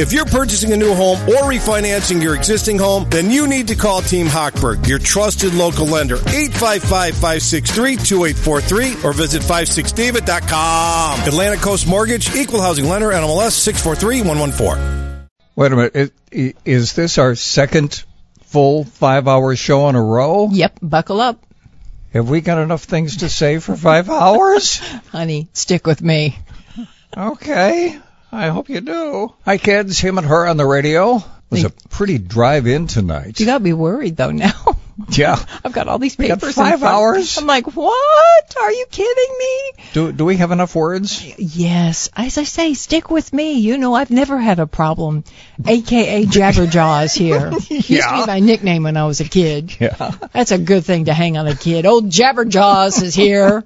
If you're purchasing a new home or refinancing your existing home, then you need to call Team Hochberg, your trusted local lender, 855-563-2843, or visit 56david.com. Atlantic Coast Mortgage, Equal Housing Lender, NMLS 643114. Wait a minute. Is this our second full 5-hour show in a row? Yep, buckle up. Have we got enough things to say for 5 hours? Honey, stick with me. Okay. I hope you do. Hi, kids. Him and Her on the radio. It was a pretty drive-in tonight. You got to be worried, though, now. Yeah. I've got all these We got papers. 5 hours? I'm like, what? Are you kidding me? Do we have enough words? Yes. As I say, stick with me. You know, I've never had a problem. A.K.A. Jabberjaws here. Used to be my nickname when I was a kid. Yeah. That's a good thing to hang on a kid. Old Jabberjaws is here.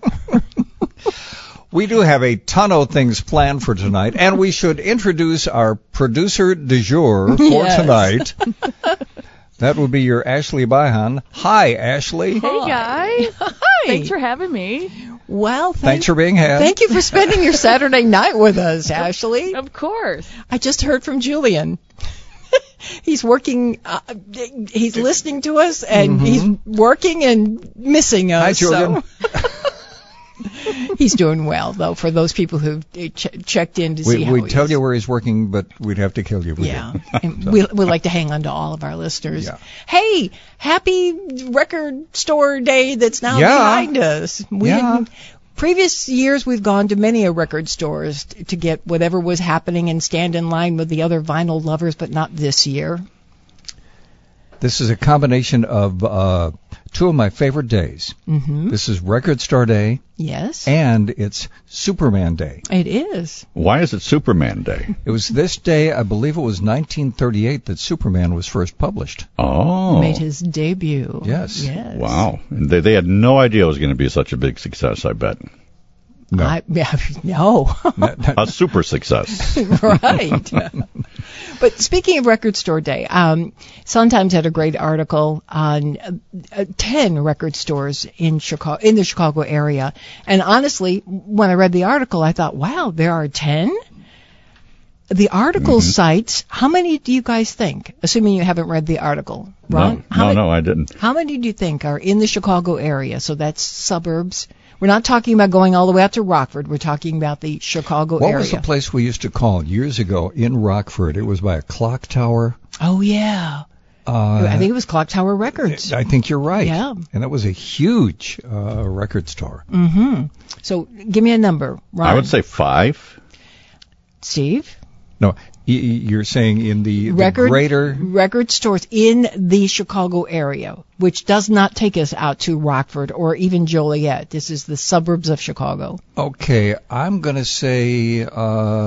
We do have a ton of things planned for tonight, and we should introduce our producer du jour for tonight. That would be your Ashley Byhan. Hi, Ashley. Hey, guys. Hi. Thanks for having me. Well, thanks for being here. Thank you for spending your Saturday night with us, Ashley. Of course. I just heard from Julian. He's working, he's listening to us, and he's working and missing us. Hi, Julian. So. He's doing well, though, for those people who checked in to see how we'd tell you where he's working, but we'd have to kill you. Yeah, and we like to hang on to all of our listeners. Yeah. Hey, happy record store day that's now behind us. Previous years, we've gone to many record stores to get whatever was happening and stand in line with the other vinyl lovers, but not this year. This is a combination of two of my favorite days. Mm-hmm. This is Record Store Day. Yes. And it's Superman Day. It is. Why is it Superman Day? It was this day, I believe it was 1938, that Superman was first published. Oh. Made his debut. Yes. Wow. And they had no idea it was going to be such a big success, I bet. No. No. A super success. Right. But speaking of Record Store Day, Sun-Times had a great article on 10 record stores in the Chicago area. And honestly, when I read the article, I thought, wow, there are 10? The article cites, how many do you guys think, assuming you haven't read the article? Ron? No, I didn't. How many do you think are in the Chicago area? So that's suburbs. We're not talking about going all the way out to Rockford. We're talking about the Chicago area. What was the place we used to call years ago in Rockford? It was by a clock tower. Oh, yeah. I think it was Clock Tower Records. I think you're right. Yeah. And that was a huge record store. Mm-hmm. So give me a number, Ron. I would say 5. Steve? No, you're saying in the greater... Record stores in the Chicago area, which does not take us out to Rockford or even Joliet. This is the suburbs of Chicago. Okay, I'm going to say at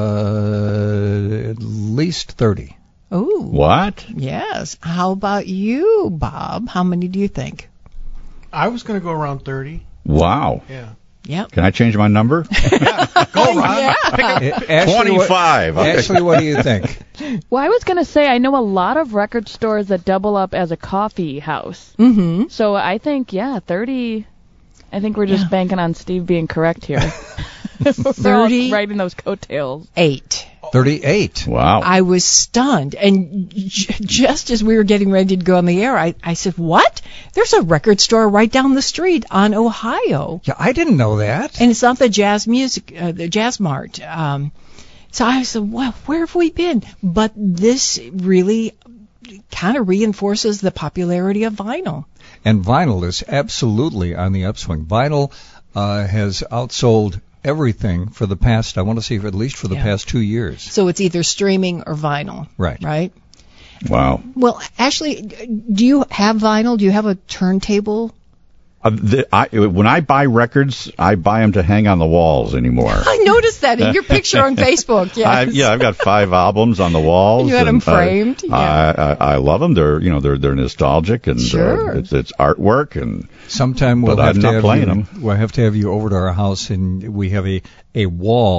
least 30. Ooh. What? Yes. How about you, Bob? How many do you think? I was going to go around 30. Wow. Yeah. Yep. Can I change my number? Go, Ron. Yeah. 25. Okay. Ashley, what do you think? Well, I was going to say, I know a lot of record stores that double up as a coffee house. Mm-hmm. So I think, 30. I think we're just banking on Steve being correct here. 30. Riding those coattails. 8. 38. Wow. I was stunned. And just as we were getting ready to go on the air, I said, what? There's a record store right down the street on Ohio. Yeah, I didn't know that. And it's not the Jazz Music, the Jazz Mart. So I said, well, where have we been? But this really kind of reinforces the popularity of vinyl. And vinyl is absolutely on the upswing. Vinyl has outsold everything for the past, I want to say, at least for the past 2 years. So it's either streaming or vinyl. Right. Right? Wow. Well, Ashley, do you have vinyl? Do you have a turntable? When I buy records, I buy them to hang on the walls anymore. I noticed that in your picture on Facebook. Yes. I've got 5 albums on the walls. You had them framed. I love them. They're nostalgic and sure. It's artwork and. Sometime we'll have to have you over to our house, and we have a wall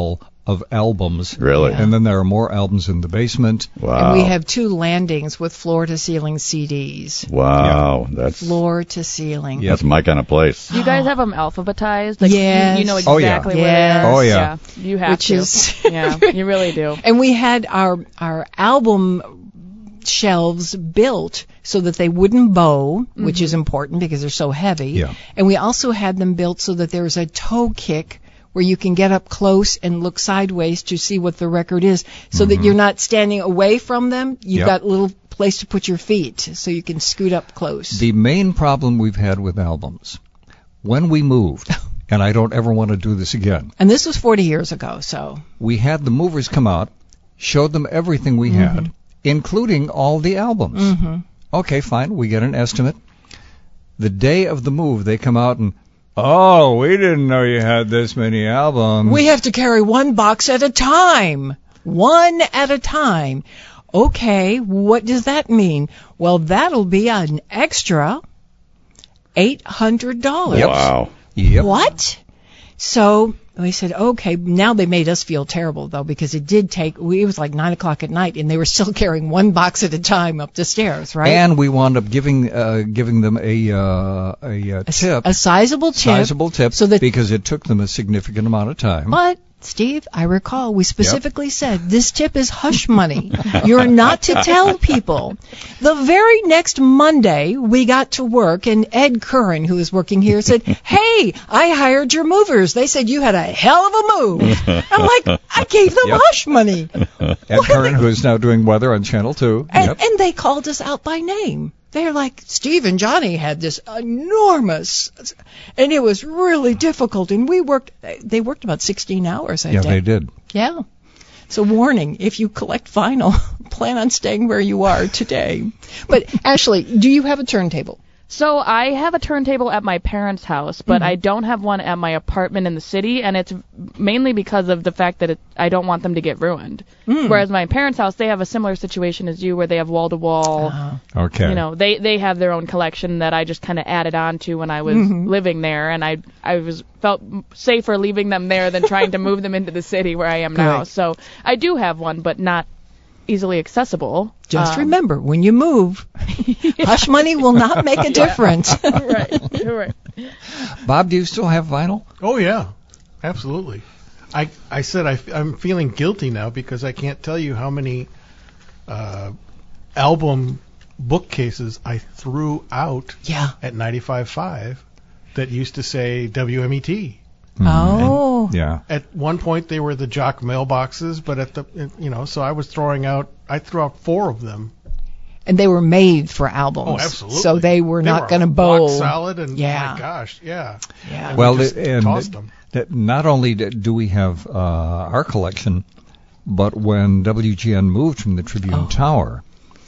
of albums. Really? And then there are more albums in the basement. Wow. And we have 2 landings with floor-to-ceiling CDs. Wow. That's Floor-to-ceiling. that's my kind of place. You guys have them alphabetized? Like, Yes. you know Oh, yeah. exactly where they are? Oh, yeah. You have Which to. is Yeah, you really do. And we had our album shelves built so that they wouldn't bow, which is important because they're so heavy. Yeah. And we also had them built so that there's a toe kick where you can get up close and look sideways to see what the record is, so that you're not standing away from them. You've Yep. got a little place to put your feet, so you can scoot up close. The main problem we've had with albums, when we moved, and I don't ever want to do this again, And this was 40 years ago, so. we had the movers come out, showed them everything we had, including all the albums. Okay, fine, we get an estimate. The day of the move, they come out and, oh, we didn't know you had this many albums. We have to carry 1 box at a time. 1 at a time. Okay, what does that mean? Well, that'll be an extra $800. Yep. Wow. Yep. What? So we said, okay. Now they made us feel terrible, though, because it did take, it was like 9 o'clock at night, and they were still carrying 1 box at a time up the stairs, right? And we wound up giving them a tip. A sizable tip. So that, because it took them a significant amount of time. but, Steve, I recall we specifically said this tip is hush money. You're not to tell people. The very next Monday, we got to work, and Ed Curran, who was working here, said, hey, I hired your movers. They said you had a hell of a move. I'm like, I gave them hush money. Ed Curran, who is now doing weather on Channel 2. And they called us out by name. They're like, Steve and Johnny had this enormous, and it was really difficult. And they worked about 16 hours that day. Yeah, they did. Yeah. So warning, if you collect vinyl, plan on staying where you are today. But Ashley, do you have a turntable? So I have a turntable at my parents' house, but I don't have one at my apartment in the city, and it's mainly because of the fact that I don't want them to get ruined. Whereas my parents' house, they have a similar situation as you, where they have wall-to-wall. Okay. You know, they have their own collection that I just kind of added on to when I was living there, and I felt safer leaving them there than trying to move them into the city where I am now. Right. So I do have one, but not easily accessible. Just remember, when you move, hush money will not make a difference. Right. Bob, do you still have vinyl? Oh, yeah. Absolutely. I said I'm feeling guilty now because I can't tell you how many album bookcases I threw out at 95.5 that used to say WMET. Oh. Yeah. At one point they were the Jock mailboxes, but so I threw out 4 of them. And they were made for albums. Oh, absolutely. So they were not going to bowl. Rock solid and Yeah. my gosh, yeah. Yeah. And Well, we just and tossed them. not only do we have our collection, but when WGN moved from the Tribune Tower,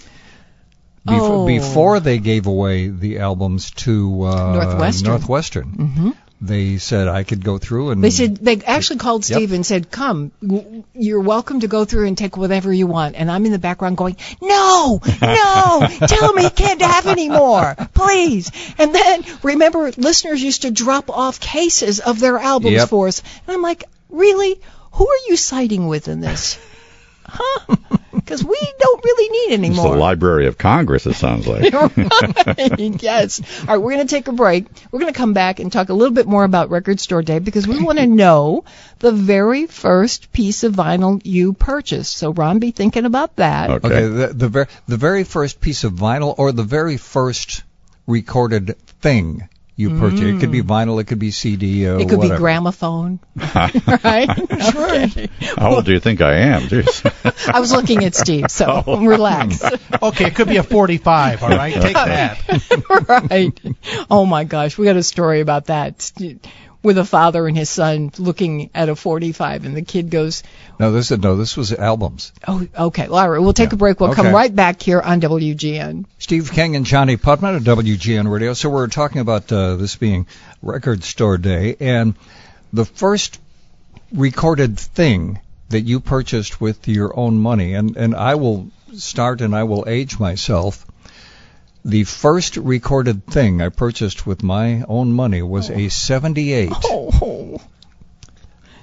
before they gave away the albums to Northwestern, they said I could go through and... They actually called Steve and said, come, you're welcome to go through and take whatever you want. And I'm in the background going, no, tell me you can't have any more, please. And then, remember, listeners used to drop off cases of their albums for us. And I'm like, really? Who are you siding with in this? Huh? Because we don't really need any It's more. the Library of Congress, it sounds like. Right. Yes. All right, we're going to take a break. We're going to come back and talk a little bit more about Record Store Day because we want to know the very first piece of vinyl you purchased. So, Ron, be thinking about that. Okay, the very first piece of vinyl or the very first recorded thing you purchased. It could be vinyl, it could be CD, It could whatever. be gramophone. Right? Okay. How old do you think I am? Jeez. I was looking at Steve, so relax. Okay, it could be a 45, all right? Take that. Right. Oh, my gosh. We got a story about that with a father and his son looking at a 45, and the kid goes, No, this was albums. oh, okay. Well, all right. We'll take a break. We'll come Okay. right back here on WGN. Steve King and Johnny Putman at WGN Radio. So we're talking about this being Record Store Day, and the first recorded thing that you purchased with your own money, and I will start and I will age myself. The first recorded thing I purchased with my own money was a 78.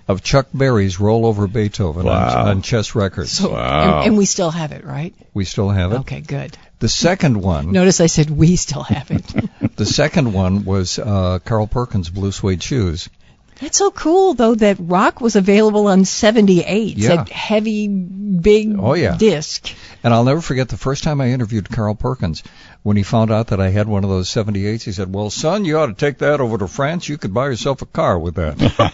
of Chuck Berry's Roll Over Beethoven on Chess Records. So, and we still have it, right? We still have it. Okay, good. The second one. Notice I said we still have it. The second one was Carl Perkins' Blue Suede Shoes. That's so cool, though, that rock was available on 78. Yeah. That heavy, big disc. And I'll never forget the first time I interviewed Carl Perkins. When he found out that I had one of those 78s, he said, well, son, you ought to take that over to France. You could buy yourself a car with that.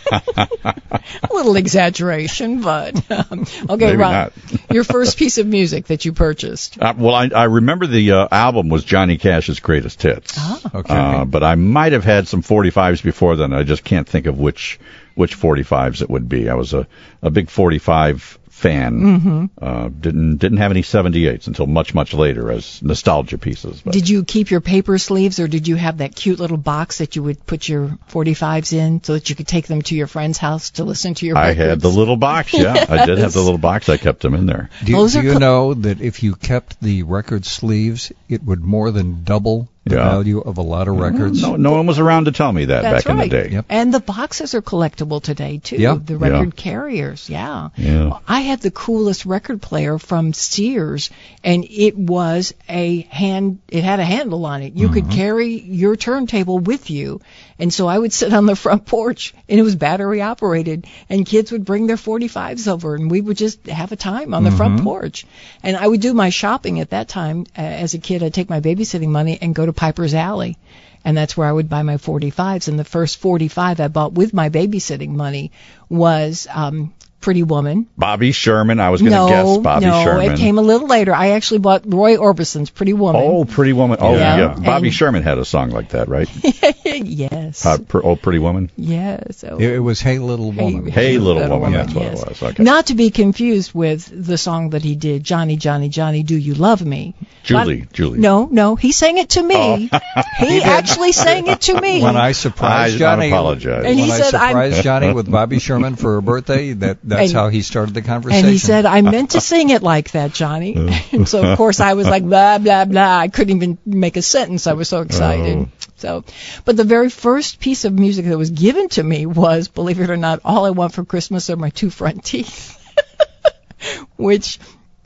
A little exaggeration, but okay, maybe Ron, not. Your first piece of music that you purchased. Well, I remember the album was Johnny Cash's Greatest Hits. Oh. Okay. But I might have had some 45s before then. I just can't think of which 45s it would be. I was a big 45 fan. Didn't have any 78s until much later as nostalgia pieces. But. Did you keep your paper sleeves, or did you have that cute little box that you would put your 45s in so that you could take them to your friend's house to listen to your records? I had the little box, yeah. Yes. I did have the little box. I kept them in there. Do you know that if you kept the record sleeves, it would more than double the value of a lot of records? No one was around to tell me that back in the day. Yep. And the boxes are collectible today, too. Yep. The record carriers, I had the coolest record player from Sears, and it had a handle on it. You could carry your turntable with you. And so I would sit on the front porch, and it was battery operated, and kids would bring their 45s over, and we would just have a time on the front porch. And I would do my shopping at that time. As a kid, I'd take my babysitting money and go to Piper's Alley, and that's where I would buy my 45s. And the first 45 I bought with my babysitting money was Pretty Woman. Bobby Sherman. I was going to guess Bobby Sherman. No, it came a little later. I actually bought Roy Orbison's Pretty Woman. Oh, Pretty Woman. Oh, yeah. Bobby Sherman had a song like that, right? Yes. Pretty Woman? Yes. Yeah, it was Hey Little Woman. Hey Little Woman, that's what it was. Okay. Not to be confused with the song that he did, Johnny, Johnny, Johnny, Do You Love Me? Julie. No, he sang it to me. He actually sang it to me. When I surprised Johnny, I apologize. And he said, I surprised Johnny with Bobby Sherman for her birthday, that's how he started the conversation. And he said, I meant to sing it like that, Johnny. And so, of course, I was like, blah, blah, blah. I couldn't even make a sentence. I was so excited. But the very first piece of music that was given to me was, believe it or not, All I Want for Christmas Are My Two Front Teeth. Which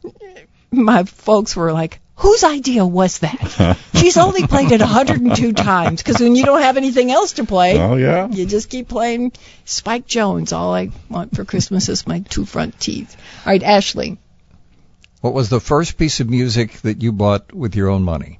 my folks were like, whose idea was that? She's only played it 102 times, because when you don't have anything else to play, you just keep playing Spike Jones. All I want for Christmas is my two front teeth. All right, Ashley. What was the first piece of music that you bought with your own money?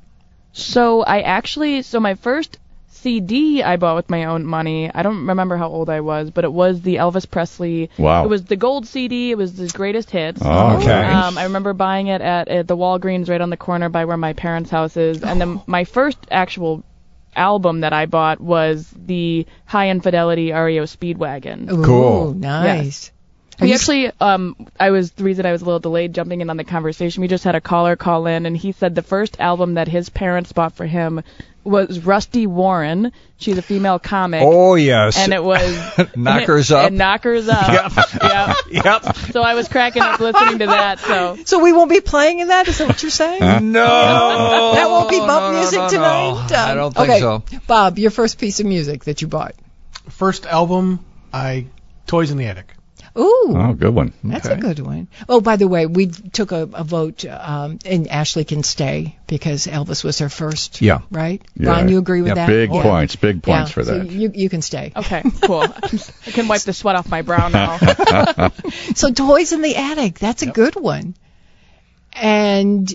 So my first CD I bought with my own money. I don't remember how old I was, but it was the Elvis Presley. Wow. It was the gold CD. It was his greatest hits. Oh, okay. I remember buying it at the Walgreens right on the corner by where my parents' house is. And then my first actual album that I bought was the High Infidelity REO Speedwagon. Ooh, cool. Nice. Yes. The reason I was a little delayed jumping in on the conversation, we just had a caller call in, and he said the first album that his parents bought for him was Rusty Warren. She's a female comic. Oh, yes. And it was Knockers Up. And Knockers Up. Yep. So I was cracking up listening to that. So we won't be playing in that? Is that what you're saying? No. That won't be bump music tonight? I don't think so. Bob, your first piece of music that you bought. First album, Toys in the Attic. Ooh. Oh, good one. That's a good one. Oh, by the way, we took a vote, and Ashley can stay because Elvis was her first. Yeah. Right? Yeah. Ron, you agree with that? Big points for so that. You can stay. Okay, cool. I can wipe the sweat off my brow now. So Toys in the Attic, that's a good one. And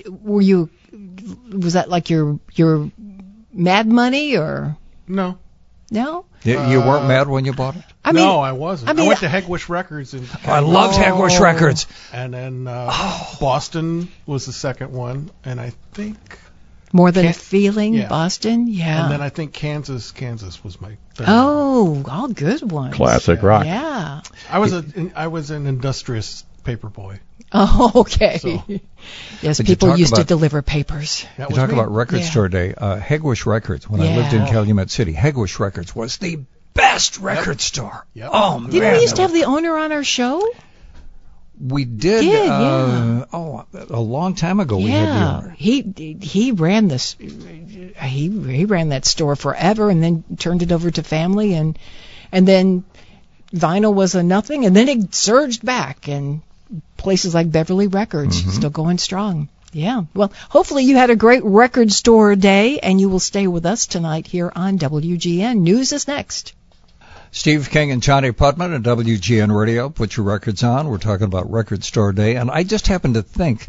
was that like your Mad Money or? No. No? You weren't mad when you bought it? No, I wasn't. I went to Hegwish Records. I loved Hegwish Records. And then Boston was the second one, and I think... More Than a Feeling, Boston, And then I think Kansas was my third. Oh, all good ones. Classic rock. Yeah. I was an industrious paper boy. Oh, okay. So. Yes, people used to deliver papers. You talk about Record Store Day. Hegwish Records, when I lived in Calumet City, Hegwish Records was the best record store. Yep. Oh, man. Didn't we used to have the owner on our show? We did. A long time ago we had the owner. He ran this. He ran that store forever, and then turned it over to family, and then vinyl was a nothing, and then it surged back, and places like Beverly Records still going strong. Yeah. Well, hopefully you had a great record store day, and you will stay with us tonight here on WGN. News is next. Steve King and Johnny Putman at WGN Radio. Put your records on. We're talking about Record Store Day. And I just happened to think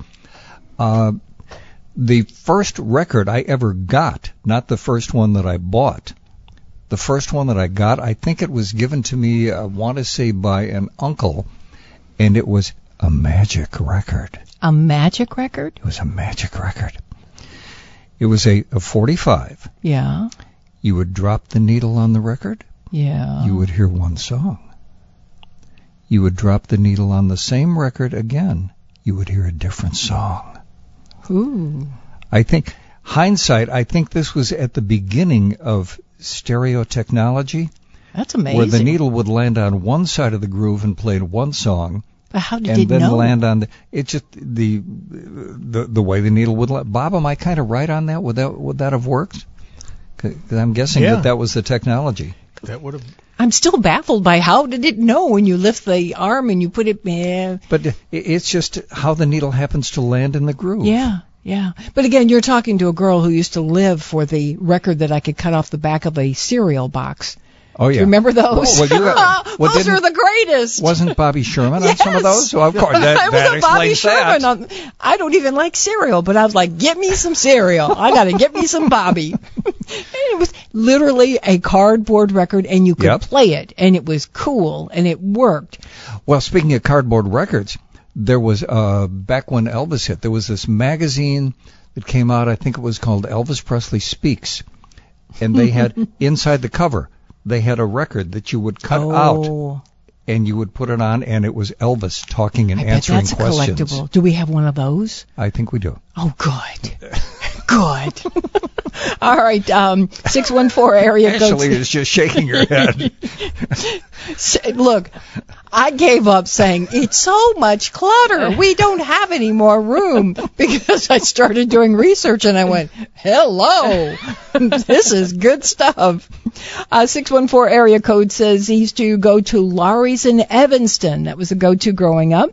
the first record I ever got, not the first one that I bought, the first one that I got, I think it was given to me, I want to say, by an uncle, and it was a Magic record. A Magic record? It was a Magic record. It was a 45. Yeah. You would drop the needle on the record. Yeah. You would hear one song. You would drop the needle on the same record again. You would hear a different song. Ooh. I think, hindsight, I think this was at the beginning of stereo technology. That's amazing. Where the needle would land on one side of the groove and play one song. But how did and it then know? Land on it's just the way the needle would land. Bob, am I kind of right on that? Would that have worked? 'Cause I'm guessing that was the technology. That would have. I'm still baffled by how did it know when you lift the arm and you put it. But it's just how the needle happens to land in the groove. Yeah. Yeah. But again, you're talking to a girl who used to live for the record that I could cut off the back of a cereal box. Oh, yeah. Do you remember those? Those are the greatest. Wasn't Bobby Sherman on some of those? So, of course, that explains that. I don't even like cereal, but I was like, get me some cereal. I got to get me some Bobby. And it was literally a cardboard record, and you could play it, and it was cool, and it worked. Well, speaking of cardboard records, there was, back when Elvis hit, there was this magazine that came out, I think it was called Elvis Presley Speaks, and they had, inside the cover, they had a record that you would cut out, and you would put it on, and it was Elvis talking and answering questions. That's a collectible. Do we have one of those? I think we do. Oh, good. Good. All right, 614 area code. Ashley is just shaking her head. Look, I gave up saying, it's so much clutter. We don't have any more room, because I started doing research and I went, hello, this is good stuff. 614 area code says he used to go to Lawry's in Evanston. That was a go-to growing up.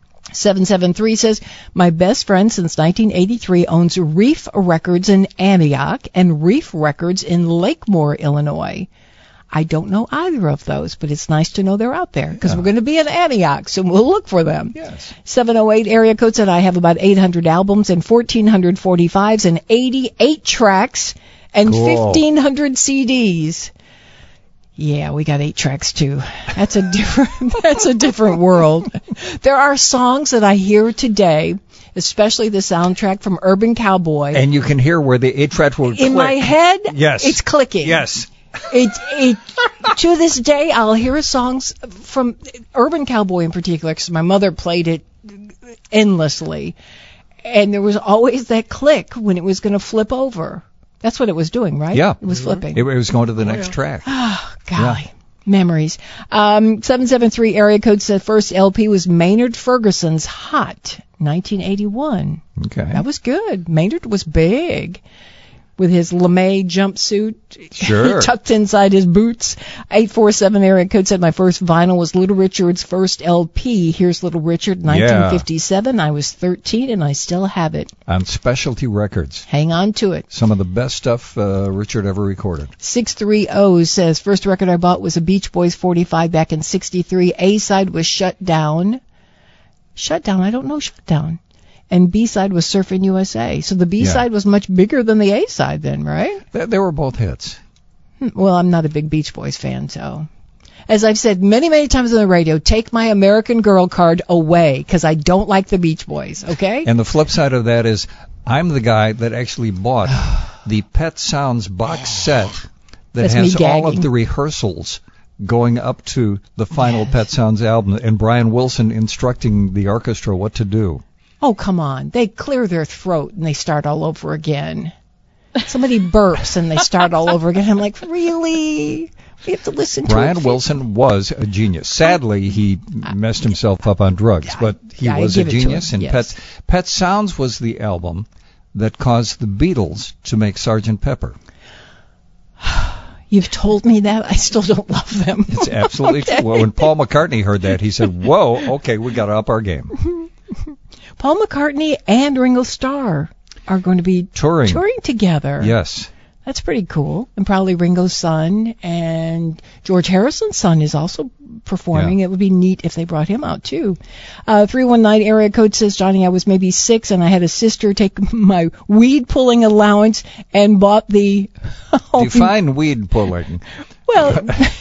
773 says, my best friend since 1983 owns Reef Records in Antioch and Reef Records in Lakemore, Illinois. I don't know either of those, but it's nice to know they're out there, because we're going to be in Antioch, so we'll look for them. Yes. 708 area code said, I have about 800 albums and 1,400 45s and 88 tracks and 1,500 CDs. Yeah, we got 8 tracks too. That's a different world. There are songs that I hear today, especially the soundtrack from Urban Cowboy. And you can hear where the 8 tracks will click. In my head, yes, it's clicking. Yes. It to this day, I'll hear songs from Urban Cowboy in particular, because my mother played it endlessly, and there was always that click when it was going to flip over. That's what it was doing, right? Yeah. It was flipping. It was going to the next track. Oh, golly. Yeah. Memories. 773 area code said first LP was Maynard Ferguson's Hot, 1981. Okay. That was good. Maynard was big, with his lame jumpsuit tucked inside his boots. 847 area code said my first vinyl was Little Richard's first LP. Here's Little Richard, 1957. I was 13, and I still have it. On Specialty Records. Hang on to it. Some of the best stuff Richard ever recorded. 630 says, first record I bought was a Beach Boys 45 back in 63. A-side was Shut Down. Shut Down? I don't know Shut Down. And B-side was Surfing USA. So the B-side was much bigger than the A-side then, right? They were both hits. Well, I'm not a big Beach Boys fan, so. As I've said many, many times on the radio, take my American Girl card away, because I don't like the Beach Boys, okay? And the flip side of that is, I'm the guy that actually bought the Pet Sounds box set that has all of the rehearsals going up to the final Pet Sounds album, and Brian Wilson instructing the orchestra what to do. Oh, come on. They clear their throat and they start all over again. Somebody burps and they start all over again. I'm like, really? We have to listen to Brian Wilson was a genius. Sadly, he messed himself up on drugs, but he was a genius. And Pet Sounds was the album that caused the Beatles to make Sgt. Pepper. You've told me that. I still don't love them. It's absolutely true. Well, when Paul McCartney heard that, he said, whoa, okay, we got to up our game. Paul McCartney and Ringo Starr are going to be touring together. Yes. That's pretty cool. And probably Ringo's son and George Harrison's son is also performing. Yeah. It would be neat if they brought him out, too. 319 area code says, Johnny, I was maybe 6 and I had a sister take my weed-pulling allowance and bought the... Define weed pulling. Well,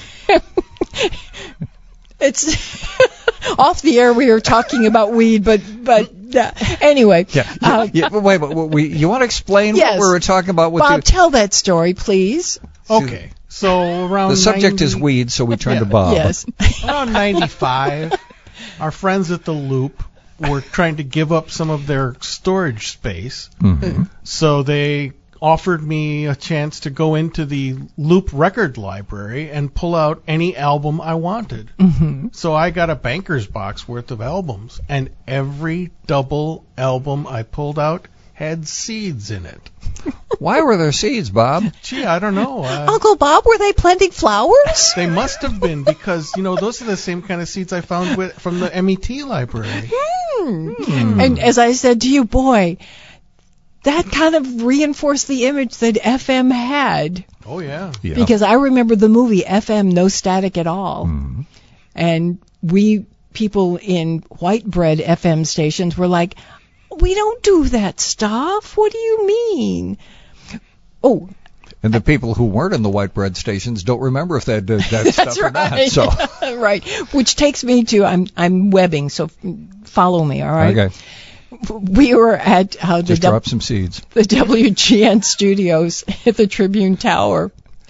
it's... Off the air we were talking about weed, but anyway. Yeah. Wait, you want to explain yes. what we were talking about? With Bob, tell that story, please. Okay. So around the subject is weed, so we turn to Bob. Yes. Around 95, our friends at the Loop were trying to give up some of their storage space. Mm-hmm. So they offered me a chance to go into the Loop record library and pull out any album I wanted. Mm-hmm. So I got a banker's box worth of albums, and every double album I pulled out had seeds in it. Why were there seeds, Bob? Gee, I don't know. Uncle Bob, were they planting flowers? They must have been, because, those are the same kind of seeds I found from the MET library. And as I said to you, boy, that kind of reinforced the image that FM had. Oh, yeah. Because I remember the movie FM, No Static at All. Mm-hmm. And we, people in white bread FM stations, were like, we don't do that stuff. What do you mean? Oh. And the people who weren't in the white bread stations don't remember if they did that stuff or not. So. Right. Which takes me to, I'm webbing, so follow me, all right? Okay. We were at just drop some seeds. The WGN studios at the Tribune Tower,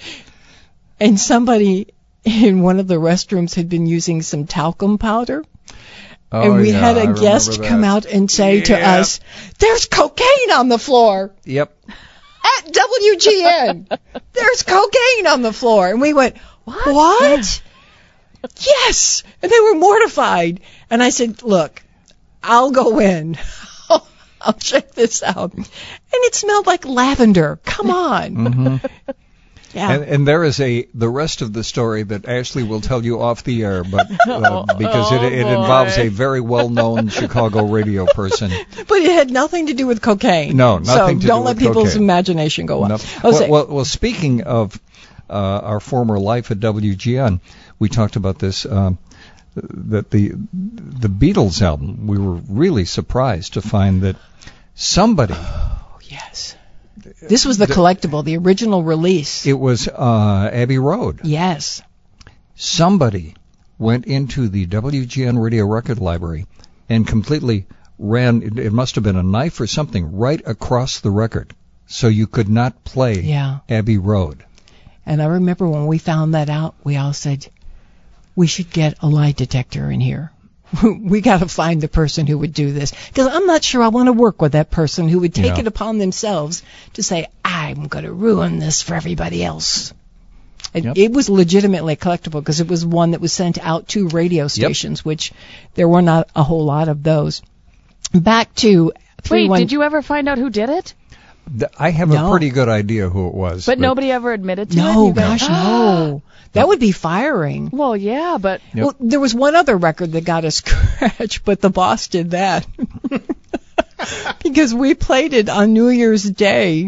and somebody in one of the restrooms had been using some talcum powder, and we had a guest come out and say to us, "There's cocaine on the floor." Yep. At WGN, there's cocaine on the floor, and we went, "What?" Yes, and they were mortified, and I said, "Look, I'll go in. I'll check this out." And it smelled like lavender. Come on. Mm-hmm. Yeah. And there is the rest of the story that Ashley will tell you off the air, but because it involves a very well-known Chicago radio person. But it had nothing to do with cocaine. No, nothing to do with cocaine. So don't let people's imagination go no. off. Well, speaking of our former life at WGN, we talked about this. That the Beatles album, we were really surprised to find that somebody. Oh, yes. This was the collectible, the original release. It was Abbey Road. Yes. Somebody went into the WGN Radio Record Library and completely ran, it must have been a knife or something, right across the record. So you could not play Abbey Road. And I remember when we found that out, we all said, we should get a lie detector in here. We got to find the person who would do this. Because I'm not sure I want to work with that person who would take it upon themselves to say, I'm going to ruin this for everybody else. It was legitimately collectible because it was one that was sent out to radio stations, which there were not a whole lot of those. Back to... Wait, did you ever find out who did it? I have a pretty good idea who it was. But nobody ever admitted to it? No, gosh, no. That would be firing. Well, yeah, but... Well, there was one other record that got a scratch, but the boss did that. Because we played it on New Year's Day.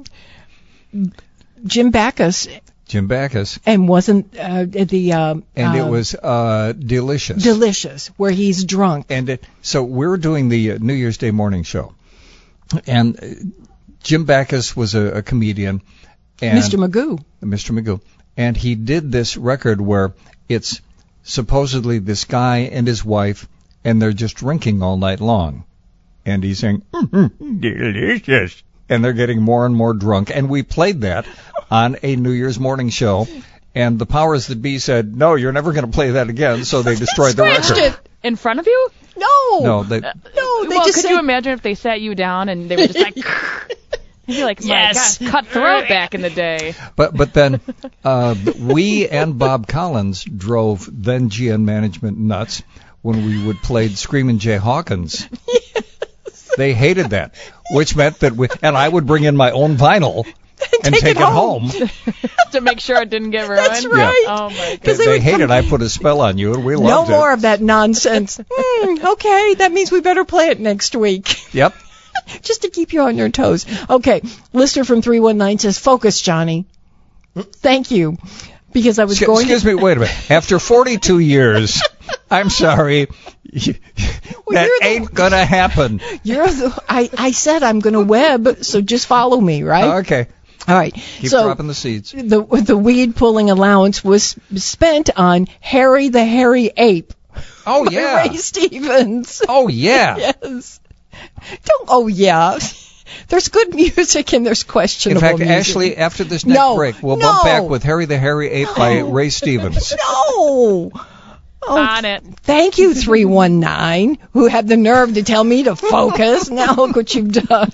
Jim Backus. And wasn't and it was Delicious. Delicious, where he's drunk. And so we're doing the New Year's Day morning show. And Jim Backus was a comedian. And Mr. Magoo. And he did this record where it's supposedly this guy and his wife, and they're just drinking all night long. And he's saying, delicious. And they're getting more and more drunk. And we played that on a New Year's morning show. And the powers that be said, no, you're never going to play that again. So they destroyed the record. It. In front of you? No. They well, just could you imagine if they sat you down and they were just like... You'd be like, yes, my God, cutthroat back in the day. But then we and Bob Collins drove then GN management nuts when we would play Screamin' Jay Hawkins. Yes. They hated that, which meant that and I would bring in my own vinyl. and take it home. To make sure it didn't get ruined. That's right. Yeah. Oh my God. They hated I put a spell on you, and we loved it. No more of that nonsense. Okay, that means we better play it next week. Yep. Just to keep you on your toes. Okay, listener from 319 says, focus, Johnny. Thank you. Because I was going Excuse me, wait a minute. After 42 years, I'm sorry, that ain't going to happen. I said I'm going to web, so just follow me, right? Okay. All right. Keep so dropping the seeds. The weed pulling allowance was spent on Harry the Hairy Ape. Oh, by yeah. Ray Stevens. Oh, yeah. Yes. Yeah. There's good music and there's questionable music. In fact, music. Ashley, after this next break, we'll bump back with Harry the Hairy Ape by Ray Stevens. No. On it. Thank you, 319, who had the nerve to tell me to focus. Now look what you've done.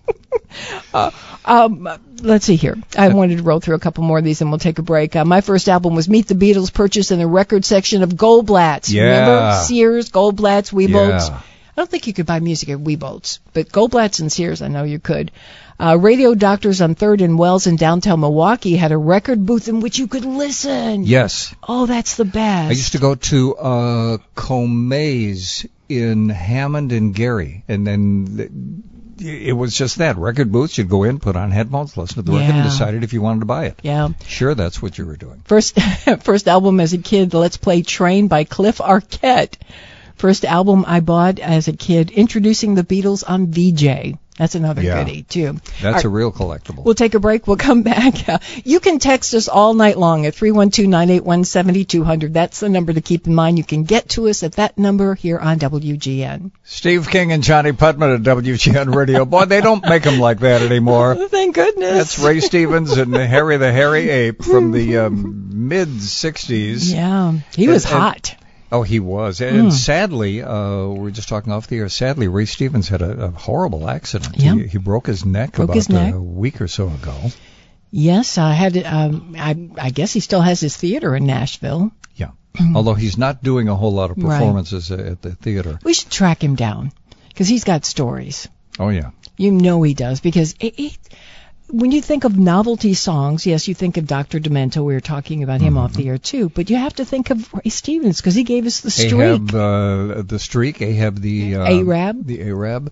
Let's see here. I wanted to roll through a couple more of these and we'll take a break. My first album was Meet the Beatles, purchased in the record section of Goldblatt's. Yeah. Remember? Sears, Goldblatt's, Weebolt's. Yeah. I don't think you could buy music at Weebolt's, but Goldblatt's and Sears, I know you could. Radio Doctors on 3rd and Wells in downtown Milwaukee had a record booth in which you could listen. Yes. Oh, that's the best. I used to go to Comay's in Hammond and Gary, and then it was just that. Record booths, you'd go in, put on headphones, listen to the record, and decided if you wanted to buy it. Yeah. Sure, that's what you were doing. First album as a kid, Let's Play Train by Cliff Arquette. First album I bought as a kid, introducing the Beatles on VJ. That's another goodie, too. That's a real collectible. We'll take a break. We'll come back. You can text us all night long at 312-981-7200. That's the number to keep in mind. You can get to us at that number here on WGN. Steve King and Johnny Putman at WGN Radio. Boy, they don't make them like that anymore. Thank goodness. That's Ray Stevens and Harry the Hairy Ape from the mid-'60s. Yeah, he was hot. Oh, he was. And sadly, we were just talking off the air, sadly, Ray Stevens had a horrible accident. Yeah. He broke his neck a week or so ago. Yes, I guess he still has his theater in Nashville. Yeah. Although he's not doing a whole lot of performances at the theater. We should track him down because he's got stories. Oh, yeah. You know he does because when you think of novelty songs, yes, you think of Dr. Demento. We were talking about him off the air, too. But you have to think of Ray Stevens because he gave us the streak. Ahab the streak, Ahab the... Arab. The Arab.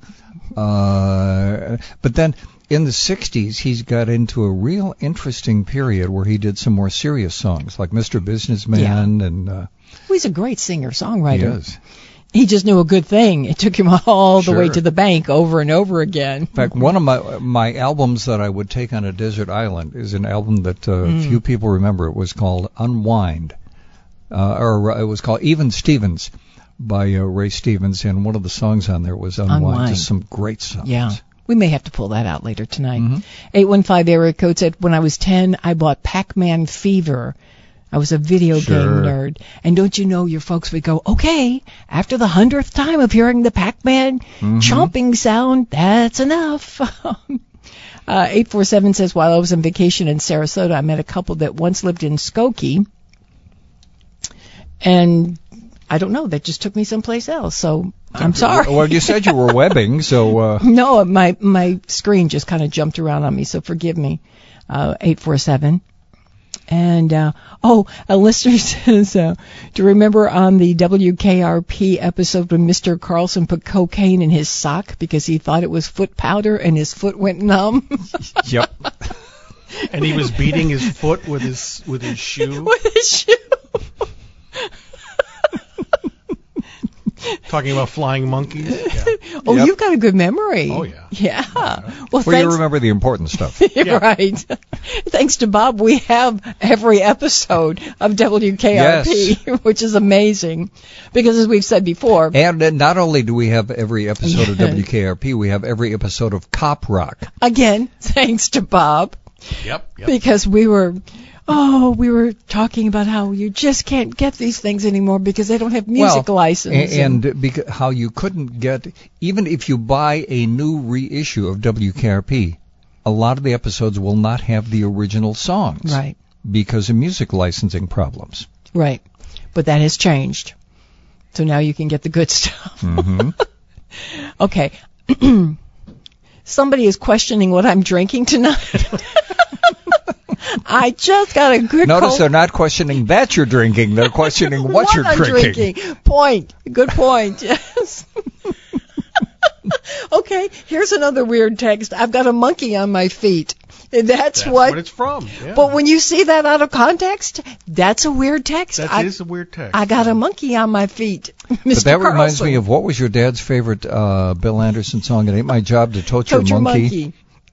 But then in the 60s, he's got into a real interesting period where he did some more serious songs, like Mr. Businessman. And he's a great singer-songwriter. He is. He just knew a good thing. It took him all the way to the bank over and over again. In fact, one of my albums that I would take on a desert island is an album that few people remember. It was called Unwind, or it was called Even Stevens by Ray Stevens, and one of the songs on there was Unwind. Just some great songs. Yeah. We may have to pull that out later tonight. 815 area code said, when I was 10, I bought Pac-Man Fever. I was a video game nerd. And don't you know, your folks would go, okay, after the 100th time of hearing the Pac-Man chomping sound, that's enough. 847 says, while I was on vacation in Sarasota, I met a couple that once lived in Skokie. And I don't know, that just took me someplace else. So I'm sorry. Well, you said you were webbing, so... No, my screen just kind of jumped around on me, so forgive me. 847. And, a listener says, do you remember on the WKRP episode when Mr. Carlson put cocaine in his sock because he thought it was foot powder and his foot went numb? Yep. And he was beating his foot with his shoe? With his shoe. Talking about flying monkeys. Yeah. Oh, you've got a good memory. Oh, yeah. Yeah. Well, you remember the important stuff. Right. Thanks to Bob, we have every episode of WKRP, which is amazing. Because as we've said before... And not only do we have every episode of WKRP, we have every episode of Cop Rock. Again, thanks to Bob. Yep. Because we were talking about how you just can't get these things anymore because they don't have music license. And because how you couldn't get, even if you buy a new reissue of WKRP, a lot of the episodes will not have the original songs. Right. Because of music licensing problems. Right. But that has changed. So now you can get the good stuff. Okay. Somebody is questioning what I'm drinking tonight. I just got a good Notice cold. they're not questioning that you're drinking. They're questioning what you're I'm drinking. Point. Good point. Yes. Okay, here's another weird text. I've got a monkey on my feet. That's what it's from. Yeah. But when you see that out of context, that's a weird text. That is a weird text. I got a monkey on my feet. Mr. But that reminds Carlson. me of, what was your dad's favorite Bill Anderson song? It ain't my job to tote Tote your your monkey.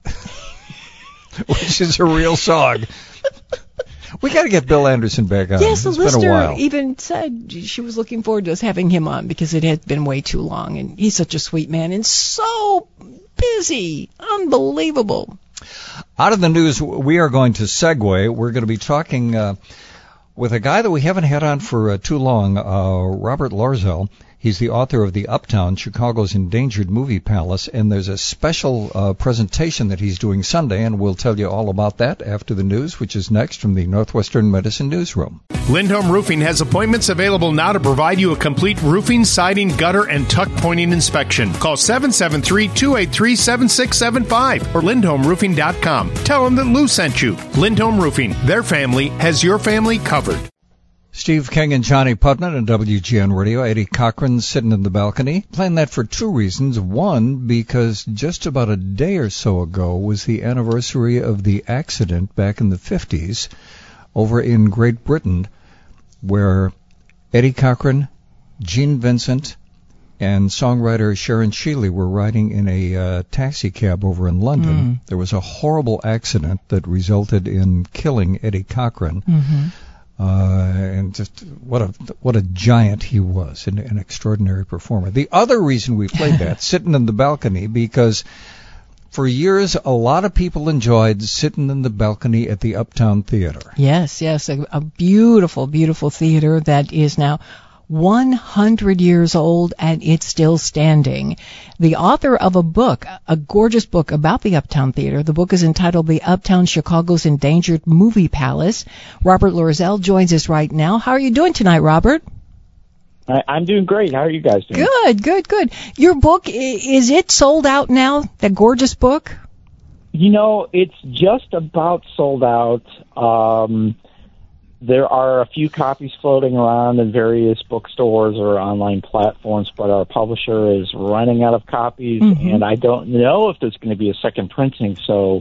Which is a real song. We got to get Bill Anderson back on. Yes, the It's been a listener while. even said she was looking forward to us having him on because it had been way too long, and he's such a sweet man and so busy. Unbelievable. Out of the news, we are going to segue. We're going to be talking with a guy that we haven't had on for too long, Robert Loerzel. He's the author of The Uptown, Chicago's Endangered Movie Palace, and there's a special presentation that he's doing Sunday, and we'll tell you all about that after the news, which is next from the Northwestern Medicine Newsroom. Lindholm Roofing has appointments available now to provide you a complete roofing, siding, gutter, and tuck pointing inspection. Call 773-283-7675 or lindholmroofing.com. Tell them that Lou sent you. Lindholm Roofing, their family has your family covered. Steve King and Johnny Putnam on WGN Radio. Eddie Cochran sitting in the balcony. Playing that for two reasons. One, because just about a day or so ago was the anniversary of the accident back in the 50s over in Great Britain, where Eddie Cochran, Gene Vincent, and songwriter Sharon Sheeley were riding in a taxi cab over in London. There was a horrible accident that resulted in killing Eddie Cochran. And just what a giant he was, an extraordinary performer. The other reason we played that, sitting in the balcony, because for years a lot of people enjoyed sitting in the balcony at the Uptown Theater. Yes, a beautiful, beautiful theater that is now 100 years old, and it's still standing. The author of a book, a gorgeous book about the Uptown Theater. The book is entitled The Uptown, Chicago's Endangered Movie Palace. Robert Loerzel joins us right now. How are you doing tonight, Robert? I'm doing great. How are you guys doing? Good. Your book, is it sold out now, that gorgeous book? You know, it's just about sold out. There are a few copies floating around in various bookstores or online platforms, but our publisher is running out of copies, and I don't know if there's going to be a second printing. So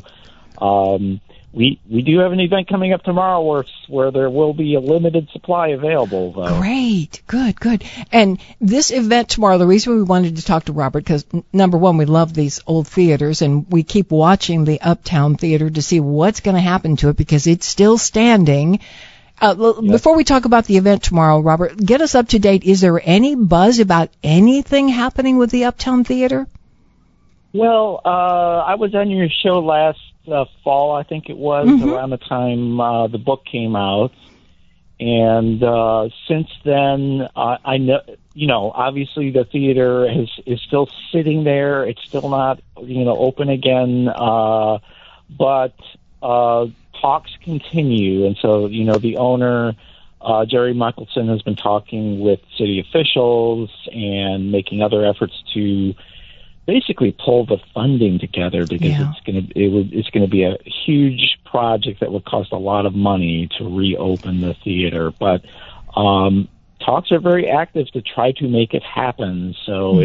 we do have an event coming up tomorrow where there will be a limited supply available, though. Great. Good. And this event tomorrow, the reason we wanted to talk to Robert, because, number one, we love these old theaters, and we keep watching the Uptown Theater to see what's going to happen to it, because it's still standing. Before we talk about the event tomorrow, Robert, get us up to date. Is there any buzz about anything happening with the Uptown Theater? Well, I was on your show last fall, I think it was, around the time the book came out. And since then, I know, obviously the theater is still sitting there. It's still not, open again. But talks continue, and so the owner, Jerry Michelson, has been talking with city officials and making other efforts to basically pull the funding together, because it's going to be a huge project that would cost a lot of money to reopen the theater. But talks are very active to try to make it happen. So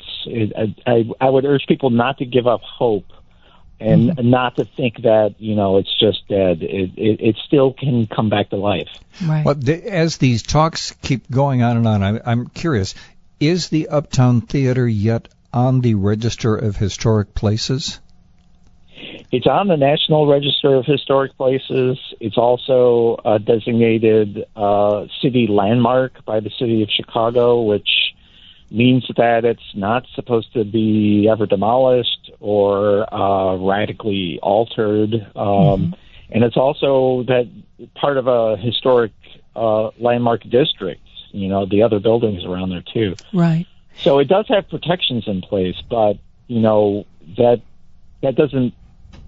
I would urge people not to give up hope. And not to think that, it's just dead. It still can come back to life. Right. Well, as these talks keep going on and on, I'm curious, is the Uptown Theater yet on the Register of Historic Places? It's on the National Register of Historic Places. It's also a designated city landmark by the city of Chicago, which means that it's not supposed to be ever demolished or radically altered. And it's also that part of a historic landmark district, the other buildings around there too. Right. So it does have protections in place, but, that doesn't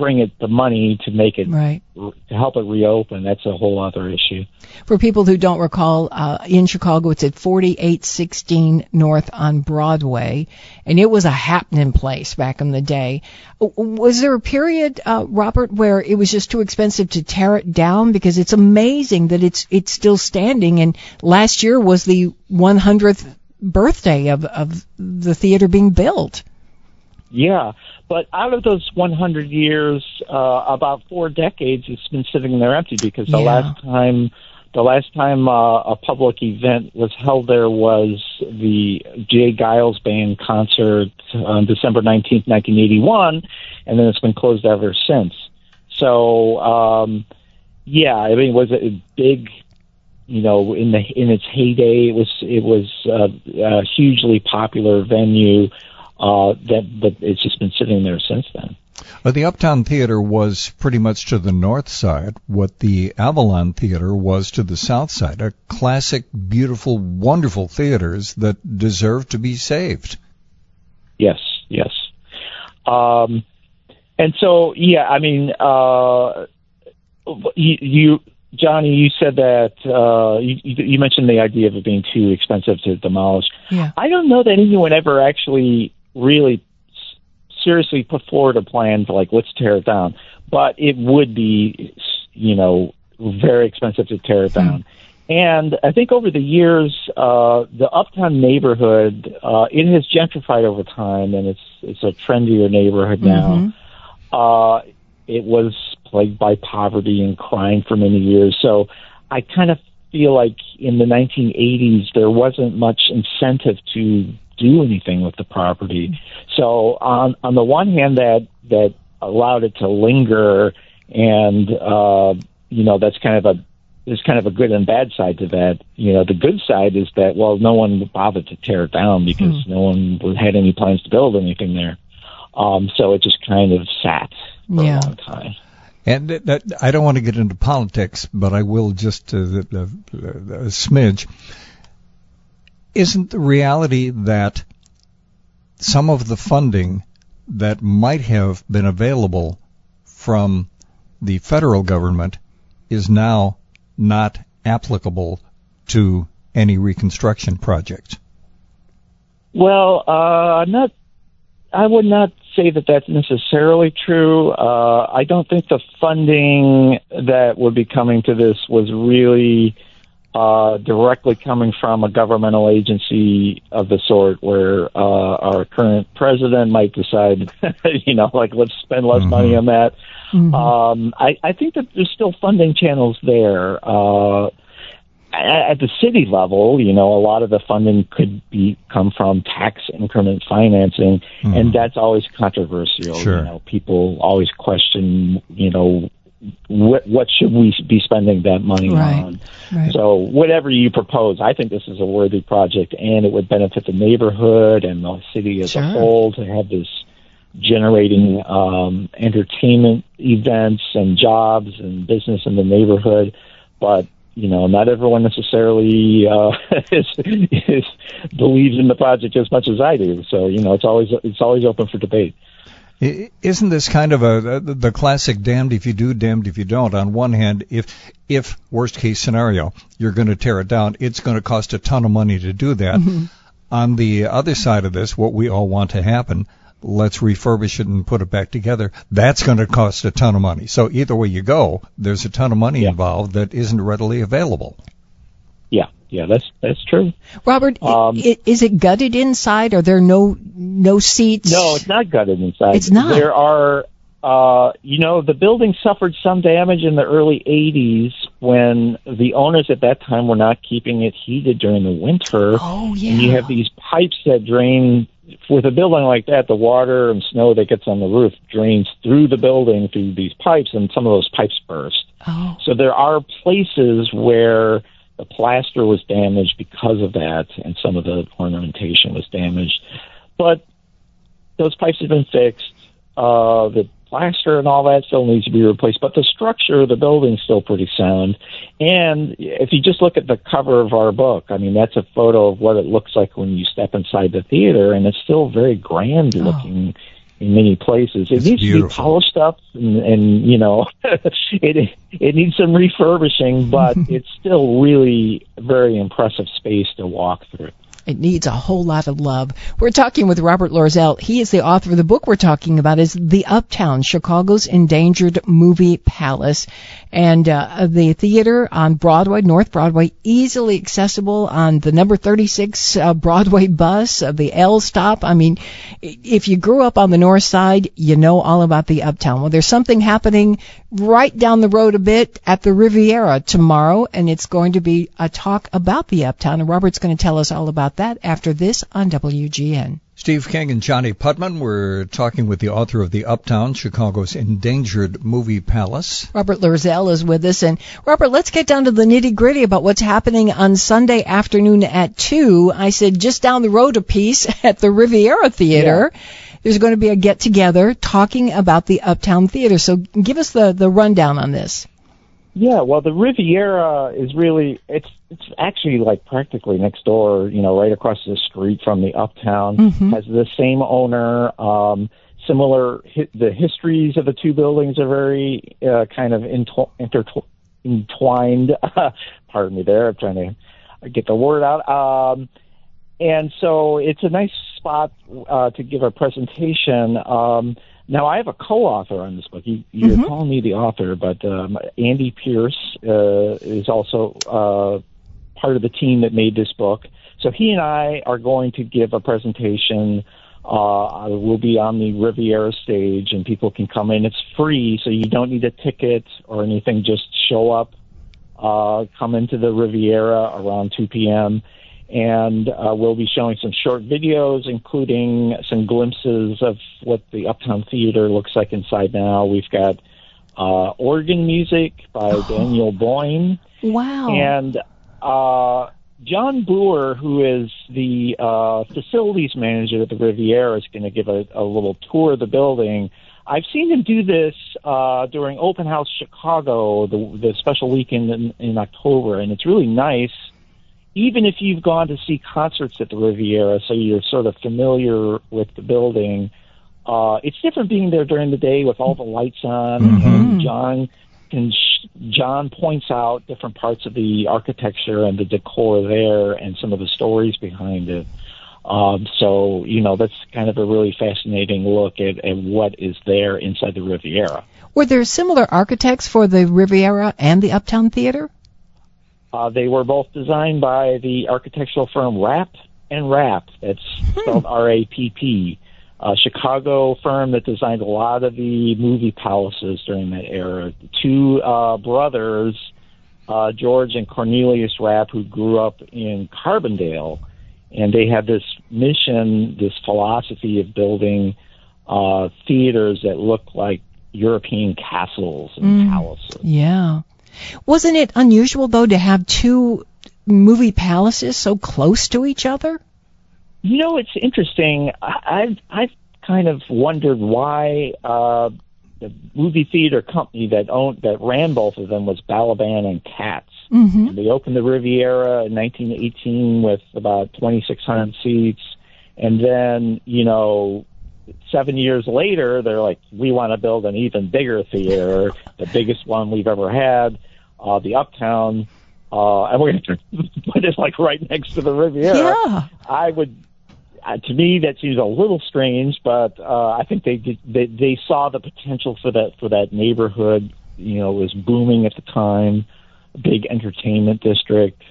bring it the money to make it right. to help it reopen, that's a whole other issue. For people who don't recall, in Chicago, it's at 4816 North on Broadway, and it was a happening place back in the day. Was there a period, Robert, where it was just too expensive to tear it down? Because it's amazing that it's still standing, and last year was the 100th birthday of the theater being built. Yeah, but out of those 100 years, about 4 decades, it's been sitting there empty because the last time a public event was held there was the Jay Giles Band concert on December 19th, 1981, and then it's been closed ever since. So, I mean, it was a big, in its heyday, it was a hugely popular venue. But it's just been sitting there since then. Well, the Uptown Theater was pretty much to the north side, what the Avalon Theater was to the south side. A classic, beautiful, wonderful theaters that deserve to be saved. Yes. And so, I mean, Johnny, you said that you mentioned the idea of it being too expensive to demolish. Yeah. I don't know that anyone ever actually really seriously put forward a plan to let's tear it down, but it would be very expensive to tear it down. And I think over the years the Uptown neighborhood it has gentrified over time, and it's a trendier neighborhood now. It was plagued by poverty and crime for many years, so I kind of feel like in the 1980s there wasn't much incentive to do anything with the property. So on the one hand, that allowed it to linger, and that's there's kind of a good and bad side to that. The good side is that no one bothered to tear it down because no one had any plans to build anything there. So it just kind of sat for a long time. And I don't want to get into politics, but I will just a smidge. Isn't the reality that some of the funding that might have been available from the federal government is now not applicable to any reconstruction project? Well, I would not say that that's necessarily true. I don't think the funding that would be coming to this was really directly coming from a governmental agency of the sort where our current president might decide, let's spend less money on that. I think that there's still funding channels there. At the city level, a lot of the funding could come from tax increment financing, and that's always controversial. Sure. People always question, what should we be spending that money on? Right. So whatever you propose, I think this is a worthy project, and it would benefit the neighborhood and the city as a whole to have this generating entertainment events and jobs and business in the neighborhood. But not everyone necessarily believes in the project as much as I do. So it's always open for debate. Isn't this kind of the classic damned if you do, damned if you don't? On one hand, if worst case scenario, you're going to tear it down, it's going to cost a ton of money to do that. On the other side of this, what we all want to happen, let's refurbish it and put it back together. That's going to cost a ton of money. So either way you go, there's a ton of money involved that isn't readily available. Yeah, that's true. Robert, is it gutted inside? Are there no seats? No, it's not gutted inside. It's not. There are, the building suffered some damage in the early 80s when the owners at that time were not keeping it heated during the winter. Oh, yeah. And you have these pipes that drain. With a building like that, the water and snow that gets on the roof drains through the building through these pipes, and some of those pipes burst. Oh. So there are places where the plaster was damaged because of that, and some of the ornamentation was damaged. But those pipes have been fixed. The plaster and all that still needs to be replaced, but the structure of the building is still pretty sound. And if you just look at the cover of our book, I mean, that's a photo of what it looks like when you step inside the theater, and it's still very grand looking in many places. It needs to be polished up, and you know, it needs some refurbishing, but it's still really very impressive space to walk through. It needs a whole lot of love. We're talking with Robert Loerzel. He is the author of the book we're talking about is The Uptown, Chicago's Endangered Movie Palace. And the theater on Broadway, North Broadway, easily accessible on the number 36 Broadway bus, the L stop. I mean, if you grew up on the north side, you know all about the Uptown. Well, there's something happening right down the road a bit at the Riviera tomorrow, and it's going to be a talk about the Uptown. And Robert's going to tell us all about that after this on WGN. Steve King and Johnny Putman. We're talking with the author of The Uptown, Chicago's Endangered Movie Palace. Robert Loerzel is with us. And Robert, let's get down to the nitty-gritty about what's happening on Sunday afternoon at 2. I said just down the road a piece at the Riviera Theater. Yeah. There's going to be a get-together talking about the Uptown Theater. So give us the rundown on this. Yeah, well, the Riviera is really, it's actually like practically next door, you know, right across the street from the Uptown. Has the same owner, similar, the histories of the two buildings are very kind of entwined. Pardon me there, I'm trying to get the word out. And so it's a nice spot to give a presentation. Now, I have a co-author on this book. You're calling me the author, but Andy Pierce is also part of the team that made this book. So he and I are going to give a presentation. We'll be on the Riviera stage, and people can come in. It's free, so you don't need a ticket or anything. Just show up, come into the Riviera around 2 p.m., and we'll be showing some short videos, including some glimpses of what the Uptown Theater looks like inside now. We've got organ music by Daniel Boyne. Wow. And John Brewer, who is the facilities manager at the Riviera, is going to give a little tour of the building. I've seen him do this during Open House Chicago, the special weekend in October, and it's really nice. Even if you've gone to see concerts at the Riviera, so you're sort of familiar with the building, it's different being there during the day with all the lights on. And John points out different parts of the architecture and the decor there and some of the stories behind it. So, you know, that's kind of a really fascinating look at what is there inside the Riviera. Were there similar architects for the Riviera and the Uptown Theater? They were both designed by the architectural firm Rapp and Rapp. It's spelled R-A-P-P. A Chicago firm that designed a lot of the movie palaces during that era. Two brothers, George and Cornelius Rapp, who grew up in Carbondale, and they had this mission, this philosophy of building theaters that look like European castles and palaces. Yeah. Wasn't it unusual, though, to have two movie palaces so close to each other? You know, it's interesting. I've kind of wondered why the movie theater company that ran both of them was Balaban and Katz. And they opened the Riviera in 1918 with about 2,600 seats, and then, you know, 7 years later, they're like, we want to build an even bigger theater, the biggest one we've ever had, the Uptown, and we're going to put it like right next to the Riviera. Yeah. To me, that seems a little strange, but I think they saw the potential for that neighborhood. You know, it was booming at the time, a big entertainment district.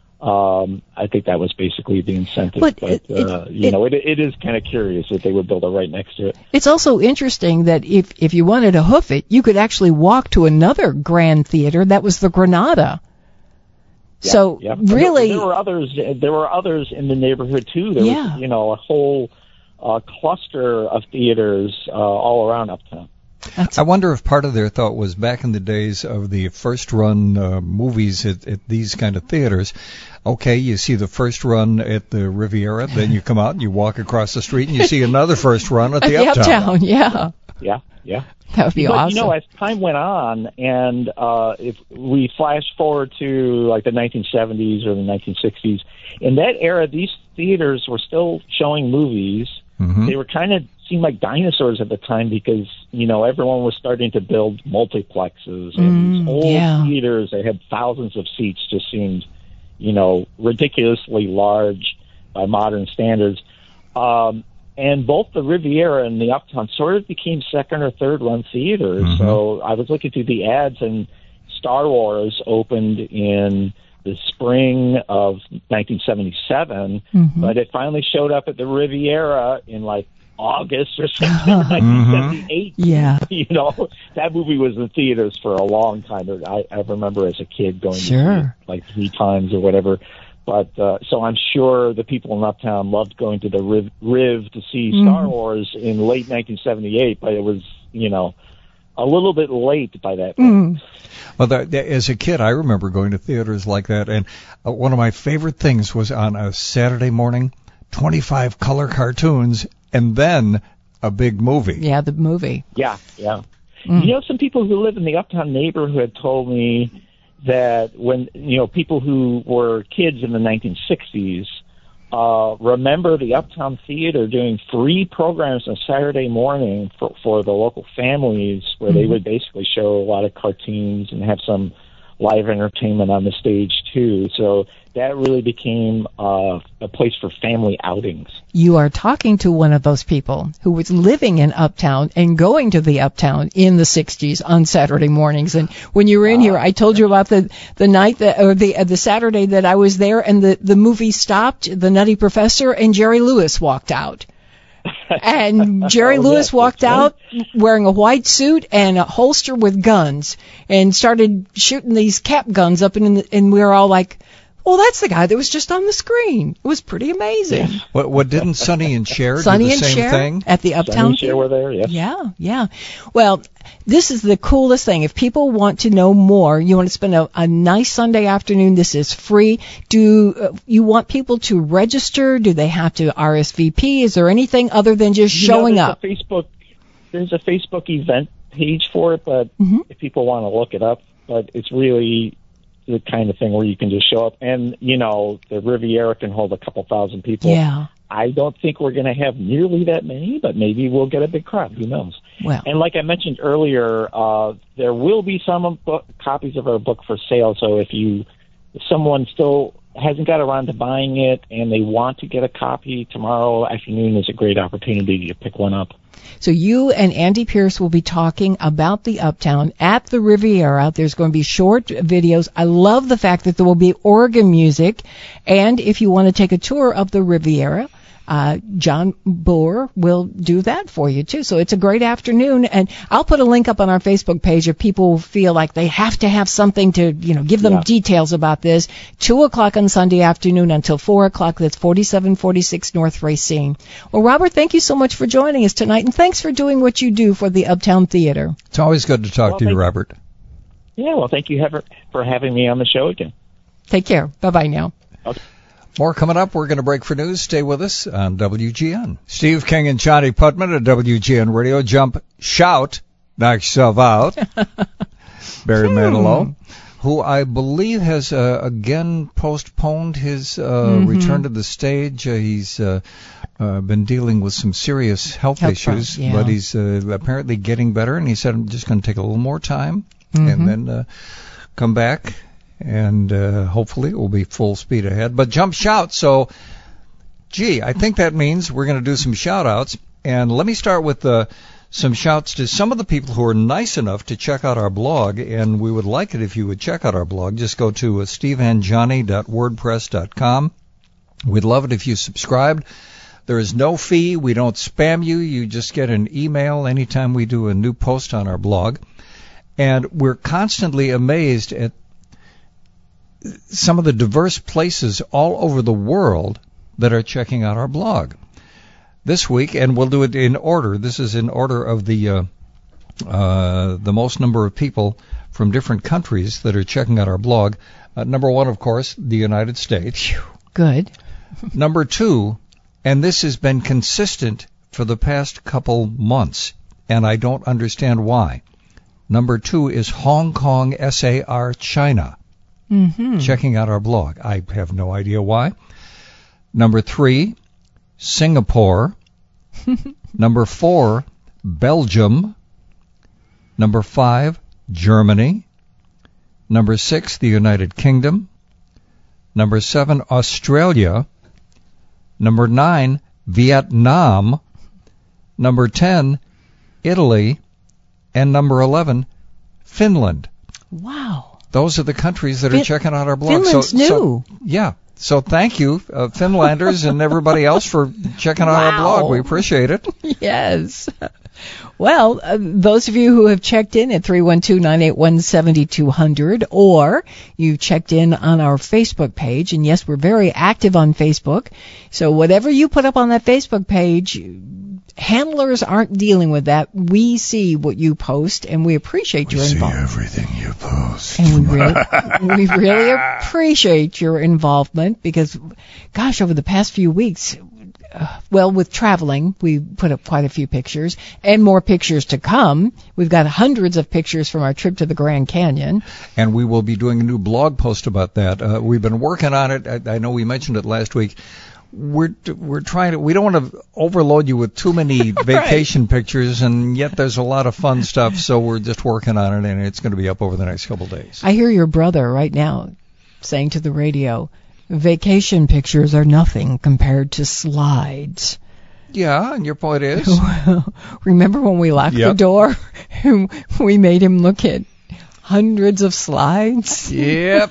I think that was basically the incentive. But it is kind of curious that they would build it right next to it. It's also interesting that if you wanted to hoof it, you could actually walk to another grand theater. That was the Granada. Yeah, so really, there were others in the neighborhood too. There was, you know, a whole cluster of theaters all around Uptown. I wonder if part of their thought was back in the days of the first run movies at these kind of theaters. Okay, you see the first run at the Riviera, then you come out and you walk across the street and you see another first run at the Uptown. Yeah. That would be awesome. You know, as time went on, and if we flash forward to like the 1970s or the 1960s, in that era, these theaters were still showing movies. They were kind of seemed like dinosaurs at the time because, everyone was starting to build multiplexes and these old theaters that had thousands of seats just seemed, ridiculously large by modern standards. And both the Riviera and the Uptown sort of became second or third run theaters. Mm-hmm. So I was looking through the ads, and Star Wars opened in the spring of 1977, but it finally showed up at the Riviera in August or something, 1978. Yeah. That movie was in theaters for a long time. I remember as a kid going to see it 3 times or whatever. But so I'm sure the people in Uptown loved going to the Riv to see Star Wars in late 1978, but it was, a little bit late by that point. Well, as a kid, I remember going to theaters like that, and one of my favorite things was on a Saturday morning, 25 color cartoons, and then a big movie. Yeah, the movie. Yeah. Some people who live in the Uptown neighborhood told me that when, people who were kids in the 1960s remember the Uptown Theater doing free programs on Saturday morning for the local families where they would basically show a lot of cartoons and have some live entertainment on the stage too. So that really became a place for family outings. You are talking to one of those people who was living in Uptown and going to the Uptown in the 60s on Saturday mornings. And when you were in here, I told you about the night the Saturday that I was there, and the movie stopped, The Nutty Professor, and Jerry Lewis walked out. And Jerry Lewis walked out wearing a white suit and a holster with guns and started shooting these cap guns up, and we were all like, well, that's the guy that was just on the screen. It was pretty amazing. What didn't Sonny and Cher do the same thing? At the Uptown Sonny and Cher were there, yes. Yeah. Well, this is the coolest thing. If people want to know more, you want to spend a nice Sunday afternoon, this is free. Do you want people to register? Do they have to RSVP? Is there anything other than just showing up? There's a Facebook event page for it, but if people want to look it up, but it's really the kind of thing where you can just show up. And, the Riviera can hold a couple thousand people. Yeah. I don't think we're going to have nearly that many, but maybe we'll get a big crowd. Who knows? Well. And like I mentioned earlier, there will be some copies of our book for sale. So if someone still hasn't got around to buying it and they want to get a copy, tomorrow afternoon is a great opportunity to pick one up. So you and Andy Pierce will be talking about the Uptown at the Riviera. There's going to be short videos. I love the fact that there will be organ music. And if you want to take a tour of the Riviera, John Boer will do that for you, too. So it's a great afternoon. And I'll put a link up on our Facebook page if people feel like they have to have something to, give them details about this. 2 o'clock on Sunday afternoon until 4 o'clock. That's 4746 North Racine. Well, Robert, thank you so much for joining us tonight. And thanks for doing what you do for the Uptown Theater. It's always good to talk to you, Robert. Yeah, well, thank you for having me on the show again. Take care. Bye-bye now. Okay. More coming up. We're going to break for news. Stay with us on WGN. Steve King and Johnny Putman at WGN Radio. Jump, shout, knock yourself out. Barry Manilow, who I believe has again postponed his return to the stage. He's been dealing with some serious health issues, but he's apparently getting better, and he said, I'm just going to take a little more time and then come back. And hopefully it will be full speed ahead. But jump, shout. So, I think that means we're going to do some shout-outs. And let me start with some shouts to some of the people who are nice enough to check out our blog. And we would like it if you would check out our blog. Just go to steveandjohnny.wordpress.com. We'd love it if you subscribed. There is no fee. We don't spam you. You just get an email anytime we do a new post on our blog. And we're constantly amazed at some of the diverse places all over the world that are checking out our blog. This week, and we'll do it in order. This is in order of the most number of people from different countries that are checking out our blog. Number 1, of course, the United States. Good. Number 2, and this has been consistent for the past couple months, and I don't understand why. Number 2 is Hong Kong, SAR, China. Checking out our blog. I have no idea why. Number 3, Singapore. Number 4, Belgium. Number 5, Germany. Number 6, the United Kingdom. Number 7, Australia. Number 9, Vietnam. Number 10, Italy. And number 11, Finland. Wow. Those are the countries that are checking out our blog. Finland's new. So thank you, Finlanders and everybody else for checking out our blog. We appreciate it. Yes. Well, those of you who have checked in at 312-981-7200, or you checked in on our Facebook page, and yes, we're very active on Facebook, so whatever you put up on that Facebook page, handlers aren't dealing with that. We see what you post, and we appreciate your involvement. We see everything you post. And we really appreciate your involvement because, gosh, over the past few weeks, with traveling, we put up quite a few pictures, and more pictures to come. We've got hundreds of pictures from our trip to the Grand Canyon. And we will be doing a new blog post about that. We've been working on it. I know we mentioned it last week. We're trying to. We don't want to overload you with too many vacation pictures, and yet there's a lot of fun stuff. So we're just working on it, and it's going to be up over the next couple of days. I hear your brother right now saying to the radio, vacation pictures are nothing compared to slides. Yeah, and your point is? Remember when we locked the door? We made him look at hundreds of slides? Yep.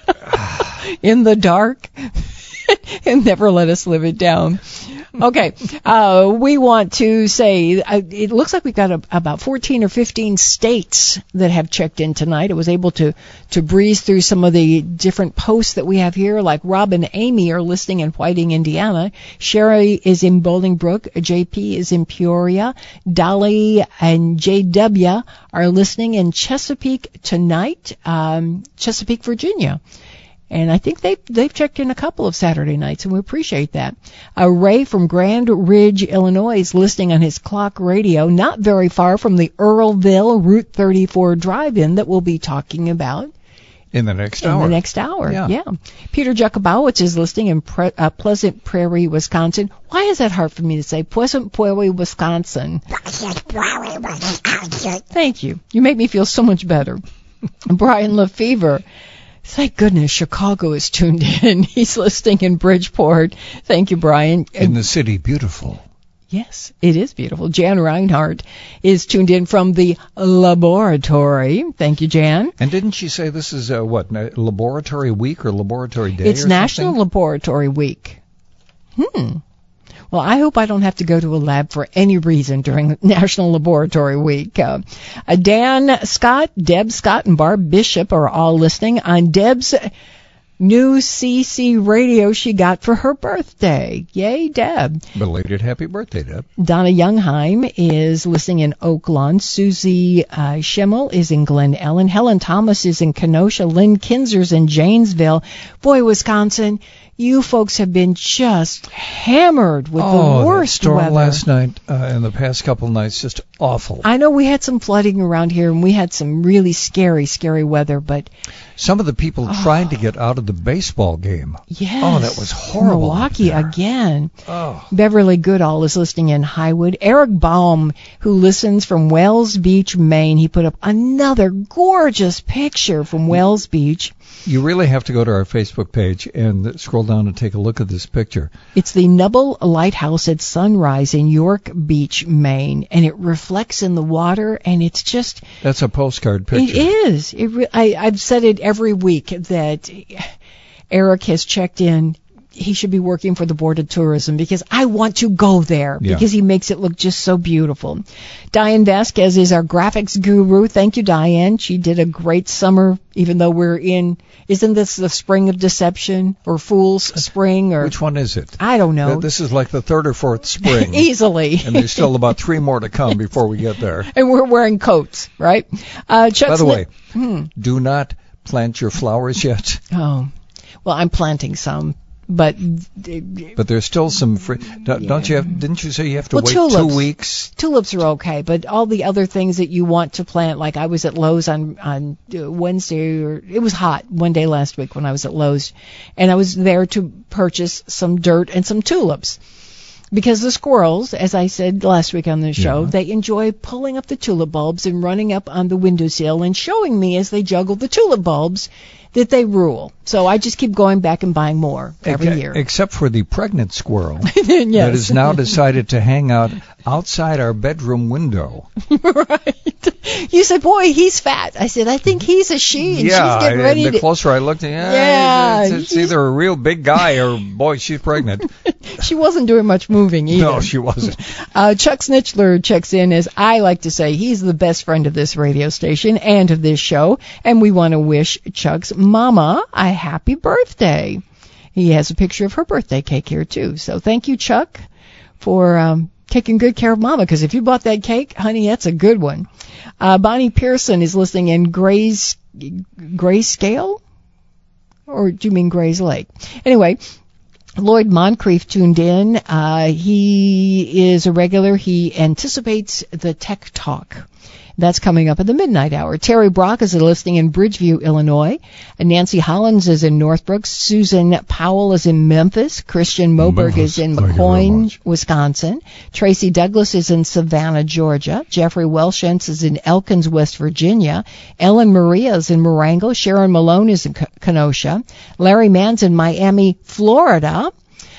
In the dark? And never let us live it down. Okay, we want to say it looks like we've got about 14 or 15 states that have checked in tonight. I was able to breeze through some of the different posts that we have here, like Rob and Amy are listening in Whiting, Indiana. Sherry is in Bolingbrook. JP is in Peoria. Dolly and JW are listening in Chesapeake tonight, Chesapeake, Virginia. And I think they've checked in a couple of Saturday nights, and we appreciate that. Ray from Grand Ridge, Illinois, is listening on his clock radio, not very far from the Earlville Route 34 drive-in that we'll be talking about in the next hour. Yeah. Peter Jakubowicz is listening in Pleasant Prairie, Wisconsin. Why is that hard for me to say? Pleasant Prairie, Wisconsin. Thank you. You make me feel so much better. Brian Lefevre. Thank goodness Chicago is tuned in. He's listening in Bridgeport. Thank you, Brian. In the city, beautiful. Yes, it is beautiful. Jan Reinhardt is tuned in from the laboratory. Thank you, Jan. And didn't she say this is, Laboratory Week or Laboratory Day? It's National Laboratory Week. Well, I hope I don't have to go to a lab for any reason during National Laboratory Week. Dan Scott, Deb Scott, and Barb Bishop are all listening on Deb's new CC radio she got for her birthday. Yay, Deb. Belated happy birthday, Deb. Donna Youngheim is listening in Oak Lawn. Susie Schimmel is in Glen Ellen. Helen Thomas is in Kenosha. Lynn Kinzer's in Janesville. Boy, Wisconsin, you folks have been just hammered with the worst storm weather. Last night and the past couple nights, just awful. I know we had some flooding around here, and we had some really scary weather, but some of the people trying to get out of the baseball game. Yes. Oh, that was horrible. Milwaukee again. Beverly Goodall is listening in Highwood. Eric Baum, who listens from Wells Beach, Maine, he put up another gorgeous picture from Wells Beach. You really have to go to our Facebook page and scroll down and take a look at this picture. It's the Nubble Lighthouse at sunrise in York Beach, Maine, and it reflects in the water, and it's just... That's a postcard picture. It is. I've said it every week that Eric has checked in. He should be working for the Board of Tourism because I want to go there because he makes it look just so beautiful. Diane Vasquez is our graphics guru. Thank you, Diane. She did a great summer, even though we're in, isn't this the spring of deception or fool's spring? Or which one is it? I don't know. This is like the third or fourth spring. Easily. And there's still about 3 more to come before we get there. And we're wearing coats, right? By the way, do not plant your flowers yet. Oh, well, I'm planting some. But there's still some free. Don't you have? Didn't you say you have to wait tulips, 2 weeks? Tulips are okay, but all the other things that you want to plant, like I was at Lowe's on Wednesday, or it was hot one day last week when I was at Lowe's, and I was there to purchase some dirt and some tulips. Because the squirrels, as I said last week on the show, they enjoy pulling up the tulip bulbs and running up on the windowsill and showing me as they juggle the tulip bulbs that they rule. So I just keep going back and buying more every year. Except for the pregnant squirrel that has now decided to hang out outside our bedroom window. Right. You said, boy, he's fat. I said, I think he's a she, and she's getting ready the closer I looked, it's either a real big guy or, boy, she's pregnant. She wasn't doing much moving either. No, she wasn't. Chuck Snitchler checks in, as I like to say, he's the best friend of this radio station and of this show, and we want to wish Chuck's mama a happy birthday. He has a picture of her birthday cake here, too. So thank you, Chuck, for taking good care of Mama, because if you bought that cake, honey, that's a good one. Bonnie Pearson is listening in Grayscale? Or do you mean Grays Lake? Anyway, Lloyd Moncrief tuned in. He is a regular. He anticipates the Tech Talk. That's coming up at the midnight hour. Terry Brock is listening in Bridgeview, Illinois. Nancy Hollins is in Northbrook. Susan Powell is in Memphis. Christian Moberg is in McCoyne, Wisconsin. Tracy Douglas is in Savannah, Georgia. Jeffrey Welshentz is in Elkins, West Virginia. Ellen Maria is in Marengo. Sharon Malone is in Kenosha. Larry Mann's in Miami, Florida.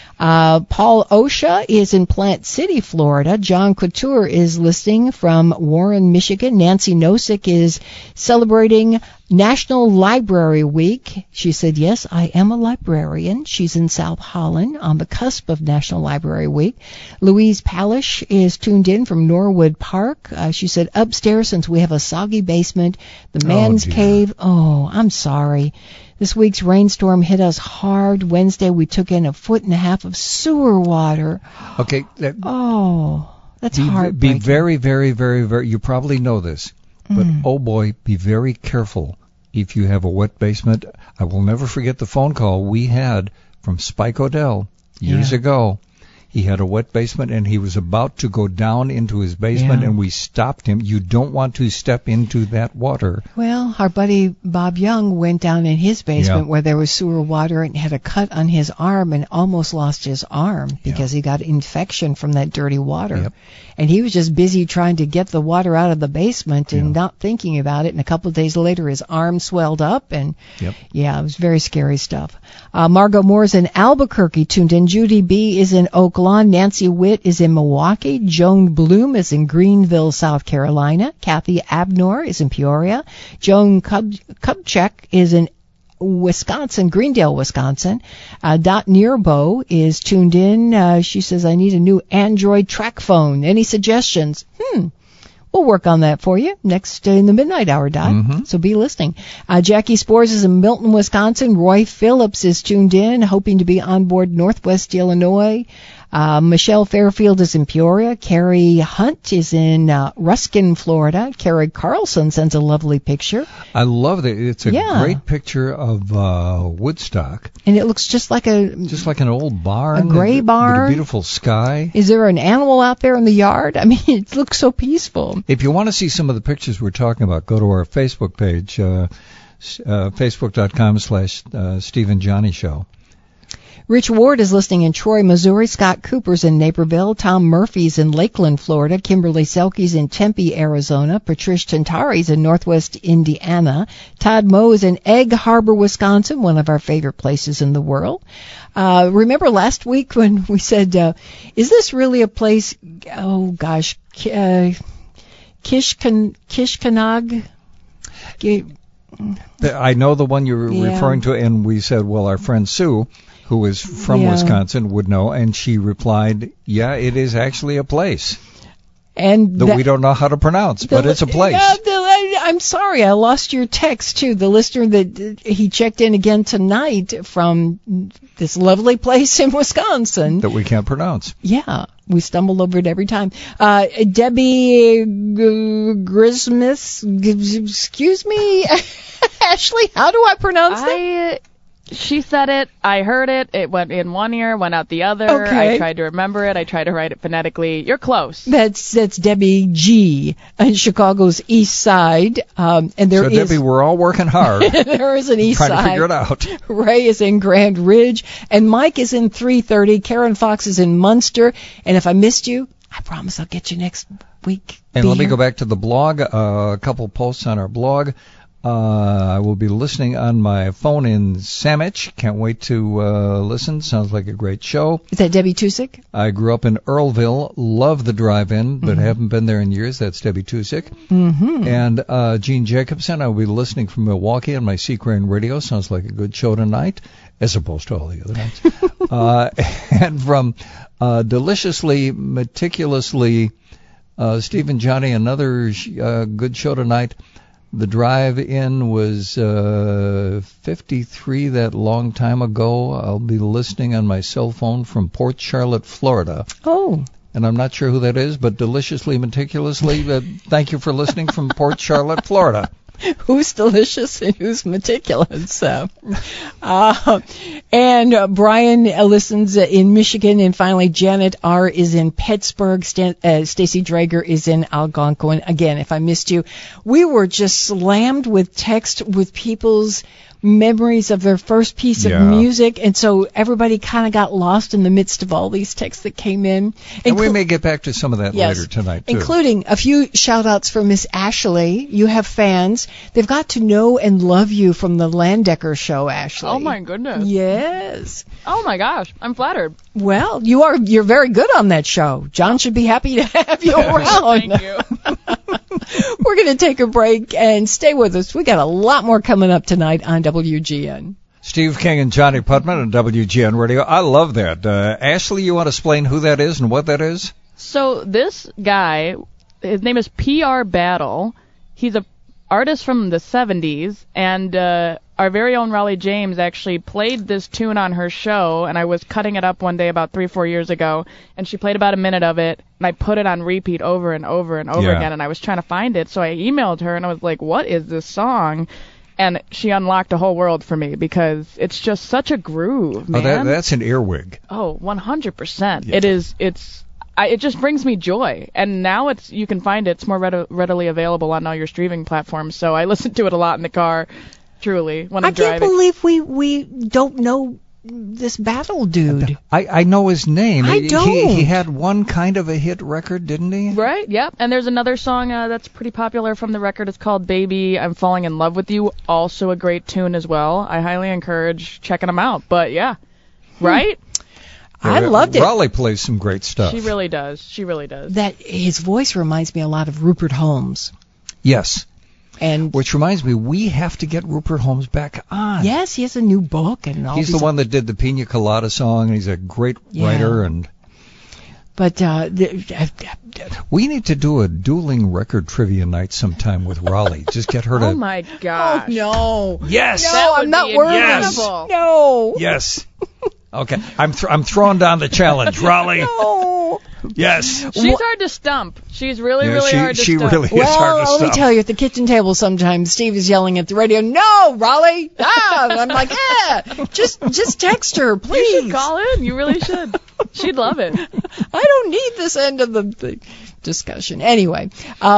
Paul Osha is in Plant City, Florida. John Couture is listening from Warren, Michigan. Nancy Nosek is celebrating National Library Week. She said, yes, I am a librarian. She's in South Holland on the cusp of National Library Week. Louise Palish is tuned in from Norwood Park. She said, upstairs, since we have a soggy basement, the man's cave. Oh, I'm sorry. This week's rainstorm hit us hard. Wednesday, we took in 1.5 feet of sewer water. Okay. That's heartbreaking. Be very, very, very, very, you probably know this, but oh boy, be very careful if you have a wet basement. I will never forget the phone call we had from Spike Odell years ago. He had a wet basement, and he was about to go down into his basement, and we stopped him. You don't want to step into that water. Well, our buddy Bob Young went down in his basement where there was sewer water and had a cut on his arm and almost lost his arm because he got infection from that dirty water. Yep. And he was just busy trying to get the water out of the basement and not thinking about it. And a couple of days later, his arm swelled up, and it was very scary stuff. Margot Moore is in Albuquerque, tuned in. Judy B. is in Oak Lawn. Nancy Witt is in Milwaukee. Joan Bloom is in Greenville, South Carolina. Kathy Abnor is in Peoria. Joan Kubchak is in Wisconsin, Greendale, Wisconsin. Dot Nearbo is tuned in. She says, I need a new Android track phone. Any suggestions? We'll work on that for you next in the midnight hour, Dot. So be listening. Jackie Spores is in Milton, Wisconsin. Roy Phillips is tuned in, hoping to be on board Northwest Illinois. Michelle Fairfield is in Peoria. Carrie Hunt is in Ruskin, Florida. Carrie Carlson sends a lovely picture. I love it. It's a great picture of Woodstock. And it looks just like an old barn. A gray barn. With a beautiful sky. Is there an animal out there in the yard? I mean, it looks so peaceful. If you want to see some of the pictures we're talking about, go to our Facebook page, facebook.com/Steve & Johnny Show. Rich Ward is listening in Troy, Missouri. Scott Cooper's in Naperville. Tom Murphy's in Lakeland, Florida. Kimberly Selke's in Tempe, Arizona. Patrice Tantari's in Northwest Indiana. Todd Moe is in Egg Harbor, Wisconsin, one of our favorite places in the world. Remember last week when we said, is this really a place? Oh, gosh. Kishkonog? I know the one you're referring to, and we said, well, our friend Sue, who is from Wisconsin, would know, and she replied, yeah, it is actually a place. And that we don't know how to pronounce, but it's a place. I'm sorry, I lost your text, too. The listener that he checked in again tonight from this lovely place in Wisconsin. That we can't pronounce. Yeah, we stumble over it every time. Debbie Grismith, excuse me, Ashley, how do I pronounce that? She said it. I heard it. It went in one ear, went out the other. Okay. I tried to remember it. I tried to write it phonetically. You're close. That's Debbie G. in Chicago's East Side. And there So, is Debbie, we're all working hard. there is an East trying Side. to figure it out. Ray is in Grand Ridge, and Mike is in 330. Karen Fox is in Munster. And if I missed you, I promise I'll get you next week. And Be let me here. go back to the blog. A couple posts on our blog. I will be listening on my phone in Sandwich. Can't wait to listen. Sounds like a great show. Is that Debbie Tusick? I grew up in Earlville. Love the drive-in, but haven't been there in years. That's Debbie Tusick. Mm-hmm. And Gene Jacobson. I will be listening from Milwaukee on my C-Crane radio. Sounds like a good show tonight, as opposed to all the other nights. And from Deliciously, Meticulously, Steve and Johnny, another good show tonight. The drive-in was 53 that long time ago. I'll be listening on my cell phone from Port Charlotte, Florida. Oh. And I'm not sure who that is, but Deliciously, Meticulously, thank you for listening from Port Charlotte, Florida. Who's delicious and who's meticulous. And Brian listens in Michigan. And finally, Janet R. is in Pittsburgh. Stacy Drager is in Algonquin. Again, if I missed you, we were just slammed with text with people's memories of their first piece of music, and so everybody kind of got lost in the midst of all these texts that came in. And we may get back to some of that later tonight, too. Including a few shout-outs for Miss Ashley. You have fans. They've got to know and love you from the Landecker show, Ashley. Oh, my goodness. Yes. Oh, my gosh. I'm flattered. Well, you're very good on that show. John should be happy to have you around. Thank you. We're going to take a break and stay with us. We got a lot more coming up tonight on WGN. Steve King and Johnny Putman on WGN Radio. I love that. Ashley, you want to explain who that is and what that is? So this guy, his name is PR Battle. He's a artist from the 70s, and our very own Raleigh James actually played this tune on her show, and I was cutting it up one day about 3-4 years ago, and she played about a minute of it, and I put it on repeat over and over and over again, and I was trying to find it, so I emailed her, and I was like, what is this song? And she unlocked a whole world for me, because it's just such a groove, man. Oh, that's an earwig. Oh, 100%. Yeah. It just brings me joy, and now you can find it. It's more readily available on all your streaming platforms. So I listen to it a lot in the car, truly, when I'm driving. I can't believe we don't know this Battle dude. I know his name. I don't. He had one kind of a hit record, didn't he? Right. Yep. And there's another song that's pretty popular from the record. It's called "Baby, I'm Falling in Love with You." Also a great tune as well. I highly encourage checking them out. But yeah, right. I loved it. Raleigh plays some great stuff. She really does. She really does. That his voice reminds me a lot of Rupert Holmes. Yes. And which reminds me, we have to get Rupert Holmes back on. Yes, he has a new book and all. He's the one that did the Pina Colada song, and he's a great writer. And but we need to do a dueling record trivia night sometime with Raleigh. Just get her to. Oh my gosh! Oh no! Yes. No, I'm not worried. Yes. No. Yes. Okay, I'm throwing down the challenge, Raleigh. No. Yes. She's hard to stump. She's really hard to stump. She really is hard to Well, stump. let me tell you, at the kitchen table sometimes Steve is yelling at the radio, "No, Raleigh!" And I'm like, just text her, please. You should call in. You really should. She'd love it. I don't need this end of the discussion. Anyway,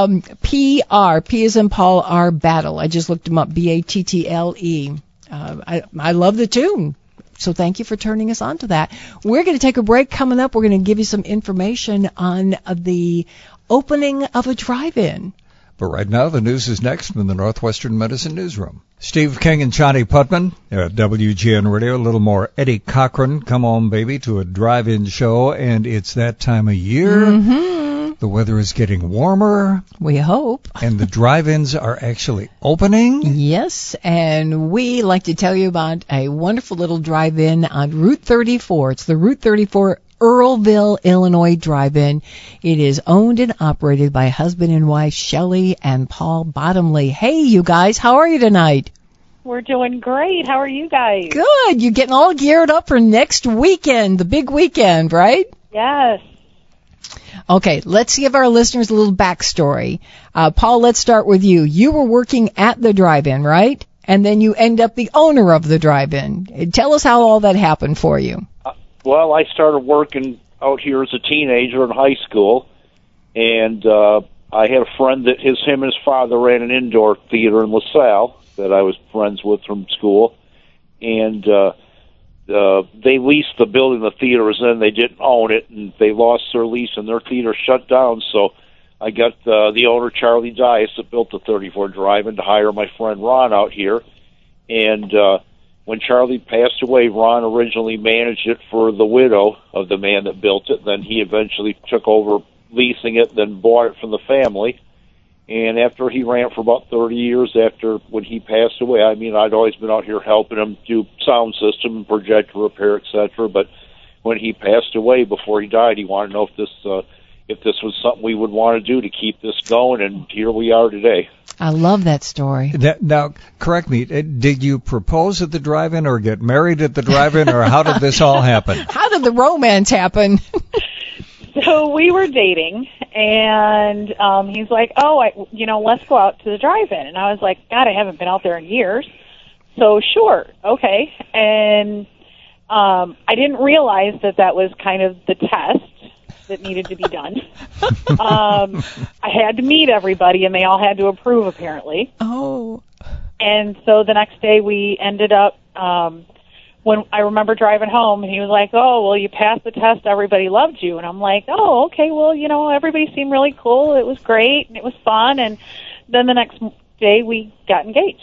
PR, P as in Paul, R, Battle. I just looked him up, B-A-T-T-L-E. I love the tune. So thank you for turning us on to that. We're going to take a break. Coming up, we're going to give you some information on the opening of a drive-in. But right now, the news is next from the Northwestern Medicine Newsroom. Steve King and Johnny Putman at WGN Radio. A little more Eddie Cochran, Come On Baby, to a drive-in show. And it's that time of year. Mm-hmm. The weather is getting warmer. We hope. And the drive-ins are actually opening. Yes, and we like to tell you about a wonderful little drive-in on Route 34. It's the Route 34 Earlville, Illinois drive-in. It is owned and operated by husband and wife Shelley and Paul Bottomley. Hey, you guys, how are you tonight? We're doing great. How are you guys? Good. You're getting all geared up for next weekend, the big weekend, right? Yes. Okay, let's give our listeners a little backstory. Paul, let's start with you. You were working at the drive-in, right? and then you end up the owner of the drive-in. Tell us how all that happened for you. Well, I started working out here as a teenager in high school, and I had a friend that him and his father ran an indoor theater in LaSalle that I was friends with from school, and they leased the building the theater was in. They didn't own it, and they lost their lease, and their theater shut down. So I got the owner, Charlie Dias, that built the 34 Drive-In, to hire my friend Ron out here. And when Charlie passed away, Ron originally managed it for the widow of the man that built it. Then he eventually took over leasing it, then bought it from the family. And after he ran it for about 30 years after when he passed away, I mean, I'd always been out here helping him do sound system and projector repair, etc. But when he passed away, before he died, he wanted to know if this was something we would want to do to keep this going, and here we are today. I love that story. Now, correct me, did you propose at the drive-in or get married at the drive-in, or how did this all happen? How did the romance happen? So we were dating, and he's like, let's go out to the drive-in. And I was like, God, I haven't been out there in years. So sure, okay. And I didn't realize that was kind of the test that needed to be done. I had to meet everybody, and they all had to approve, apparently. Oh. And so the next day we ended up, when I remember driving home, and he was like, oh, well, you passed the test, everybody loved you. And I'm like, oh, okay, well, everybody seemed really cool. It was great, and it was fun. And then the next day we got engaged.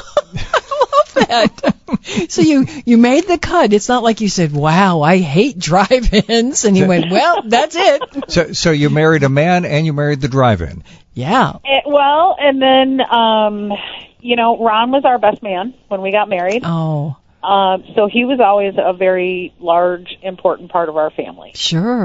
I love that. So you made the cut. It's not like you said, wow, I hate drive-ins. And he went, well, that's it. So you married a man and you married the drive-in. Yeah. And then, Ron was our best man when we got married. Oh. So he was always a very large, important part of our family. Sure.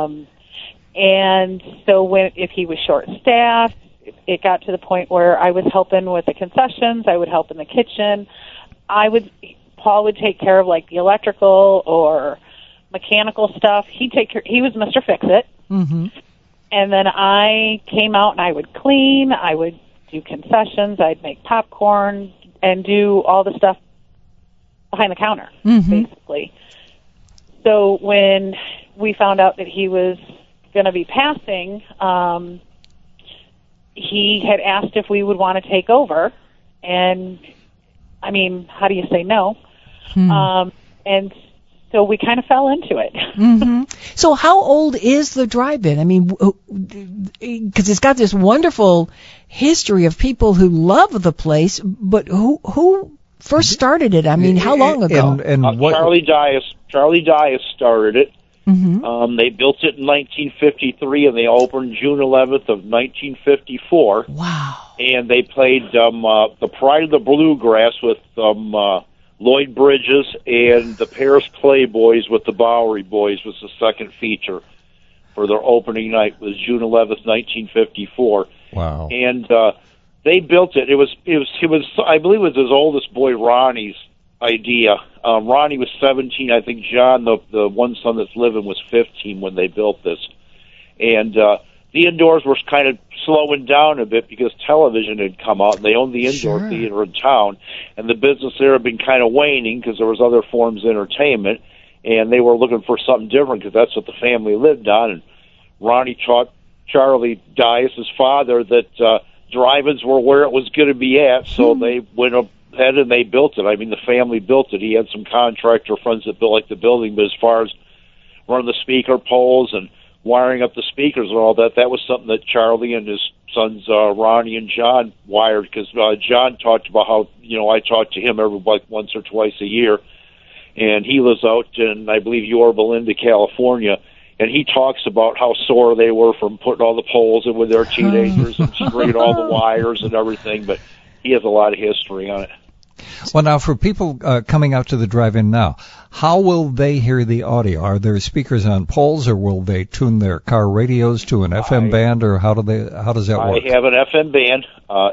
And so if he was short-staffed, it got to the point where I was helping with the concessions. I would help in the kitchen. Paul would take care of like the electrical or mechanical stuff. He was Mr. Fix-It. Mm-hmm. And then I came out and I would clean. I would do concessions. I'd make popcorn and do all the stuff behind the counter, basically. So when we found out that he was going to be passing, he had asked if we would want to take over. And, I mean, how do you say no? And so we kind of fell into it. Mm-hmm. So how old is the drive-in? I mean, because it's got this wonderful history of people who love the place, but who first started it? I mean, how long ago? Charlie Dias started it. Mm-hmm. They built it in 1953, and they opened June 11th of 1954. Wow. And they played The Pride of the Bluegrass with Lloyd Bridges, and the Paris Playboys with the Bowery Boys was the second feature for their opening night. Was June 11th, 1954. Wow. And they built it. It was I believe it was his oldest boy Ronnie's idea. Ronnie was 17. I think John, the one son that's living, was 15 when they built this. And the indoors were kind of slowing down a bit because television had come out, and they owned the indoor theater in town, and the business there had been kind of waning because there was other forms of entertainment, and they were looking for something different because that's what the family lived on. And Ronnie taught Charlie Dias, his father, that drive-ins were where it was going to be at, so they went ahead and they built it. I mean, the family built it. He had some contractor friends that built the building, but as far as running the speaker poles and wiring up the speakers and all that was something that Charlie and his sons Ronnie and John wired, because John talked about how I talked to him once or twice a year, and he lives out in, I believe, Yorba Linda, California, and he talks about how sore they were from putting all the poles in with their teenagers and stringing all the wires and everything, but he has a lot of history on it. Well, now, for people coming out to the drive-in now, how will they hear the audio? Are there speakers on poles, or will they tune their car radios to an FM band, or how does that work? I have an FM band,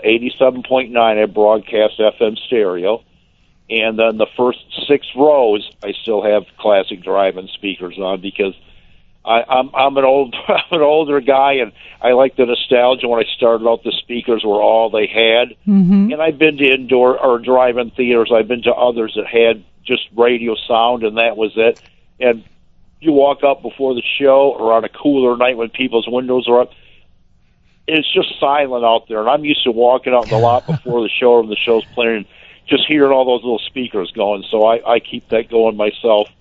87.9 at broadcast FM stereo, and then the first 6 rows I still have classic drive-in speakers on, because I'm an older guy, and I like the nostalgia. When I started out, the speakers were all they had. Mm-hmm. And I've been to indoor or drive-in theaters. I've been to others that had just radio sound, and that was it. And you walk up before the show or on a cooler night when people's windows are up, it's just silent out there. And I'm used to walking out in the lot before the show or when the show's playing and just hearing all those little speakers going. So I keep that going myself.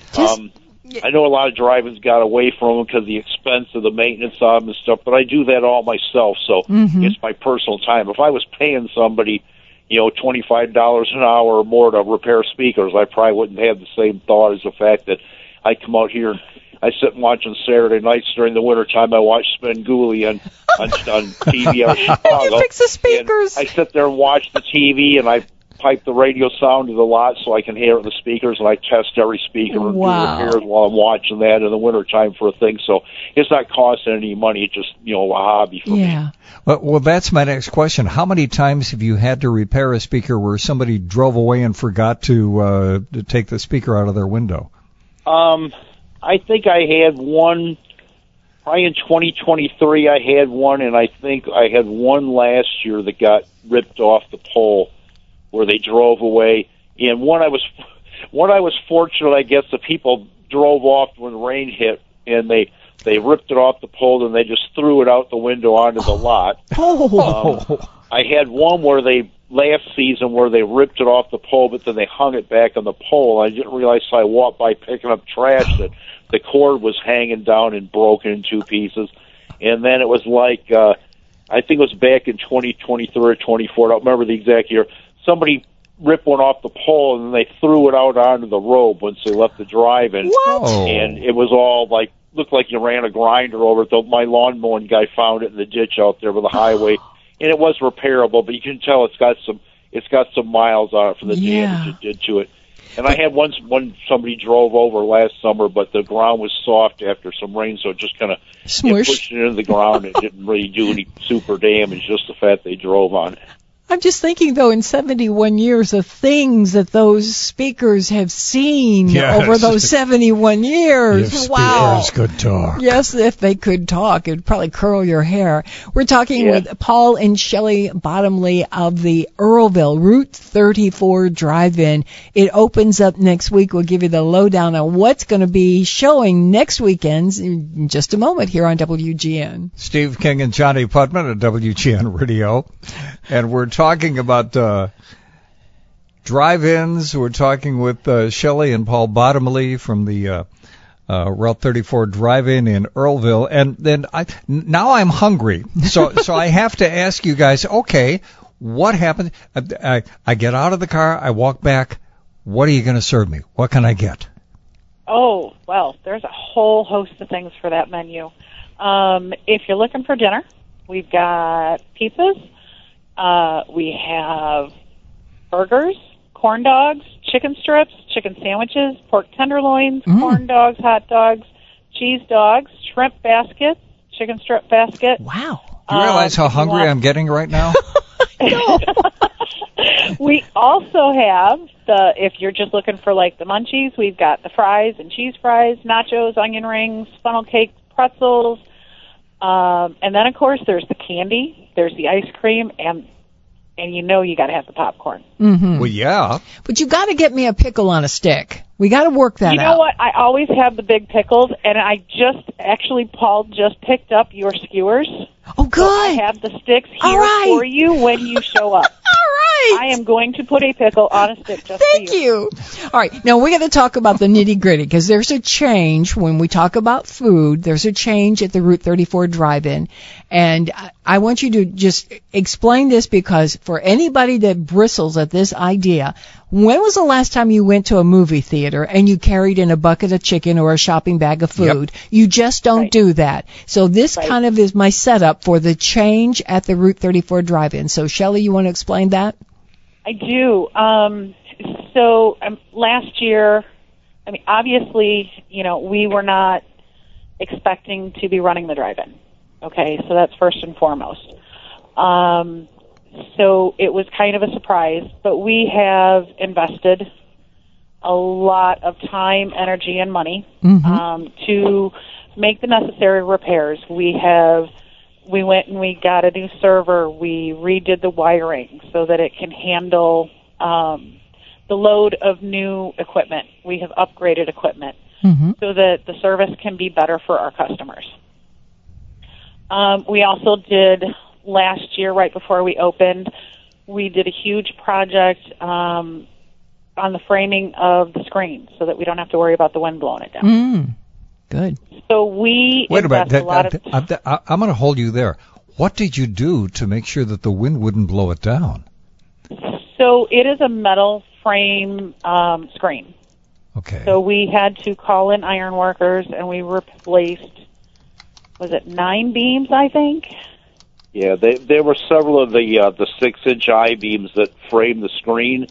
I know a lot of drive-ins got away from them because of the expense of the maintenance of them and stuff, but I do that all myself, so it's my personal time. If I was paying somebody, $25 an hour or more to repair speakers, I probably wouldn't have the same thought as the fact that I come out here and I sit and watch on Saturday nights during the wintertime. I watch Spenguli on TV out of Chicago. You fix the speakers. And I sit there and watch the TV, and I pipe the radio sound to the lot so I can hear it in the speakers, and I test every speaker and do repairs while I'm watching that in the wintertime for a thing. So it's not costing any money. It's just, a hobby for me. Well, that's my next question. How many times have you had to repair a speaker where somebody drove away and forgot to take the speaker out of their window? I think I had one, probably in 2023 I had one, and I think I had one last year that got ripped off the pole where they drove away. And one I was fortunate, I guess, the people drove off when the rain hit, and they ripped it off the pole and they just threw it out the window onto the lot. I had one where last season where they ripped it off the pole, but then they hung it back on the pole. I didn't realize, so I walked by picking up trash that the cord was hanging down and broken in two pieces. And then it was like, I think it was back in 2023 or 24, I don't remember the exact year, somebody ripped one off the pole and then they threw it out onto the road once they left the drive-in. What? And it was all like, looked like you ran a grinder over it. My lawn mowing guy found it in the ditch out there by the highway. And it was repairable, but you can tell it's got some miles on it from the damage it did to it. And I had one somebody drove over last summer, but the ground was soft after some rain, so it just kind of pushed it into the ground. It didn't really do any super damage, just the fact they drove on it. I'm just thinking, though, in 71 years of things that those speakers have seen over those 71 years. If wow. speakers could talk. Yes, if they could talk, it would probably curl your hair. We're talking with Paul and Shelley Bottomley of the Earlville Route 34 Drive-In. It opens up next week. We'll give you the lowdown on what's going to be showing next weekend in just a moment here on WGN. Steve King and Johnny Putman at WGN Radio. And we're talking about drive-ins. We're talking with Shelley and Paul Bottomley from the Route 34 Drive-In in Earlville. And then now I'm hungry, so I have to ask you guys. Okay, what happened? I get out of the car. I walk back. What are you going to serve me? What can I get? Oh, well, there's a whole host of things for that menu. If you're looking for dinner, we've got pizzas. We have burgers, corn dogs, chicken strips, chicken sandwiches, pork tenderloins, corn dogs, hot dogs, cheese dogs, shrimp basket, chicken strip basket. Wow. Do you realize how hungry I'm getting right now? We also have if you're just looking for like the munchies, we've got the fries and cheese fries, nachos, onion rings, funnel cake, pretzels. And then, of course, there's the candy, there's the ice cream, and you got to have the popcorn. Mm-hmm. Well, yeah. But you got to get me a pickle on a stick. We got to work that out. You know what? I always have the big pickles, and Paul just picked up your skewers. Oh, good. So I have the sticks here for you when you show up. All right. I am going to put a pickle on a stick just Thank for you. All right. Now, we're going to talk about the nitty-gritty because there's a change when we talk about food. There's a change at the Route 34 Drive-In. And I want you to just explain this because for anybody that bristles at this idea, when was the last time you went to a movie theater and you carried in a bucket of chicken or a shopping bag of food? Yep. You just don't do that. So this kind of is my setup for the change at the Route 34 Drive-In. So, Shelley, you want to explain that? I do. So last year, obviously, we were not expecting to be running the drive-in. Okay, so that's first and foremost. So it was kind of a surprise, but we have invested a lot of time, energy, and money to make the necessary repairs. We went and we got a new server. We redid the wiring so that it can handle the load of new equipment. We have upgraded equipment so that the service can be better for our customers. We also did last year, right before we opened, we did a huge project on the framing of the screen so that we don't have to worry about the wind blowing it down. Good. So we Wait a minute. a lot of... I'm going to hold you there. What did you do to make sure that the wind wouldn't blow it down? So it is a metal frame screen. Okay. So we had to call in iron workers, and we replaced, 9 beams, I think? Yeah, there were several of the 6-inch I-beams that frame the screen.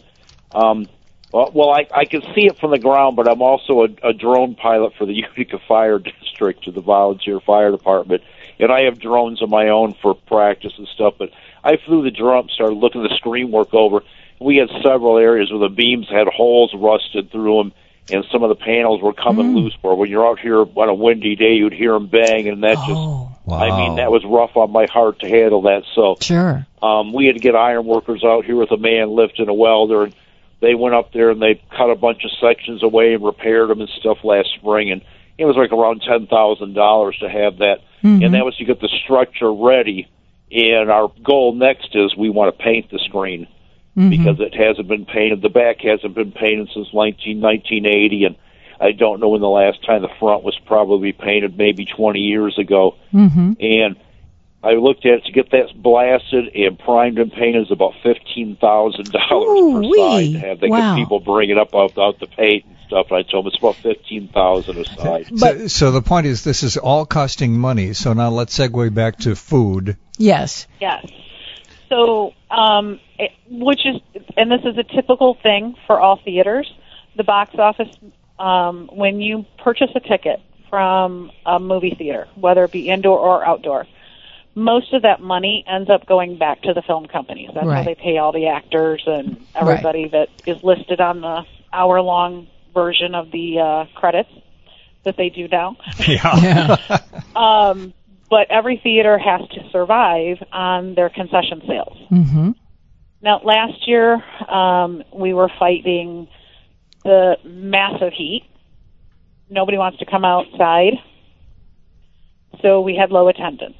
Well, I can see it from the ground, but I'm also a drone pilot for the Utica Fire District, to the volunteer fire department, and I have drones of my own for practice and stuff. But I flew the drone, started looking the screen work over. We had several areas where the beams had holes rusted through them, and some of the panels were coming loose. Where when you're out here on a windy day, you'd hear them bang, and that wow. I mean, that was rough on my heart to handle that. So sure, we had to get iron workers out here with a man lifting a welder, and they went up there and they cut a bunch of sections away and repaired them and stuff last spring, and it was like around $10,000 to have that. And that was to get the structure ready. And our goal next is we want to paint the screen because it hasn't been painted. The back hasn't been painted since 1980, and I don't know when the last time the front was probably painted, maybe 20 years ago. And I looked at it to get that blasted and primed and painted is about $15,000 per side to have. They get people bring it up out the paint and stuff. And I told them it's about $15,000 a side. So the point is, this is all costing money. So now let's segue back to food. Yes. Yes. So, which is, and this is a typical thing for all theaters, the box office. When you purchase a ticket from a movie theater, whether it be indoor or outdoor, most of that money ends up going back to the film companies. That's how they pay all the actors and everybody that is listed on the hour-long version of the credits that they do now. But every theater has to survive on their concession sales. Now, last year, we were fighting the massive heat. Nobody wants to come outside. So we had low attendance.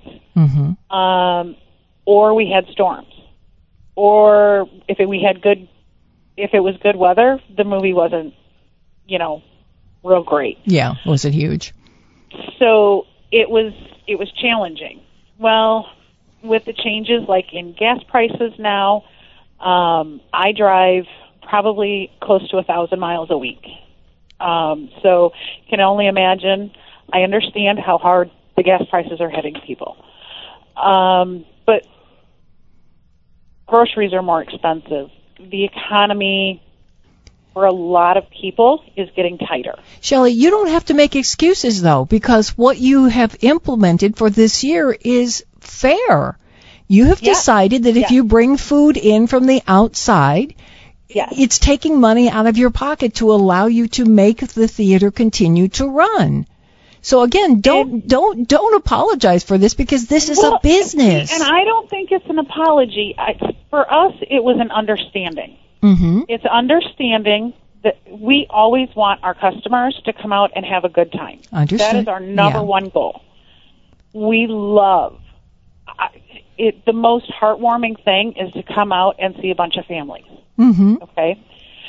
Or we had storms. Or if it was good weather, the movie wasn't, real great. Yeah, wasn't huge. So it was challenging. Well, with the changes like in gas prices now, I drive probably close to 1,000 miles a week. So you can only imagine. I understand how hard the gas prices are hitting people. But groceries are more expensive. The economy for a lot of people is getting tighter. Shelley, you don't have to make excuses, though, because what you have implemented for this year is fair. You have decided that if you bring food in from the outside, it's taking money out of your pocket to allow you to make the theater continue to run. So again, don't apologize for this, because this is a business. And I don't think it's an apology. For us, it was an understanding. It's understanding that we always want our customers to come out and have a good time. Understood. That is our number one goal. We love it. The most heartwarming thing is to come out and see a bunch of families. Okay?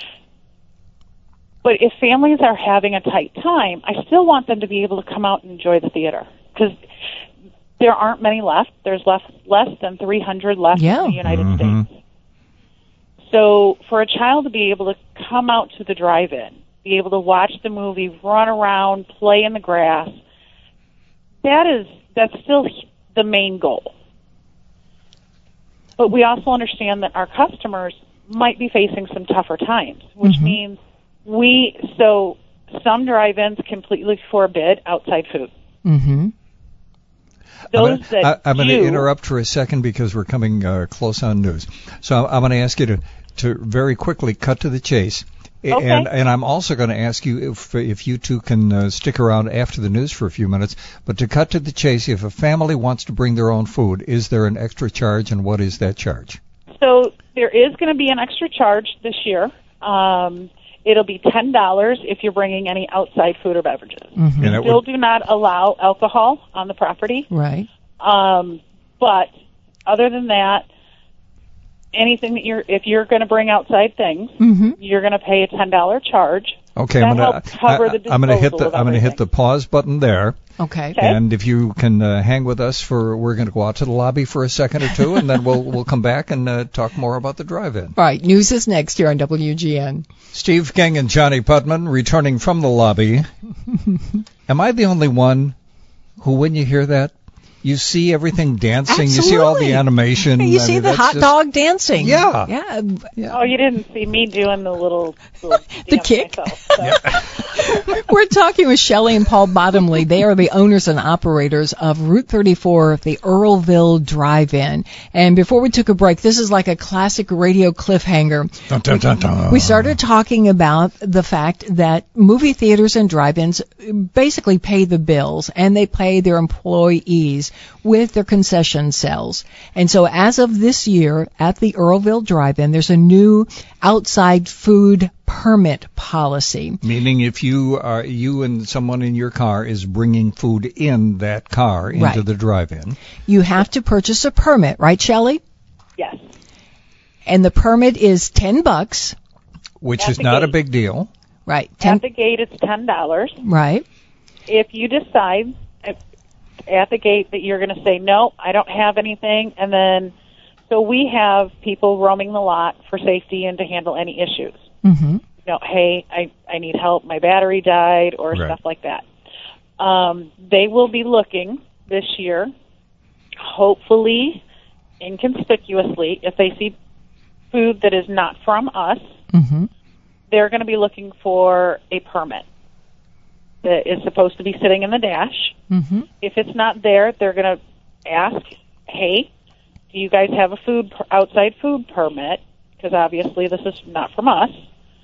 But if families are having a tight time, I still want them to be able to come out and enjoy the theater, because there aren't many left. There's less than 300 left in the United States. So for a child to be able to come out to the drive-in, be able to watch the movie, run around, play in the grass, that's still the main goal. But we also understand that our customers might be facing some tougher times, which means some drive-ins completely forbid outside food. I'm going to interrupt for a second because we're coming close on news. So I'm going to ask you to very quickly cut to the chase. Okay. And I'm also going to ask you if you two can stick around after the news for a few minutes. But to cut to the chase, if a family wants to bring their own food, is there an extra charge, and what is that charge? So there is going to be an extra charge this year. It'll be $10 if you're bringing any outside food or beverages. Mm-hmm. We still do not allow alcohol on the property. Right. But other than that, anything that if you're going to bring outside things, you're going to pay a $10 charge. Okay, I'm going to hit the pause button there. Okay. And if you can hang with us we're going to go out to the lobby for a second or two, and then we'll come back and talk more about the drive-in. All right, news is next here on WGN. Steve King and Johnny Putman returning from the lobby. Am I the only one who, when you hear that, you see everything dancing? Absolutely. You see all the animation. You see the hot dog dancing. Yeah. Yeah. Oh, you didn't see me doing the little the kick. Myself, so. We're talking with Shelley and Paul Bottomley. They are the owners and operators of Route 34, the Earlville Drive-In. And before we took a break, this is like a classic radio cliffhanger. Dun, dun, dun, dun. We started talking about the fact that movie theaters and drive-ins basically pay the bills, and they pay their employees with their concession sales. And so as of this year at the Earlville Drive-In, there's a new outside food permit policy. Meaning if you and someone in your car is bringing food in that car into the drive-in. You have to purchase a permit, right, Shelley? Yes. And the permit is $10. Which is not a big deal. Right. At the gate, it's $10. Right. If you decide at the gate that you're going to say, no, I don't have anything, and then, so we have people roaming the lot for safety and to handle any issues. Mm-hmm. Hey, I need help, my battery died, or stuff like that. They will be looking this year, hopefully inconspicuously, if they see food that is not from us, they're going to be looking for a permit that is supposed to be sitting in the dash. If it's not there, they're going to ask, hey, do you guys have a outside food permit? Because obviously this is not from us.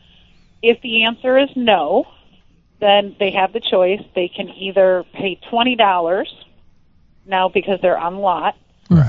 If the answer is no, then they have the choice. They can either pay $20 now because they're on lot,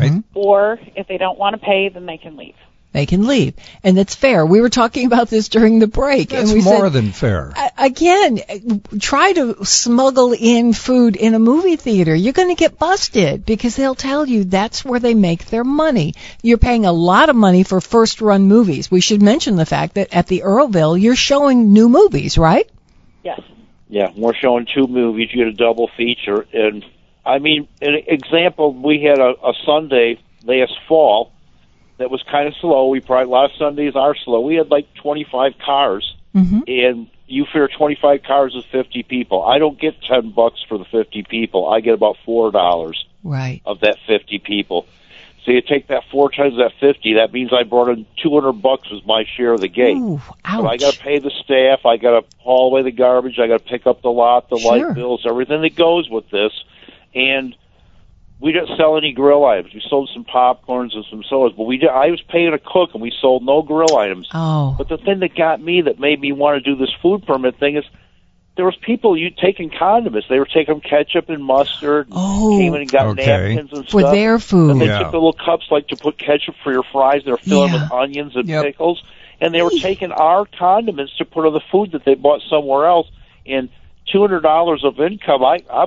or if they don't want to pay, then they can leave. They can leave. And that's fair. We were talking about this during the break. That's and we more said, than fair. Again, try to smuggle in food in a movie theater. You're going to get busted because they'll tell you that's where they make their money. You're paying a lot of money for first-run movies. We should mention the fact that at the Earlville, you're showing new movies, right? Yes. Yeah, we're showing 2 movies. You get a double feature. And, I mean, an example, we had a Sunday last fall that was kind of slow. A lot of Sundays are slow. We had like 25 cars, and you figure 25 cars is 50 people. I don't get $10 for the 50 people. I get about $4 of that 50 people. So you take that 4 times that 50. That means I brought in $200 was my share of the gate. Ooh, ouch. But I got to pay the staff. I got to haul away the garbage. I got to pick up the lot, the light bills, everything that goes with this, and we didn't sell any grill items. We sold some popcorns and some sodas, but I was paying a cook, and we sold no grill items. Oh. But the thing that got me, that made me want to do this food permit thing, is there was people taking condiments. They were taking ketchup and mustard. Came in and got napkins and for stuff. their food. And they took the little cups like to put ketchup for your fries. They were filling with onions and pickles, and they were taking our condiments to put on the food that they bought somewhere else. And $200 of income,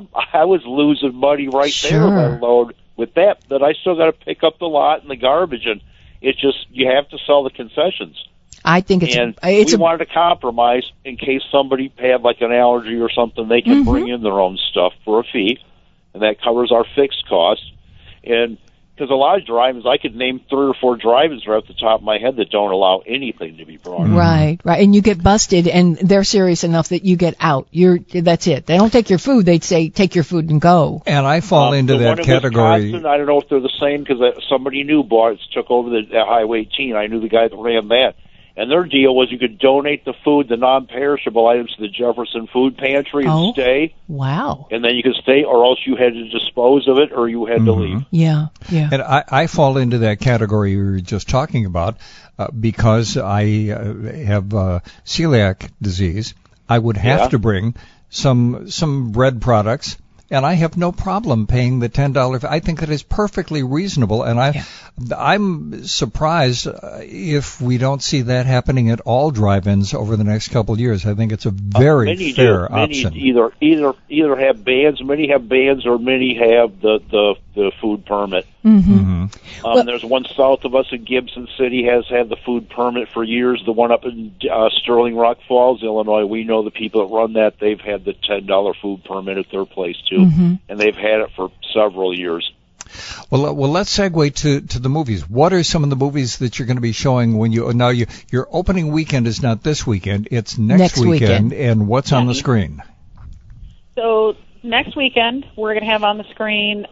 I was losing money right there, let alone with that I still got to pick up the lot and the garbage, and it's just, you have to sell the concessions. I think we wanted to compromise in case somebody had like an allergy or something. They can bring in their own stuff for a fee, and that covers our fixed costs. And because a lot of drive-ins, I could name 3 or 4 drive-ins right off the top of my head that don't allow anything to be brought in. Right. And you get busted, and they're serious enough that you get out. That's it. They don't take your food. They'd say, take your food and go. And I fall into that category. Wisconsin, I don't know if they're the same, because somebody new took over the Highway 18. I knew the guy that ran that. And their deal was you could donate the food, the non-perishable items, to the Jefferson Food Pantry and stay. Wow. And then you could stay, or else you had to dispose of it, or you had to leave. Yeah. And I fall into that category you were just talking about because I have celiac disease. I would have to bring some bread products, and I have no problem paying the $10. I think that is perfectly reasonable, and I'm surprised if we don't see that happening at all drive-ins over the next couple of years. I think it's a very fair option. Many either have bans, many have bans, or many have the food permit. There's one south of us in Gibson City has had the food permit for years. The one up in Sterling Rock Falls, Illinois, we know the people that run that. They've had the $10 food permit at their place too, and they've had it for several years. Well, let's segue to the movies. What are some of the movies that you're going to be showing when your opening weekend is not this weekend, it's next weekend, and what's on the screen? So next weekend we're going to have on the screen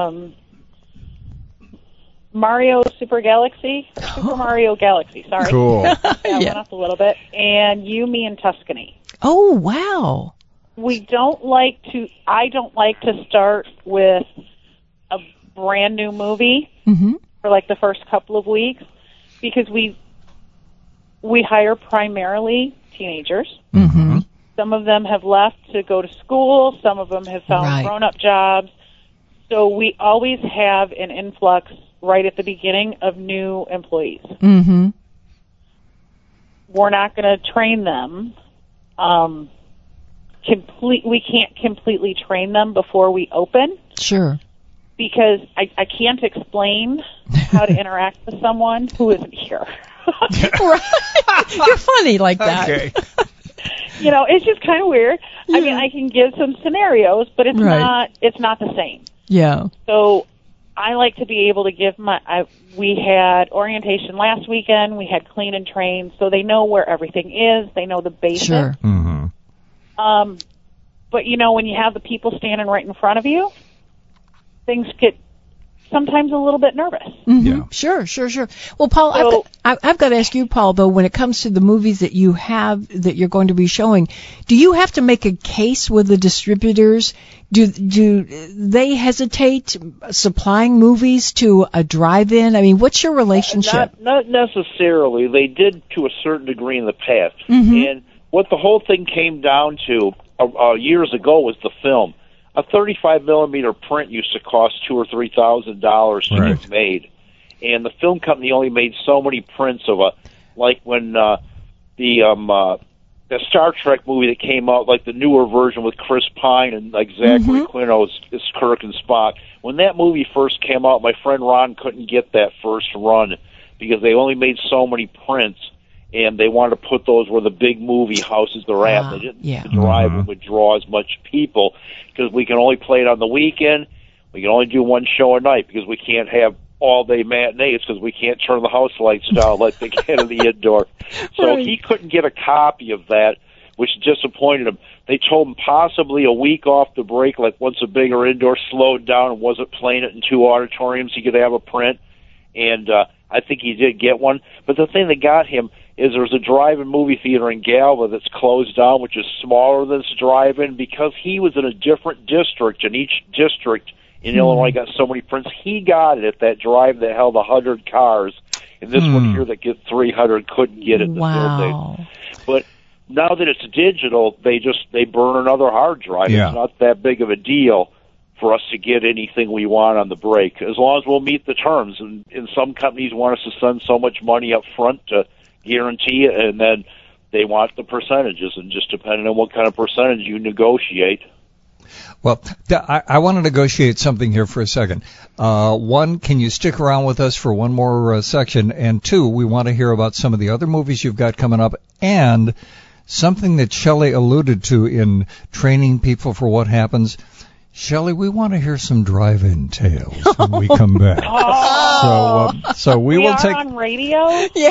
Mario Super Mario Galaxy, sorry. Cool. I went up a little bit. And You, Me, and Tuscany. Oh, wow. I don't like to start with a brand new movie for like the first couple of weeks, because we hire primarily teenagers. Some of them have left to go to school. Some of them have found grown-up jobs. So we always have an influx right at the beginning of new employees. We're not going to train them. We can't completely train them before we open. Sure. Because I can't explain how to interact with someone who isn't here. You're funny like that. Okay. It's just kind of weird. I mean, I can give some scenarios, but it's not the same. Yeah. So I like to be able to give we had orientation last weekend. We had clean and train, so they know where everything is. They know the basics. Sure. But when you have the people standing right in front of you, things get sometimes a little bit nervous. Sure. Well, Paul, I've got to ask you, Paul, though, when it comes to the movies that you have that you're going to be showing, do you have to make a case with the distributors? Do they hesitate supplying movies to a drive-in? I mean, what's your relationship? Not necessarily. They did to a certain degree in the past. And what the whole thing came down to years ago was the film. A 35 millimeter print used to cost $2,000 or $3,000 to get made, and the film company only made so many prints of like when the Star Trek movie that came out, like the newer version with Chris Pine and like Zachary Quino as Kirk and Spock. When that movie first came out, my friend Ron couldn't get that first run because they only made so many prints. And they wanted to put those where the big movie houses are at. They didn't drive them would draw as much people because we can only play it on the weekend. We can only do one show a night because we can't have all-day matinees because we can't turn the house lights down like they can in the indoor. So he couldn't get a copy of that, which disappointed him. They told him possibly a week off the break, like once a bigger indoor slowed down and wasn't playing it in 2 auditoriums, he could have a print. And I think he did get one. But the thing that got him is there's a drive-in movie theater in Galva that's closed down, which is smaller than this drive-in, because he was in a different district, and each district in Illinois got so many prints. He got it at that drive that held 100 cars, and this one here that gets 300 couldn't get it. Wow. But now that it's digital, they burn another hard drive. Yeah. It's not that big of a deal for us to get anything we want on the break, as long as we'll meet the terms. And some companies want us to send so much money up front to guarantee it, and then they want the percentages, and just depending on what kind of percentage you negotiate. Well, I want to negotiate something here for a second. One, can you stick around with us for one more section? And two, we want to hear about some of the other movies you've got coming up, and something that Shelley alluded to in training people for what happens. Shelley, we want to hear some drive-in tales when we come back. So we will take on radio.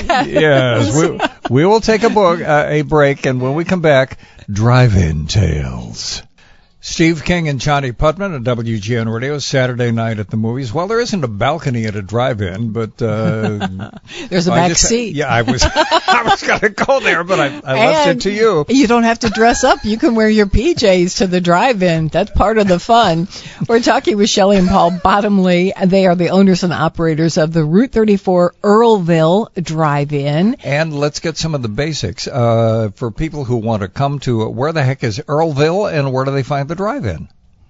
Yes, we will take a break, and when we come back, drive-in tales. Steve King and Johnny Putman at WGN Radio, Saturday night at the movies. Well, there isn't a balcony at a drive-in, but there's a back seat. Yeah, I was going to go there, but I left it to you. You don't have to dress up. You can wear your PJs to the drive-in. That's part of the fun. We're talking with Shelley and Paul Bottomley. They are the owners and operators of the Route 34 Earlville Drive-In. And let's get some of the basics for people who want to come to where the heck is Earlville, and where do they find the drive-in?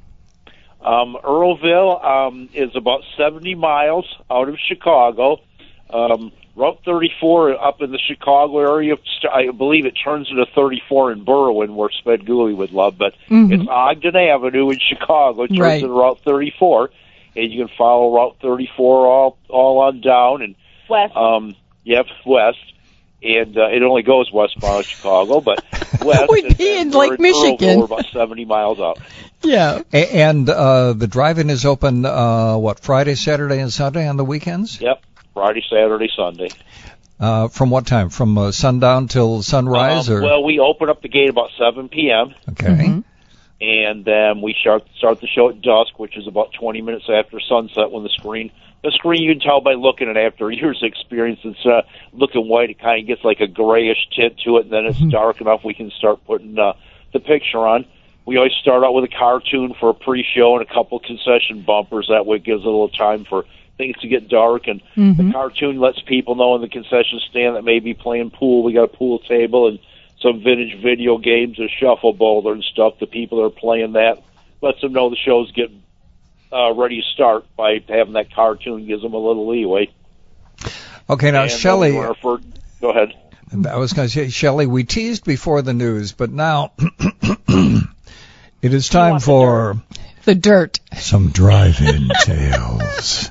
Earlville is about 70 miles out of Chicago. Route 34 up in the Chicago area, I believe it turns into 34 in Berwyn, where Sped Gooley would love, but it's Ogden Avenue in Chicago. It turns into Route 34, and you can follow Route 34 all on down. And west. West. And it only goes westbound of Chicago, but west. We'd be in Lake Michigan. We're about 70 miles out. Yeah. And the drive-in is open, Friday, Saturday, and Sunday on the weekends? Yep, Friday, Saturday, Sunday. From what time? From sundown till sunrise? Well, we open up the gate about 7 p.m. Okay. And then we start the show at dusk, which is about 20 minutes after sunset when the screen you can tell by looking at it after years of experience, it's looking white. It kind of gets like a grayish tint to it, and then it's dark enough we can start putting the picture on. We always start out with a cartoon for a pre-show and a couple concession bumpers. That way it gives a little time for things to get dark, and the cartoon lets people know in the concession stand that may be playing pool. We got a pool table and some vintage video games, a shuffle bowler and stuff. The people that are playing that lets them know the show's getting ready to start by having that cartoon, gives them a little leeway. Okay, now, Shelley. Go ahead. I was going to say, Shelley, we teased before the news, but now it is time for the dirt. Some drive-in tales.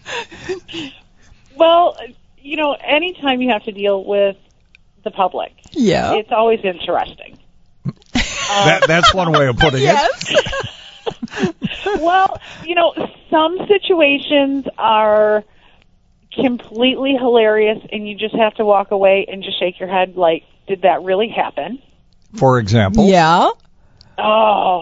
Well, anytime you have to deal with the public, it's always interesting. That's one way of putting it. Well, some situations are completely hilarious, and you just have to walk away and just shake your head like, did that really happen? For example? Yeah. Oh,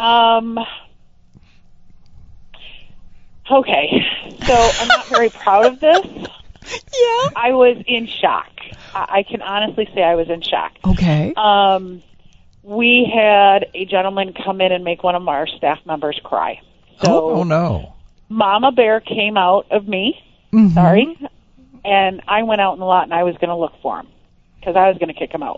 okay. So I'm not very proud of this. Yeah. I was in shock. I can honestly say I was in shock. Okay. We had a gentleman come in and make one of our staff members cry. So oh no. Mama Bear came out of me, sorry, and I went out in the lot and I was going to look for him because I was going to kick him out.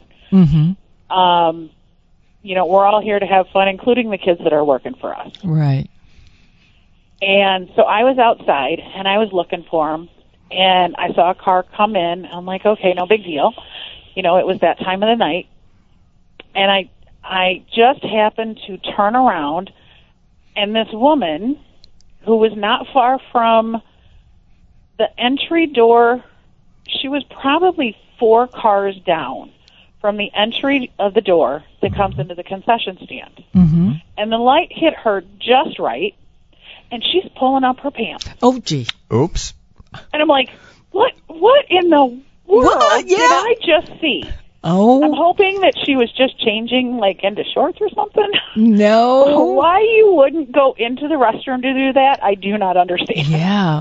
We're all here to have fun, including the kids that are working for us. Right. And so I was outside and I was looking for him, and I saw a car come in. I'm like, okay, no big deal. It was that time of the night. And I just happened to turn around, and this woman, who was not far from the entry door, she was probably 4 cars down from the entry of the door that comes into the concession stand. And the light hit her just right, and she's pulling up her pants. Oh, gee. Oops. And I'm like, what in the world did I just see? Oh. I'm hoping that she was just changing, into shorts or something. No. Why you wouldn't go into the restroom to do that, I do not understand. Yeah.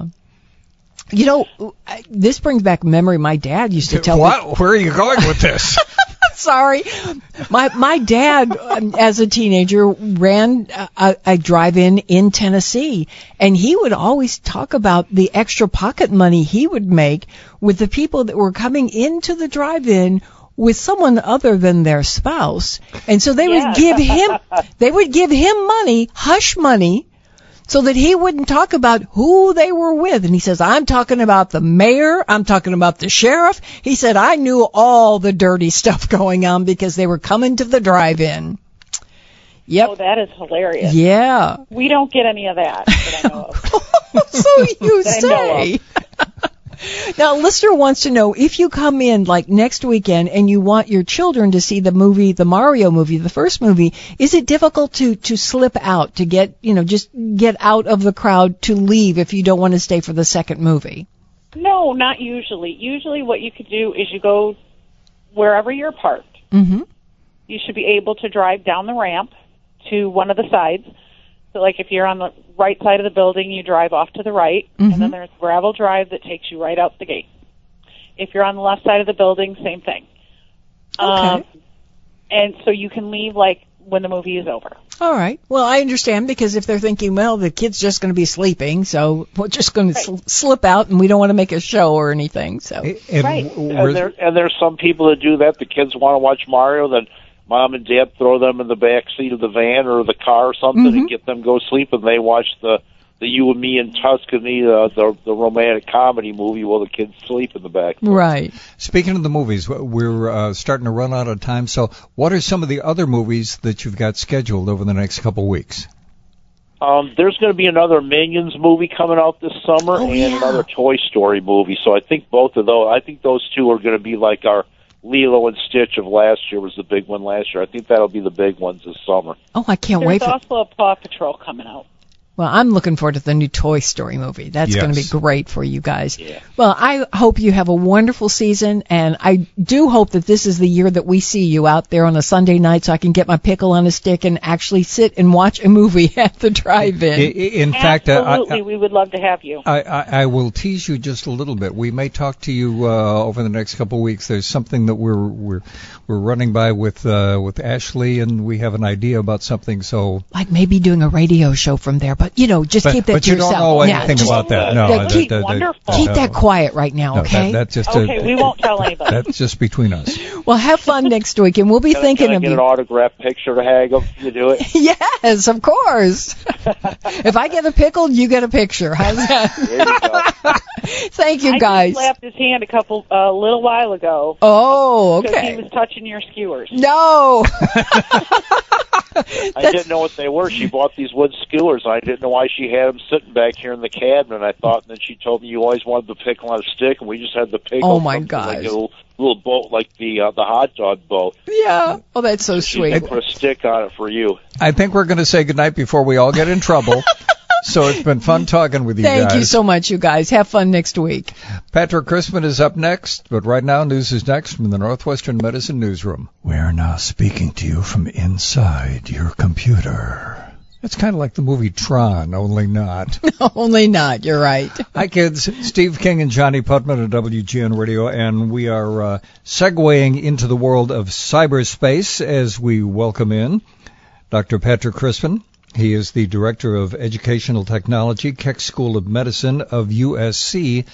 This brings back a memory my dad used to tell me. Where are you going with this? Sorry. My dad, as a teenager, ran a drive-in in Tennessee, and he would always talk about the extra pocket money he would make with the people that were coming into the drive-in with someone other than their spouse. And so they would give him money, hush money, so that he wouldn't talk about who they were with. And he says, I'm talking about the mayor, I'm talking about the sheriff. He said, I knew all the dirty stuff going on because they were coming to the drive-in. Yep. Oh, that is hilarious. Yeah. We don't get any of that I know of. So you say. Now, a listener wants to know, if you come in next weekend and you want your children to see the Mario movie, the first movie, is it difficult to slip out, to get out of the crowd, to leave if you don't want to stay for the second movie? No, not usually. Usually what you could do is you go wherever you're parked. You should be able to drive down the ramp to one of the sides. So, like, if you're on the right side of the building, you drive off to the right, and then there's gravel drive that takes you right out the gate. If you're on the left side of the building, same thing. Okay. And so you can leave, like, when the movie is over. All right. Well, I understand, because if they're thinking, well, the kid's just going to be sleeping, so we're just going to slip out, and we don't want to make a show or anything. So And there's some people that do that. The kids want to watch Mario, then mom and dad throw them in the back seat of the van or the car or something and get them go sleep, and they watch the You and Me in Tuscany, the romantic comedy movie, while the kids sleep in the back. Right. Speaking of the movies, we're starting to run out of time. So what are some of the other movies that you've got scheduled over the next couple of weeks? There's going to be another Minions movie coming out this summer and another Toy Story movie. So I think both of those, those two are going to be like our Lilo and Stitch of last year was the big one last year. I think that'll be the big ones this summer. Oh, I can't wait. There's also a Paw Patrol coming out. Well, I'm looking forward to the new Toy Story movie. That's going to be great for you guys. Yeah. Well, I hope you have a wonderful season, and I do hope that this is the year that we see you out there on a Sunday night so I can get my pickle on a stick and actually sit and watch a movie at the drive-in. In fact, absolutely, we would love to have you. I will tease you just a little bit. We may talk to you over the next couple of weeks. There's something that we're running by with Ashley, and we have an idea about something. So, like maybe doing a radio show from there, but just keep that to yourself. But you don't know anything about that. No, keep that quiet right now, okay? That's just we won't tell anybody. That's just between us. Well, have fun next week, and we'll be thinking of you. Can I get an autographed picture to hang up? You do it? Yes, of course. If I get a pickle, you get a picture. How's that? There you go. Thank you, guys. I just slapped his hand a little while ago. Oh, okay. Because he was touching your skewers. No. I didn't know what they were. She bought these wood skewers, and I didn't know why she had them sitting back here in the cabinet. I thought, and then she told me you always wanted the pickle on a stick, and we just had the pickle. Oh my gosh! Like a little boat, like the hot dog boat. Yeah. Oh, that's so sweet. She put a stick on it for you. I think we're going to say goodnight before we all get in trouble. So it's been fun talking with you guys. Thank you so much, you guys. Have fun next week. Patrick Crispin is up next, but right now news is next from the Northwestern Medicine Newsroom. We're now speaking to you from inside your computer. It's kind of like the movie Tron, only not. Only not, you're right. Hi, kids. Steve King and Johnny Putman at WGN Radio, and we are segueing into the world of cyberspace as we welcome in Dr. Patrick Crispin. He is the Director of Educational Technology, Keck School of Medicine of USC.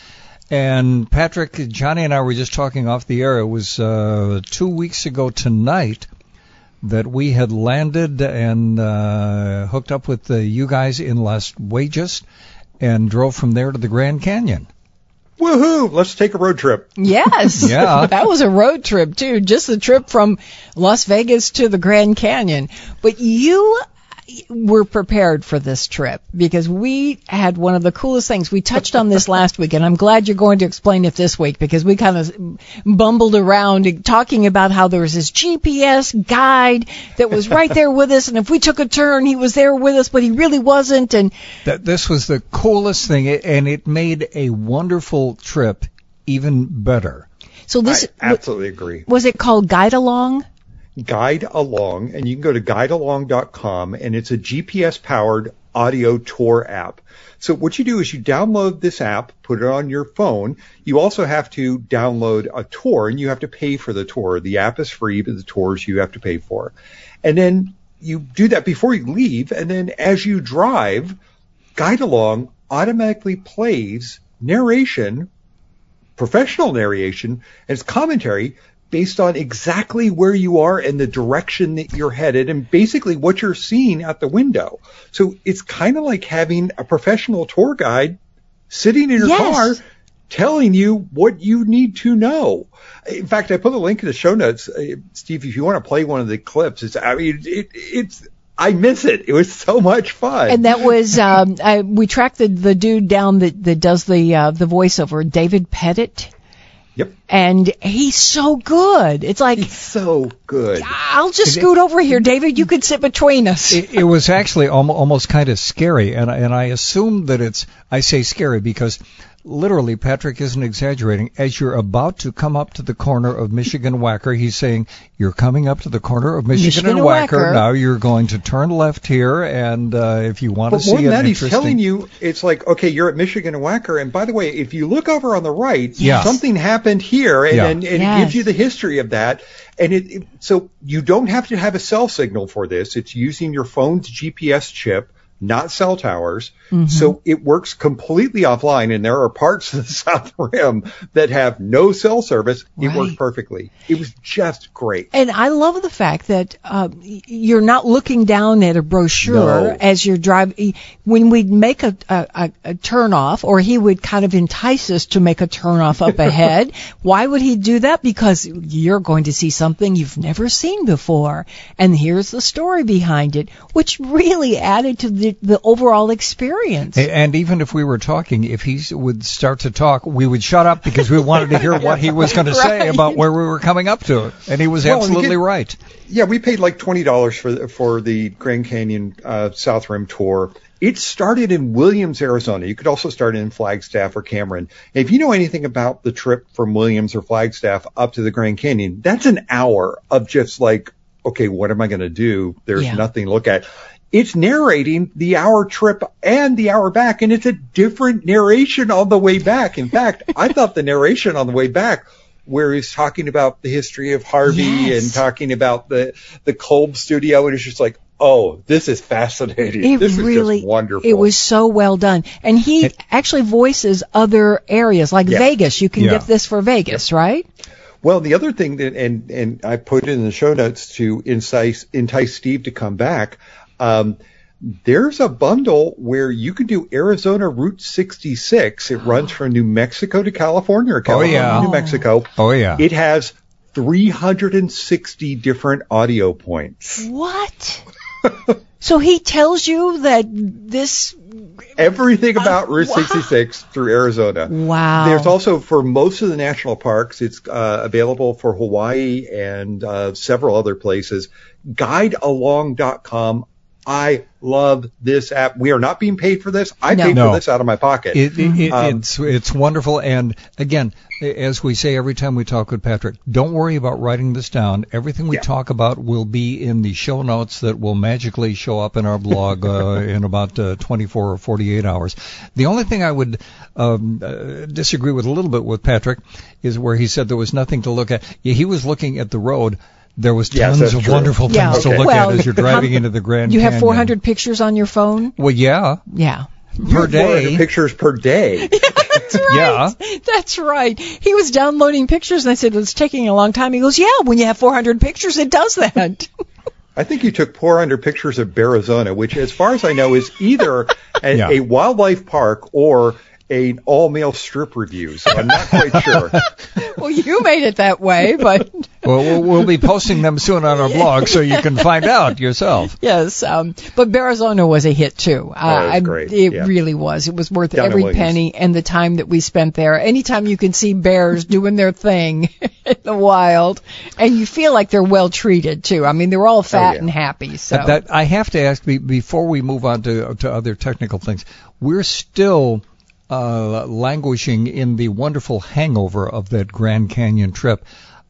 And Patrick, Johnny and I were just talking off the air. It was 2 weeks ago tonight that we had landed and hooked up with you guys in Las Vegas and drove from there to the Grand Canyon. Woohoo! Let's take a road trip. Yes. Yeah. That was a road trip, too. Just the trip from Las Vegas to the Grand Canyon. But you were prepared for this trip because we had one of the coolest things. We touched on this last week, and I'm glad you're going to explain it this week because we kind of bumbled around talking about how there was this GPS guide that was right there with us, and if we took a turn, he was there with us, but he really wasn't. And this was the coolest thing, and it made a wonderful trip even better. So this, I absolutely agree. Was it called Guide Along? Guide Along, and you can go to guidealong.com, and it's a GPS-powered audio tour app. So what you do is you download this app, put it on your phone. You also have to download a tour, and you have to pay for the tour. The app is free, but the tours you have to pay for. And then you do that before you leave, and then as you drive, Guide Along automatically plays narration, professional narration, and it's commentary based on exactly where you are and the direction that you're headed and basically what you're seeing out the window. So it's kind of like having a professional tour guide sitting in your car telling you what you need to know. In fact, I put a link in the show notes. Steve, if you want to play one of the clips, I miss it. It was so much fun. And that was, we tracked the dude down that does the voiceover, David Pettit. Yep. And he's so good. It's like, he's so good. I'll just scoot over here, David. You could sit between us. It was actually almost kind of scary, and I assume that I say scary because literally, Patrick isn't exaggerating. As you're about to come up to the corner of Michigan and Wacker, he's saying, you're coming up to the corner of Michigan and Wacker. Now you're going to turn left here, and if you want to see more than that, interesting... he's telling you, it's like, okay, you're at Michigan and Wacker, and by the way, if you look over on the right, something happened here, and it gives you the history of that. And so you don't have to have a cell signal for this. It's using your phone's GPS chip, not cell towers. Mm-hmm. So it works completely offline, and there are parts of the South Rim that have no cell service. It worked perfectly. It was just great. And I love the fact that you're not looking down at a brochure as you're driving. When we'd make a turn off, or he would kind of entice us to make a turn off up ahead, why would he do that? Because you're going to see something you've never seen before. And here's the story behind it, which really added to the overall experience. And even if we were talking, if he would start to talk, we would shut up because we wanted to hear what he was going to say about where we were coming up to. And he was absolutely right. Yeah, we paid like $20 for the Grand Canyon South Rim tour. It started in Williams, Arizona. You could also start in Flagstaff or Cameron. And if you know anything about the trip from Williams or Flagstaff up to the Grand Canyon, that's an hour of just like, okay, what am I going to do? There's nothing to look at. It's narrating the hour trip and the hour back, and it's a different narration on the way back. In fact, I thought the narration on the way back, where he's talking about the history of Harvey and talking about the Kolb studio, and it's just like, oh, this is fascinating. This is just wonderful. It was so well done. And he actually voices other areas, like Vegas. You can get this for Vegas, right? Well, the other thing that, and I put it in the show notes to entice Steve to come back, there's a bundle where you can do Arizona Route 66. It runs from New Mexico to California, or California to New Mexico. Oh, yeah. It has 360 different audio points. What? So he tells you that this... Everything about Route 66 through Arizona. Wow. There's also, for most of the national parks, it's available for Hawaii and several other places. GuideAlong.com. I love this app. We are not being paid for this. I paid for this out of my pocket. It's wonderful. And again, as we say every time we talk with Patrick, don't worry about writing this down. Everything we talk about will be in the show notes that will magically show up in our blog in about 24 or 48 hours. The only thing I would disagree with a little bit with Patrick is where he said there was nothing to look at. He was looking at the road. There was tons of wonderful things to look at as you're driving into the Grand Canyon. You have 400 pictures on your phone? Well, yeah. Yeah. Per day. 400 pictures per day. That's right. Yeah. That's right. He was downloading pictures, and I said, it's taking a long time. He goes, when you have 400 pictures, it does that. I think you took 400 pictures of Arizona, which, as far as I know, is either a wildlife park or an all-male strip review, so I'm not quite sure. Well, you made it that way, but... Well, we'll be posting them soon on our blog, so you can find out yourself. Yes, but Arizona was a hit, too. It was great. It really was. It was worth every penny and the time that we spent there. Anytime you can see bears doing their thing in the wild, and you feel like they're well-treated, too. I mean, they're all fat and happy. So I have to ask, before we move on to other technical things, we're still... languishing in the wonderful hangover of that Grand Canyon trip.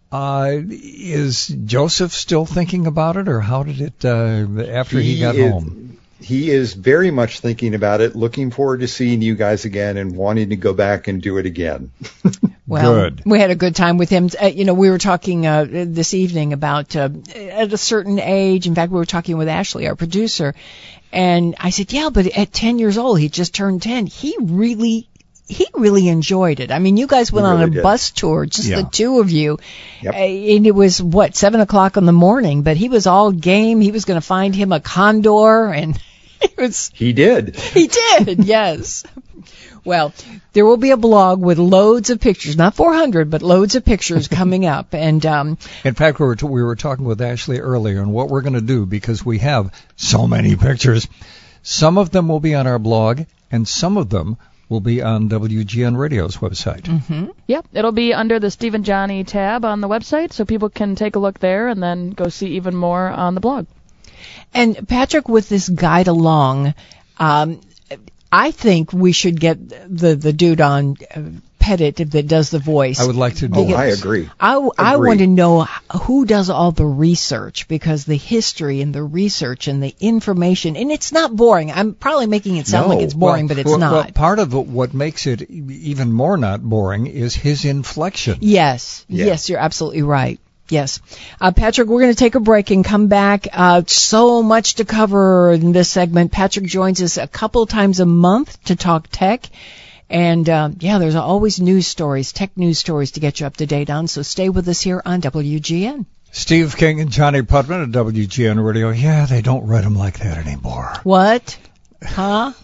Is Joseph still thinking about it, or how did it after he got home? He is very much thinking about it, looking forward to seeing you guys again and wanting to go back and do it again. Well, good. We had a good time with him. We were talking this evening about at a certain age. In fact, we were talking with Ashley, our producer, and I said, but at 10 years old, he just turned 10. He really enjoyed it. I mean, you guys went on a bus tour, just the two of you, and it was, 7 o'clock in the morning, but he was all game. He was going to find him a condor, and He did. He did, yes. Well, there will be a blog with loads of pictures, not 400, but loads of pictures coming up. And in fact, we were talking with Ashley earlier, and what we're going to do, because we have so many pictures, some of them will be on our blog, and some of them will be on WGN Radio's website. Mm-hmm. Yep, it'll be under the Steve and Johnny tab on the website, so people can take a look there and then go see even more on the blog. And Patrick, with this guide along, I think we should get the dude on Pettit that does the voice. I would like to do that. I agree. I want to know who does all the research, because the history and the research and the information, and it's not boring. I'm probably making it sound like it's boring, but it's not. Well, part of what makes it even more not boring is his inflection. Yes, you're absolutely right. Yes. Patrick, we're going to take a break and come back. So much to cover in this segment. Patrick joins us a couple times a month to talk tech. And, there's always news stories, tech news stories to get you up to date on. So stay with us here on WGN. Steve King and Johnny Putman at WGN Radio. Yeah, they don't write them like that anymore. What? Huh?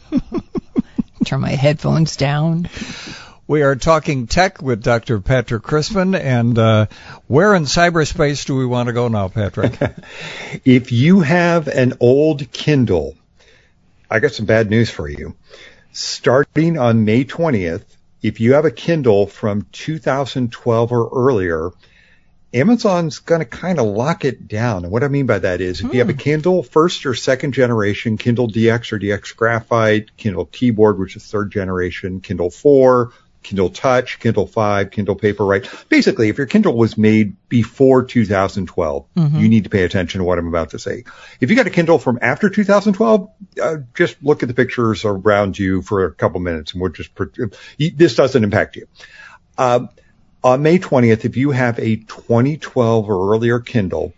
Turn my headphones down. We are talking tech with Dr. Patrick Christman, and where in cyberspace do we want to go now, Patrick? If you have an old Kindle, I got some bad news for you. Starting on May 20th, if you have a Kindle from 2012 or earlier, Amazon's going to kind of lock it down. And what I mean by that is if you have a Kindle first or second generation, Kindle DX or DX Graphite, Kindle Keyboard, which is third generation, Kindle 4, Kindle Touch, Kindle 5, Kindle Paperwhite. Basically, if your Kindle was made before 2012, you need to pay attention to what I'm about to say. If you got a Kindle from after 2012, just look at the pictures around you for a couple minutes, and this doesn't impact you. On May 20th, if you have a 2012 or earlier Kindle,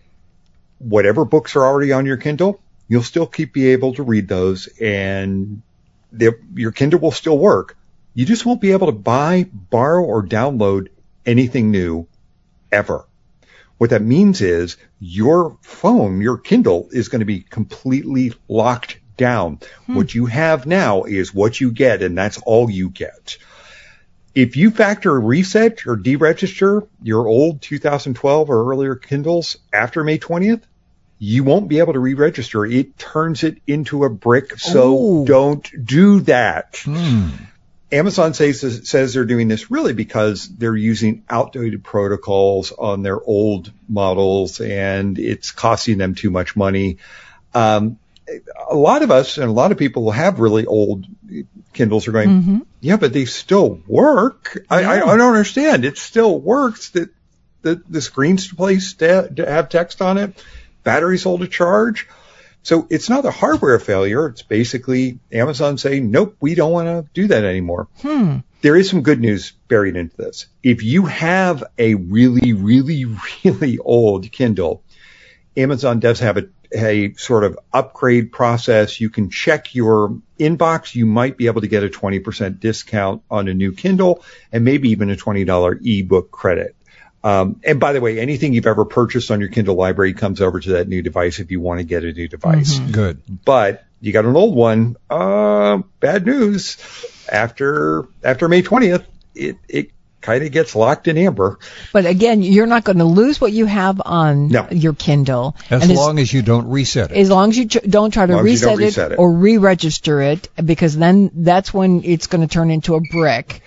whatever books are already on your Kindle, you'll still be able to read those, and your Kindle will still work. You just won't be able to buy, borrow, or download anything new ever. What that means is your phone, your Kindle, is going to be completely locked down. What you have now is what you get, and that's all you get. If you factory reset or deregister your old 2012 or earlier Kindles after May 20th, you won't be able to re-register. It turns it into a brick, so don't do that. Amazon says they're doing this really because they're using outdated protocols on their old models, and it's costing them too much money. A lot of us and a lot of people who have really old Kindles are going, yeah, but they still work. I don't understand. It still works. The screen's placed to have text on it. Batteries hold a charge. So it's not a hardware failure. It's basically Amazon saying, nope, we don't want to do that anymore. There is some good news buried into this. If you have a really, really, really old Kindle, Amazon does have a sort of upgrade process. You can check your inbox. You might be able to get a 20% discount on a new Kindle and maybe even a $20 ebook credit. And by the way, anything you've ever purchased on your Kindle library comes over to that new device if you want to get a new device. Good. But you got an old one. Bad news. After May 20th, it kind of gets locked in amber. But again, you're not going to lose what you have on your Kindle. As long as you don't reset it. As long as you don't try to reset it or re-register it, because then that's when it's going to turn into a brick.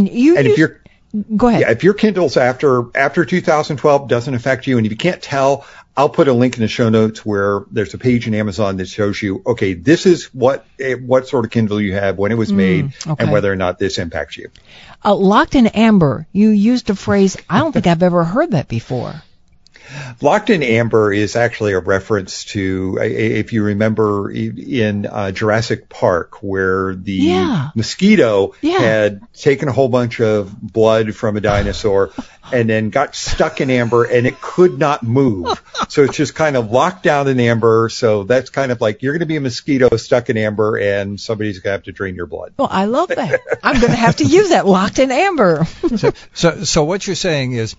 Go ahead. Yeah, if your Kindle's after 2012 doesn't affect you, and if you can't tell, I'll put a link in the show notes where there's a page in Amazon that shows you, okay, this is what sort of Kindle you have, when it was made, and whether or not this impacts you. Locked in amber. You used a phrase, I don't think I've ever heard that before. Locked in amber is actually a reference to, if you remember, in Jurassic Park, where the mosquito had taken a whole bunch of blood from a dinosaur and then got stuck in amber, and it could not move. So it's just kind of locked down in amber. So that's kind of like, you're going to be a mosquito stuck in amber, and somebody's going to have to drain your blood. Well, I love that. I'm going to have to use that, locked in amber. So what you're saying is,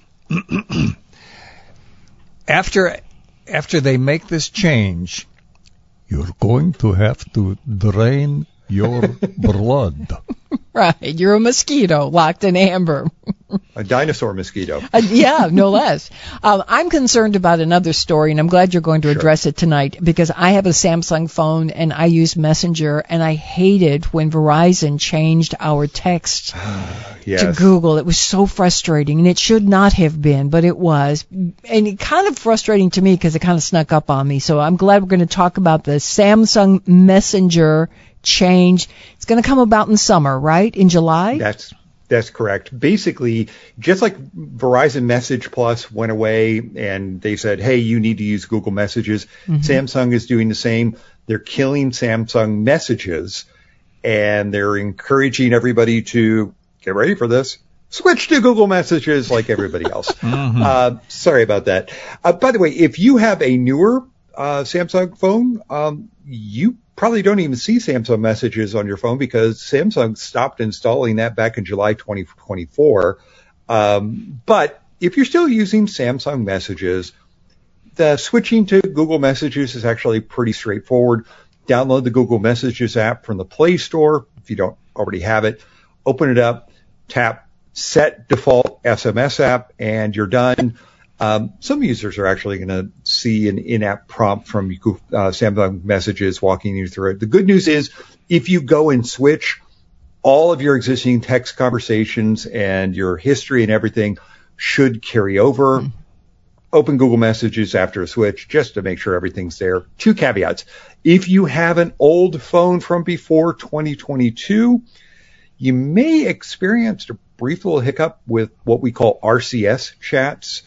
After they make this change, you're going to have to drain your blood. Right. You're a mosquito locked in amber. A dinosaur mosquito. Yeah, no less. I'm concerned about another story, and I'm glad you're going to address it tonight, because I have a Samsung phone, and I use Messenger, and I hated when Verizon changed our text to Google. It was so frustrating, and it should not have been, but it was. And it kind of frustrating to me because it kind of snuck up on me. So I'm glad we're going to talk about the Samsung Messenger change. It's going to come about in summer, right? In July? That's correct. Basically, just like Verizon Message Plus went away and they said, hey, you need to use Google Messages, Samsung is doing the same. They're killing Samsung Messages, and they're encouraging everybody to get ready for this. Switch to Google Messages like everybody else. Sorry about that. By the way, if you have a newer Samsung phone, you probably don't even see Samsung Messages on your phone because Samsung stopped installing that back in July 2024. But if you're still using Samsung Messages, the switching to Google Messages is actually pretty straightforward. Download the Google Messages app from the Play Store if you don't already have it. Open it up, tap Set Default SMS app, and you're done. Some users are actually going to see an in-app prompt from Samsung Messages walking you through it. The good news is if you go and switch, all of your existing text conversations and your history and everything should carry over. Open Google Messages after a switch just to make sure everything's there. 2 caveats. If you have an old phone from before 2022, you may experience a brief little hiccup with what we call RCS chats.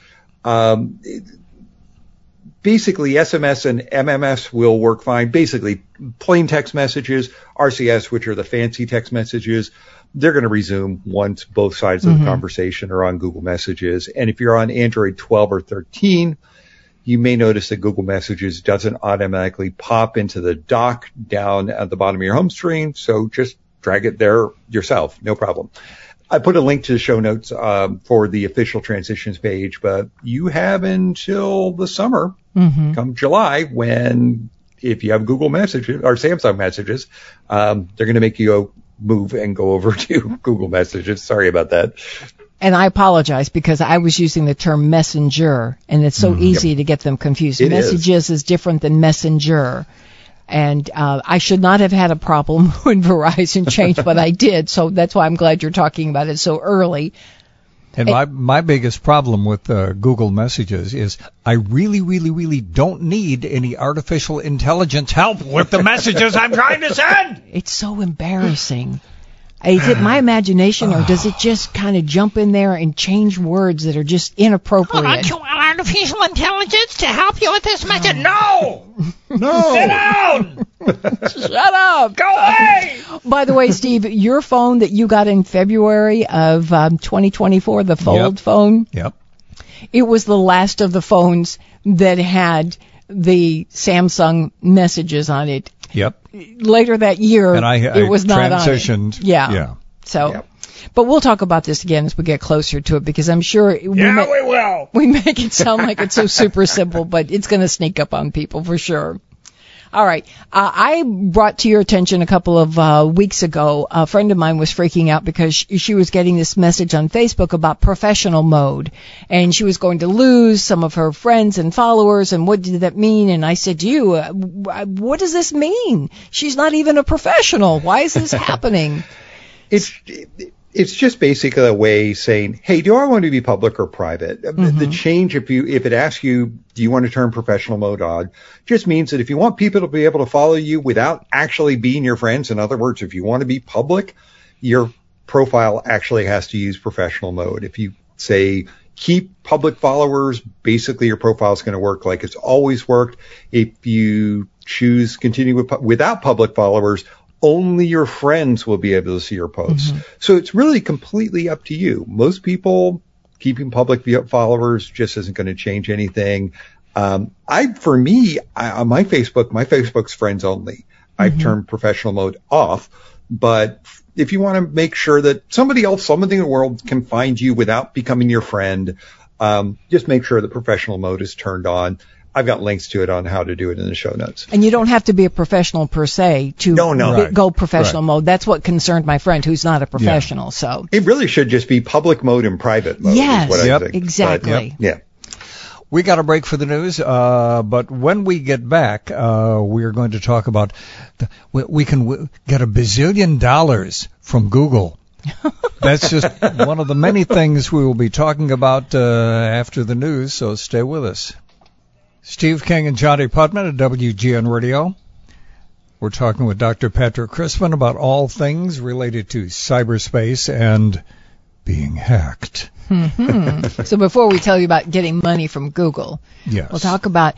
Basically, SMS and MMS will work fine. Basically, plain text messages, RCS, which are the fancy text messages, they're going to resume once both sides of the conversation are on Google Messages. And if you're on Android 12 or 13, you may notice that Google Messages doesn't automatically pop into the dock down at the bottom of your home screen. So just drag it there yourself. No problem. I put a link to the show notes for the official transitions page, but you have until the summer, come July, when if you have Google Messages or Samsung Messages, they're going to make you move and go over to Google Messages. Sorry about that. And I apologize because I was using the term messenger, and it's so easy to get them confused. Messages is different than messenger. And I should not have had a problem when Verizon changed, but I did. So that's why I'm glad you're talking about it so early. And my biggest problem with Google Messages is I really, really, really don't need any artificial intelligence help with the messages I'm trying to send. It's so embarrassing. Is it my imagination, or does it just kind of jump in there and change words that are just inappropriate? Don't you want artificial intelligence to help you with this message? No! No! Sit down! Shut up! Go away! By the way, Steve, your phone that you got in February of 2024, the Fold phone, it was the last of the phones that had the Samsung Messages on it. Later that year, and it was not transitioned. On it. So, but we'll talk about this again as we get closer to it, because I'm sure we will. We make it sound like it's so super simple, but it's going to sneak up on people for sure. All right. I brought to your attention a couple of weeks ago, a friend of mine was freaking out because she was getting this message on Facebook about professional mode, and she was going to lose some of her friends and followers, and what did that mean? And I said to you, what does this mean? She's not even a professional. Why is this happening? It's just basically a way saying, hey, do I want to be public or private? The change, if it asks you, do you want to turn professional mode on, just means that if you want people to be able to follow you without actually being your friends, in other words, if you want to be public, your profile actually has to use professional mode. If you say keep public followers, basically your profile is going to work like it's always worked. If you choose continue without public followers, only your friends will be able to see your posts. So it's really completely up to you. Most people, keeping public followers just isn't going to change anything. On my Facebook's friends only. I've turned professional mode off. But if you want to make sure that somebody in the world can find you without becoming your friend, just make sure that professional mode is turned on. I've got links to it on how to do it in the show notes. And you don't have to be a professional per se to go professional mode. That's what concerned my friend who's not a professional. So it really should just be public mode and private mode. Yes, is what I think. Exactly. But, we got a break for the news, but when we get back, we are going to talk about we can get $1 bazillion from Google. That's just one of the many things we will be talking about after the news, so stay with us. Steve King and Johnny Putman at WGN Radio. We're talking with Dr. Patrick Crispin about all things related to cyberspace and being hacked. Mm-hmm. So before we tell you about getting money from Google, yes, we'll talk about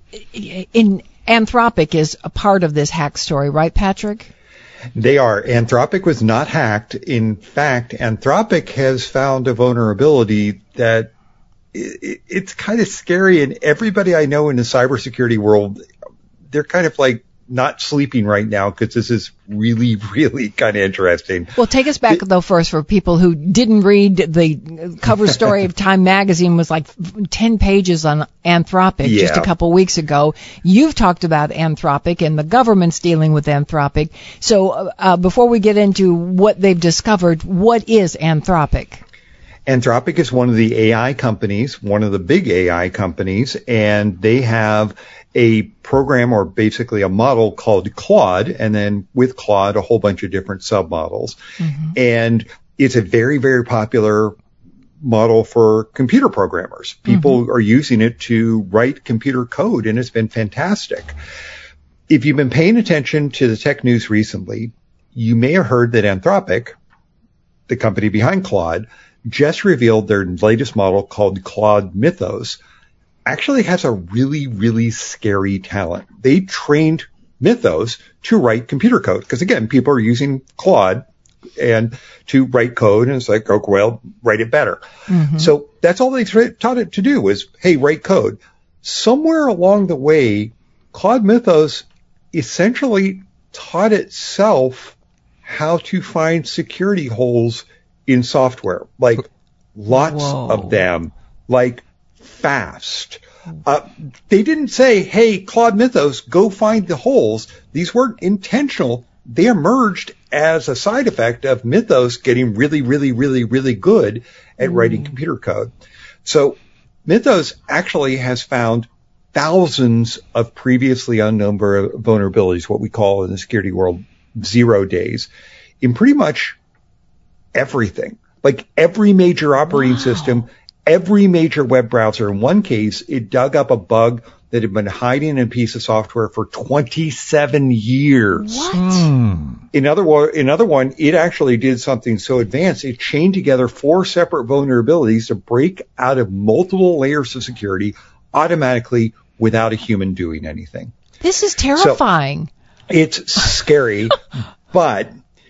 Anthropic is a part of this hack story, right, Patrick? They are. Anthropic was not hacked. In fact, Anthropic has found a vulnerability that it's kind of scary, and everybody I know in the cybersecurity world, they're kind of like not sleeping right now because this is really, really kind of interesting. Well, take us back, though, first for people who didn't read the cover story of Time Magazine was like 10 pages on Anthropic just a couple weeks ago. You've talked about Anthropic and the government's dealing with Anthropic. So before we get into what they've discovered, what is Anthropic? Anthropic is one of the AI companies, one of the big AI companies, and they have a program or basically a model called Claude, and then with Claude, a whole bunch of different submodels. Mm-hmm. And it's a very, very popular model for computer programmers. People are using it to write computer code, and it's been fantastic. If you've been paying attention to the tech news recently, you may have heard that Anthropic, the company behind Claude, just revealed their latest model called Claude Mythos, actually has a really, really scary talent. They trained Mythos to write computer code. Because again, people are using Claude and to write code, and it's like, oh, well, write it better. Mm-hmm. So that's all they taught it to do was, hey, write code. Somewhere along the way, Claude Mythos essentially taught itself how to find security holes in software, like lots of them, like fast. They didn't say, hey, Claude Mythos, go find the holes. These weren't intentional. They emerged as a side effect of Mythos getting really, really, really, really good at writing computer code. So Mythos actually has found thousands of previously unknown vulnerabilities, what we call in the security world 0 days, in pretty much everything. Like every major operating system, every major web browser. In one case, it dug up a bug that had been hiding in a piece of software for 27 years. What? In another one, it actually did something so advanced, it chained together 4 separate vulnerabilities to break out of multiple layers of security automatically without a human doing anything. This is terrifying. So, it's scary, but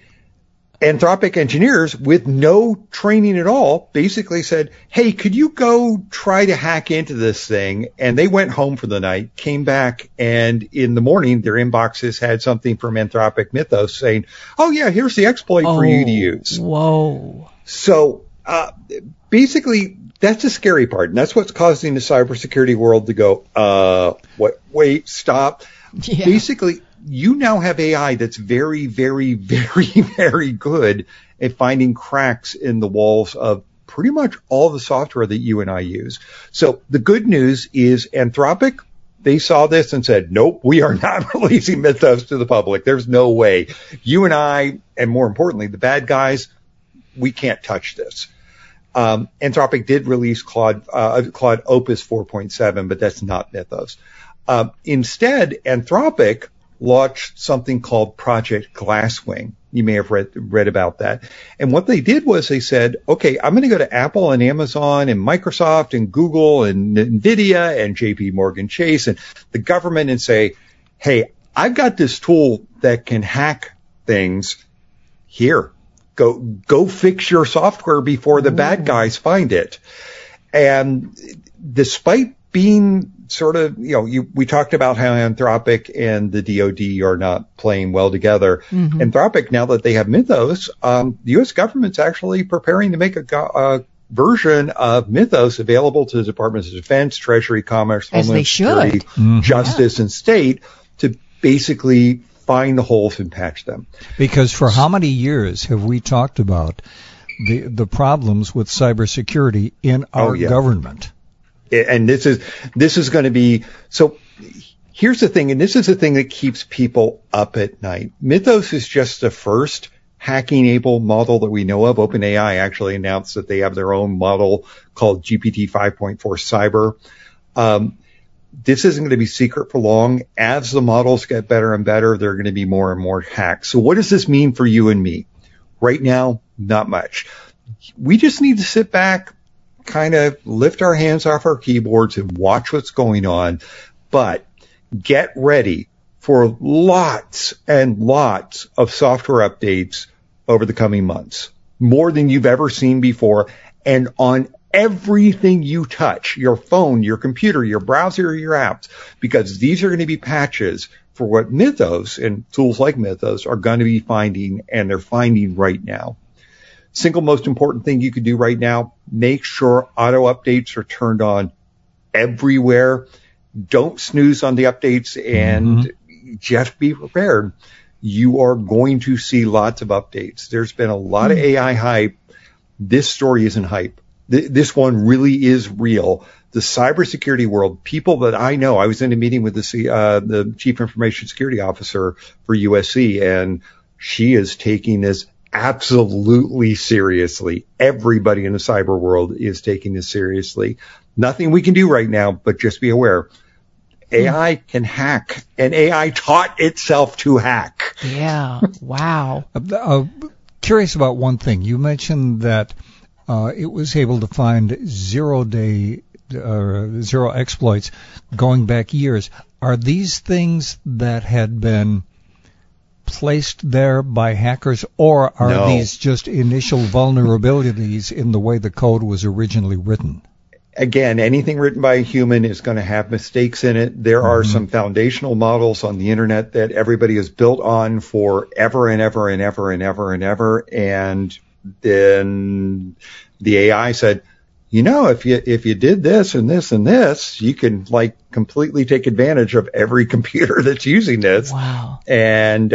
Anthropic engineers with no training at all basically said, hey, could you go try to hack into this thing? And they went home for the night, came back, and in the morning their inboxes had something from Anthropic Mythos saying, oh yeah, here's the exploit for you to use. Whoa. So basically that's the scary part, and that's what's causing the cybersecurity world to go, wait, stop. Yeah. Basically, you now have AI that's very, very, very, very good at finding cracks in the walls of pretty much all the software that you and I use. So the good news is Anthropic, they saw this and said, nope, we are not releasing Mythos to the public. There's no way. You and I, and more importantly, the bad guys, we can't touch this. Anthropic did release Claude Opus 4.7, but that's not Mythos. Instead, Anthropic launched something called Project Glasswing. You may have read about that. And what they did was they said, okay, I'm going to go to Apple and Amazon and Microsoft and Google and NVIDIA and JP Morgan Chase and the government and say, hey, I've got this tool that can hack things. Here, go fix your software before the bad guys find it. And despite being sort of, we talked about how Anthropic and the DoD are not playing well together. Mm-hmm. Anthropic, now that they have Mythos, the U.S. government's actually preparing to make a version of Mythos available to the Departments of Defense, Treasury, Commerce, Homeland Security, Justice, and State to basically find the holes and patch them. Because for how many years have we talked about the problems with cybersecurity in our government? And this is going to be, so here's the thing, and this is the thing that keeps people up at night. Mythos is just the first hacking-able model that we know of. OpenAI actually announced that they have their own model called GPT 5.4 Cyber. this isn't going to be secret for long. As the models get better and better, there are going to be more and more hacks. So what does this mean for you and me? Right now, not much. We just need to sit back, kind of lift our hands off our keyboards and watch what's going on. But get ready for lots and lots of software updates over the coming months, more than you've ever seen before, and on everything you touch, your phone, your computer, your browser, your apps, because these are going to be patches for what Mythos and tools like Mythos are going to be finding, and they're finding right now. Single most important thing you can do right now, make sure auto updates are turned on everywhere. Don't snooze on the updates, and just be prepared. You are going to see lots of updates. There's been a lot of AI hype. This story isn't hype. This one really is real. The cybersecurity world, people that I know, I was in a meeting with the Chief Information Security Officer for USC, and she is taking this absolutely seriously. Everybody in the cyber world is taking this seriously. Nothing we can do right now, but just be aware. AI can hack, and AI taught itself to hack. Yeah. Wow. Curious about one thing. You mentioned that it was able to find zero exploits going back years. Are these things that had been placed there by hackers, or are these just initial vulnerabilities in the way the code was originally written? Again, anything written by a human is going to have mistakes in it. There are some foundational models on the internet that everybody has built on for ever and ever and ever and ever and ever. And then the AI said, you know, if you did this and this and this, you can like completely take advantage of every computer that's using this. Wow. And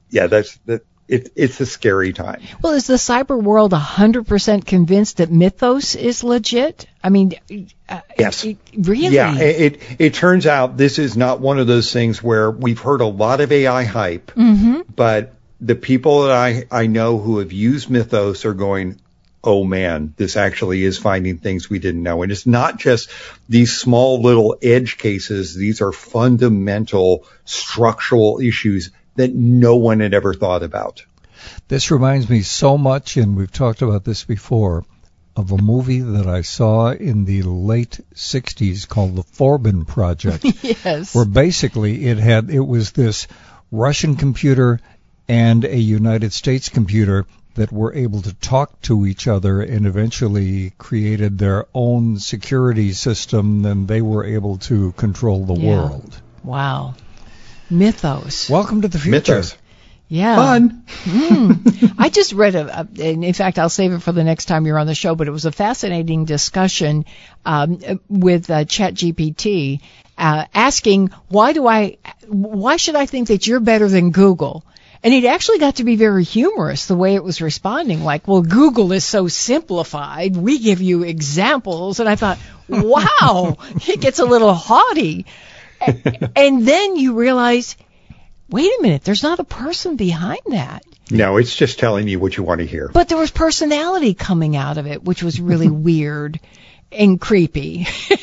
it's a scary time. Well, is the cyber world 100% convinced that Mythos is legit? I mean, yes. Really? Yeah, it turns out this is not one of those things where we've heard a lot of AI hype, but the people that I know who have used Mythos are going, oh man, this actually is finding things we didn't know. And it's not just these small little edge cases. These are fundamental structural issues that no one had ever thought about. This reminds me so much, and we've talked about this before, of a movie that I saw in the late 60s called The Forbin Project. Yes. Where basically it was this Russian computer and a United States computer that were able to talk to each other and eventually created their own security system, and they were able to control the world. Wow. Mythos. Welcome to the future. Mythos. Yeah. Fun. I just read and in fact, I'll save it for the next time you're on the show, but it was a fascinating discussion with ChatGPT asking, why should I think that you're better than Google? And it actually got to be very humorous, the way it was responding, like, well, Google is so simplified, we give you examples. And I thought, wow, it gets a little haughty. And then you realize, wait a minute, there's not a person behind that. No, it's just telling you what you want to hear. But there was personality coming out of it, which was really weird and creepy.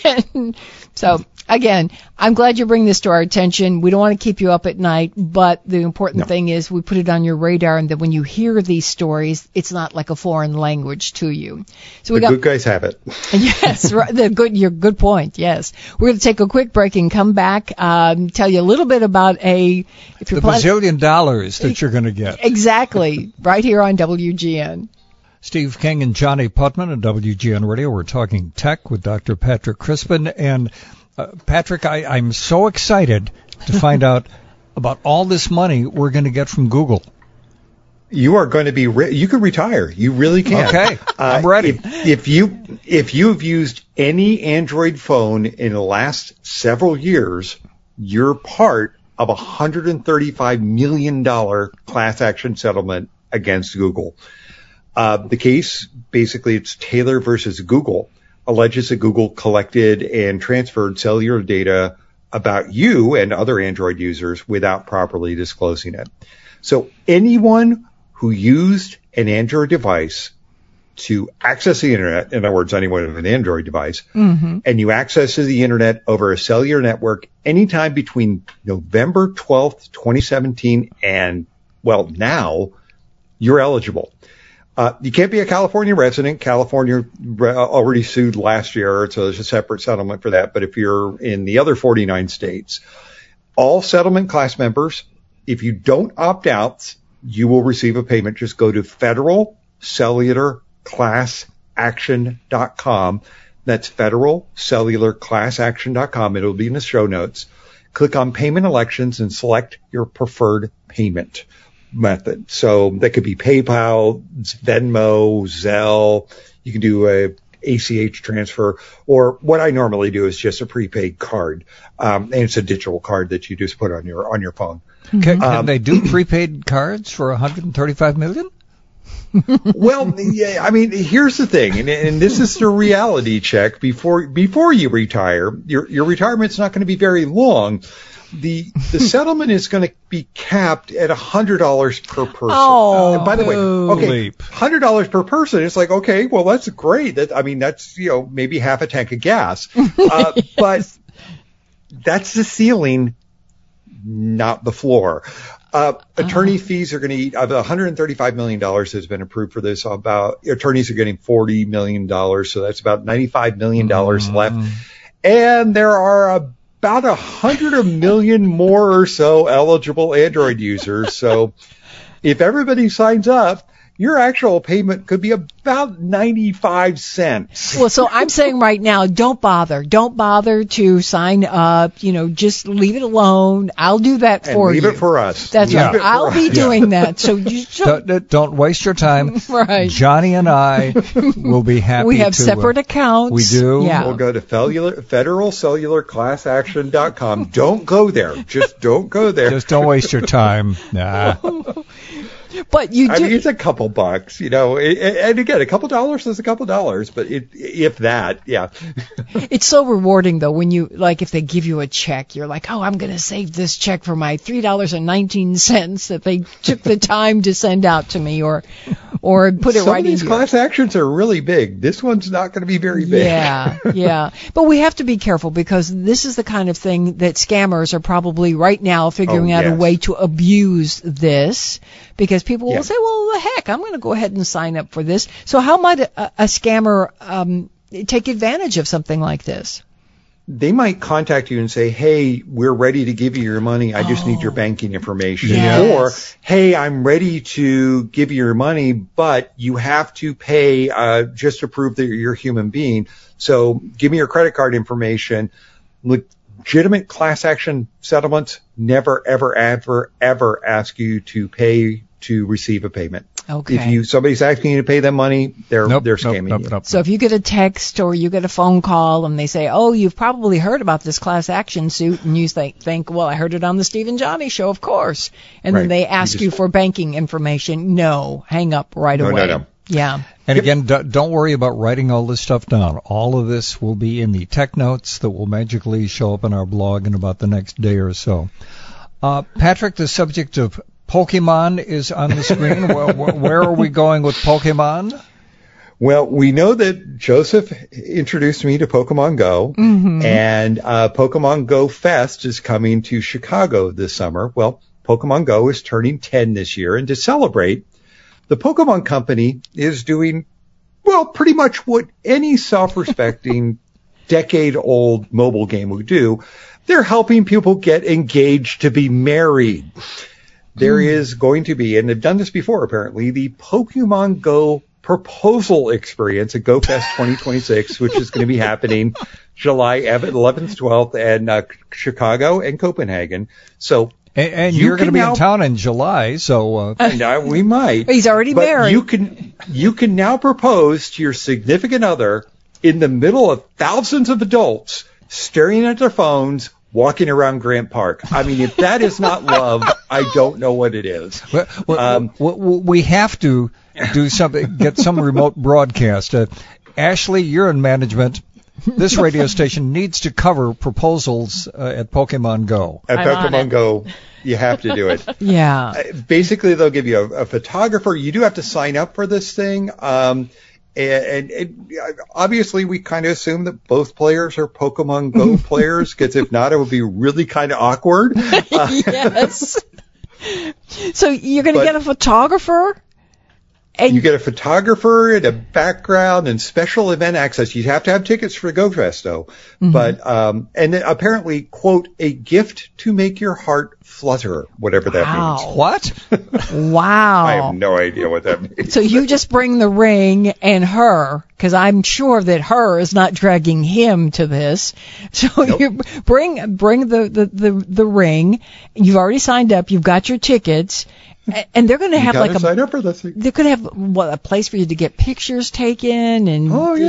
So, again, I'm glad you bring this to our attention. We don't want to keep you up at night, but the important thing is we put it on your radar, and that when you hear these stories, it's not like a foreign language to you. So good guys have it. Yes, right, your good point, yes. We're going to take a quick break and come back, tell you a little bit about the bazillion dollars that you're going to get. Exactly, right here on WGN. Steve King and Johnny Putman at WGN Radio. We're talking tech with Dr. Patrick Crispin. And Patrick, I'm so excited to find out about all this money we're going to get from Google. You are going to be you could retire. You really can. Okay, I'm ready. If you've used any Android phone in the last several years, you're part of a $135 million class action settlement against Google. The case, basically, it's Taylor versus Google, alleges that Google collected and transferred cellular data about you and other Android users without properly disclosing it. So anyone who used an Android device to access the internet, in other words, anyone with an Android device, Mm-hmm. and you access the internet over a cellular network anytime between November 12th, 2017 and, well, now, you're eligible. You can't be a California resident. California already sued last year, so there's a separate settlement for that. But if you're in the other 49 states, all settlement class members, if you don't opt out, you will receive a payment. Just go to federalcellularclassaction.com. That's federalcellularclassaction.com. It'll be in the show notes. Click on payment elections and select your preferred payment method. So that could be PayPal, Venmo, Zelle. You can do a ACH transfer, or what I normally do is just a prepaid card. And it's a digital card that you just put on your phone. Can they do prepaid cards for $135 million? Well, yeah, I mean, here's the thing, and this is the reality check before you retire. Your retirement's not going to be very long. The settlement is going to be capped at $100 per person. Oh, by the way, okay, $100 per person. It's like, okay, well, that's great. That's maybe half a tank of gas. But that's the ceiling, not the floor. Attorney fees are going to eat $135 million has been approved for this. Attorneys are getting $40 million, so that's about $95 million left. And there are about 100 million more or so eligible Android users. So if everybody signs up, your actual payment could be about 95 cents. Well, so I'm saying right now, don't bother. Don't bother to sign up. Just leave it alone. I'll do that for you. Leave it for us. That's right. I'll be doing that. So you don't waste your time. Right. Johnny and I will be happy. We have separate accounts. We do. Yeah. We'll go to federalcellularclassaction.com. Don't go there. Just don't go there. Just don't waste your time. Nah. But you do. I mean, it's a couple bucks, and again, a couple dollars is a couple dollars, but if that, yeah. It's so rewarding though when you if they give you a check, you're like, oh, I'm going to save this check for my $3.19 that they took the time to send out to me, or put it Some right of these in. Class actions are really big. This one's not going to be very big. Yeah. But we have to be careful because this is the kind of thing that scammers are probably right now figuring out a way to abuse this. Because people will say, well, the heck, I'm going to go ahead and sign up for this. So how might a scammer take advantage of something like this? They might contact you and say, hey, we're ready to give you your money. I just need your banking information. Yes. Or, hey, I'm ready to give you your money, but you have to pay just to prove that you're a human being. So give me your credit card information. Legitimate class action settlements never, ever, ever, ever ask you to pay to receive a payment. Okay. If somebody's asking you to pay them money, they're scamming you. So if you get a text or you get a phone call and they say, oh, you've probably heard about this class action suit, and you think, well, I heard it on the Steve and Johnny show, of course. And then they ask you for banking information. No, hang up right away. No. Yeah. And again, don't worry about writing all this stuff down. All of this will be in the tech notes that will magically show up on our blog in about the next day or so. Patrick, the subject of Pokemon is on the screen. Where are we going with Pokemon? Well, we know that Joseph introduced me to Pokemon Go, and Pokemon Go Fest is coming to Chicago this summer. Well, Pokemon Go is turning 10 this year, and to celebrate, the Pokemon Company is doing, well, pretty much what any self-respecting decade-old mobile game would do. They're helping people get engaged to be married. There is going to be, and they've done this before apparently, the Pokemon Go proposal experience at GoFest 2026, which is going to be happening July 11th, 12th, and Chicago and Copenhagen. So, and you're going to be in town in July, so we might. He's already married. You can now propose to your significant other in the middle of thousands of adults staring at their phones, walking around Grant Park. I mean, if that is not love, I don't know what it is. We have to do something, get some remote broadcast. Ashley, you're in management. This radio station needs to cover proposals at Pokemon Go. At Pokemon Go, you have to do it. Yeah. Basically, they'll give you a photographer. You do have to sign up for this thing. And obviously, we kind of assume that both players are Pokemon Go players, because if not, it would be really kind of awkward. Yes. So you're going to get a photographer? And you get a photographer and a background and special event access. You have to have tickets for GoFest, though. Mm-hmm. But and then apparently, quote, a gift to make your heart flutter, whatever that means. What? Wow. I have no idea what that means. So you just bring the ring and her, because I'm sure that her is not dragging him to this. So nope. You bring the ring. You've already signed up. You've got your tickets. And they're going to have sign up for this thing. They're going to have a place for you to get pictures taken and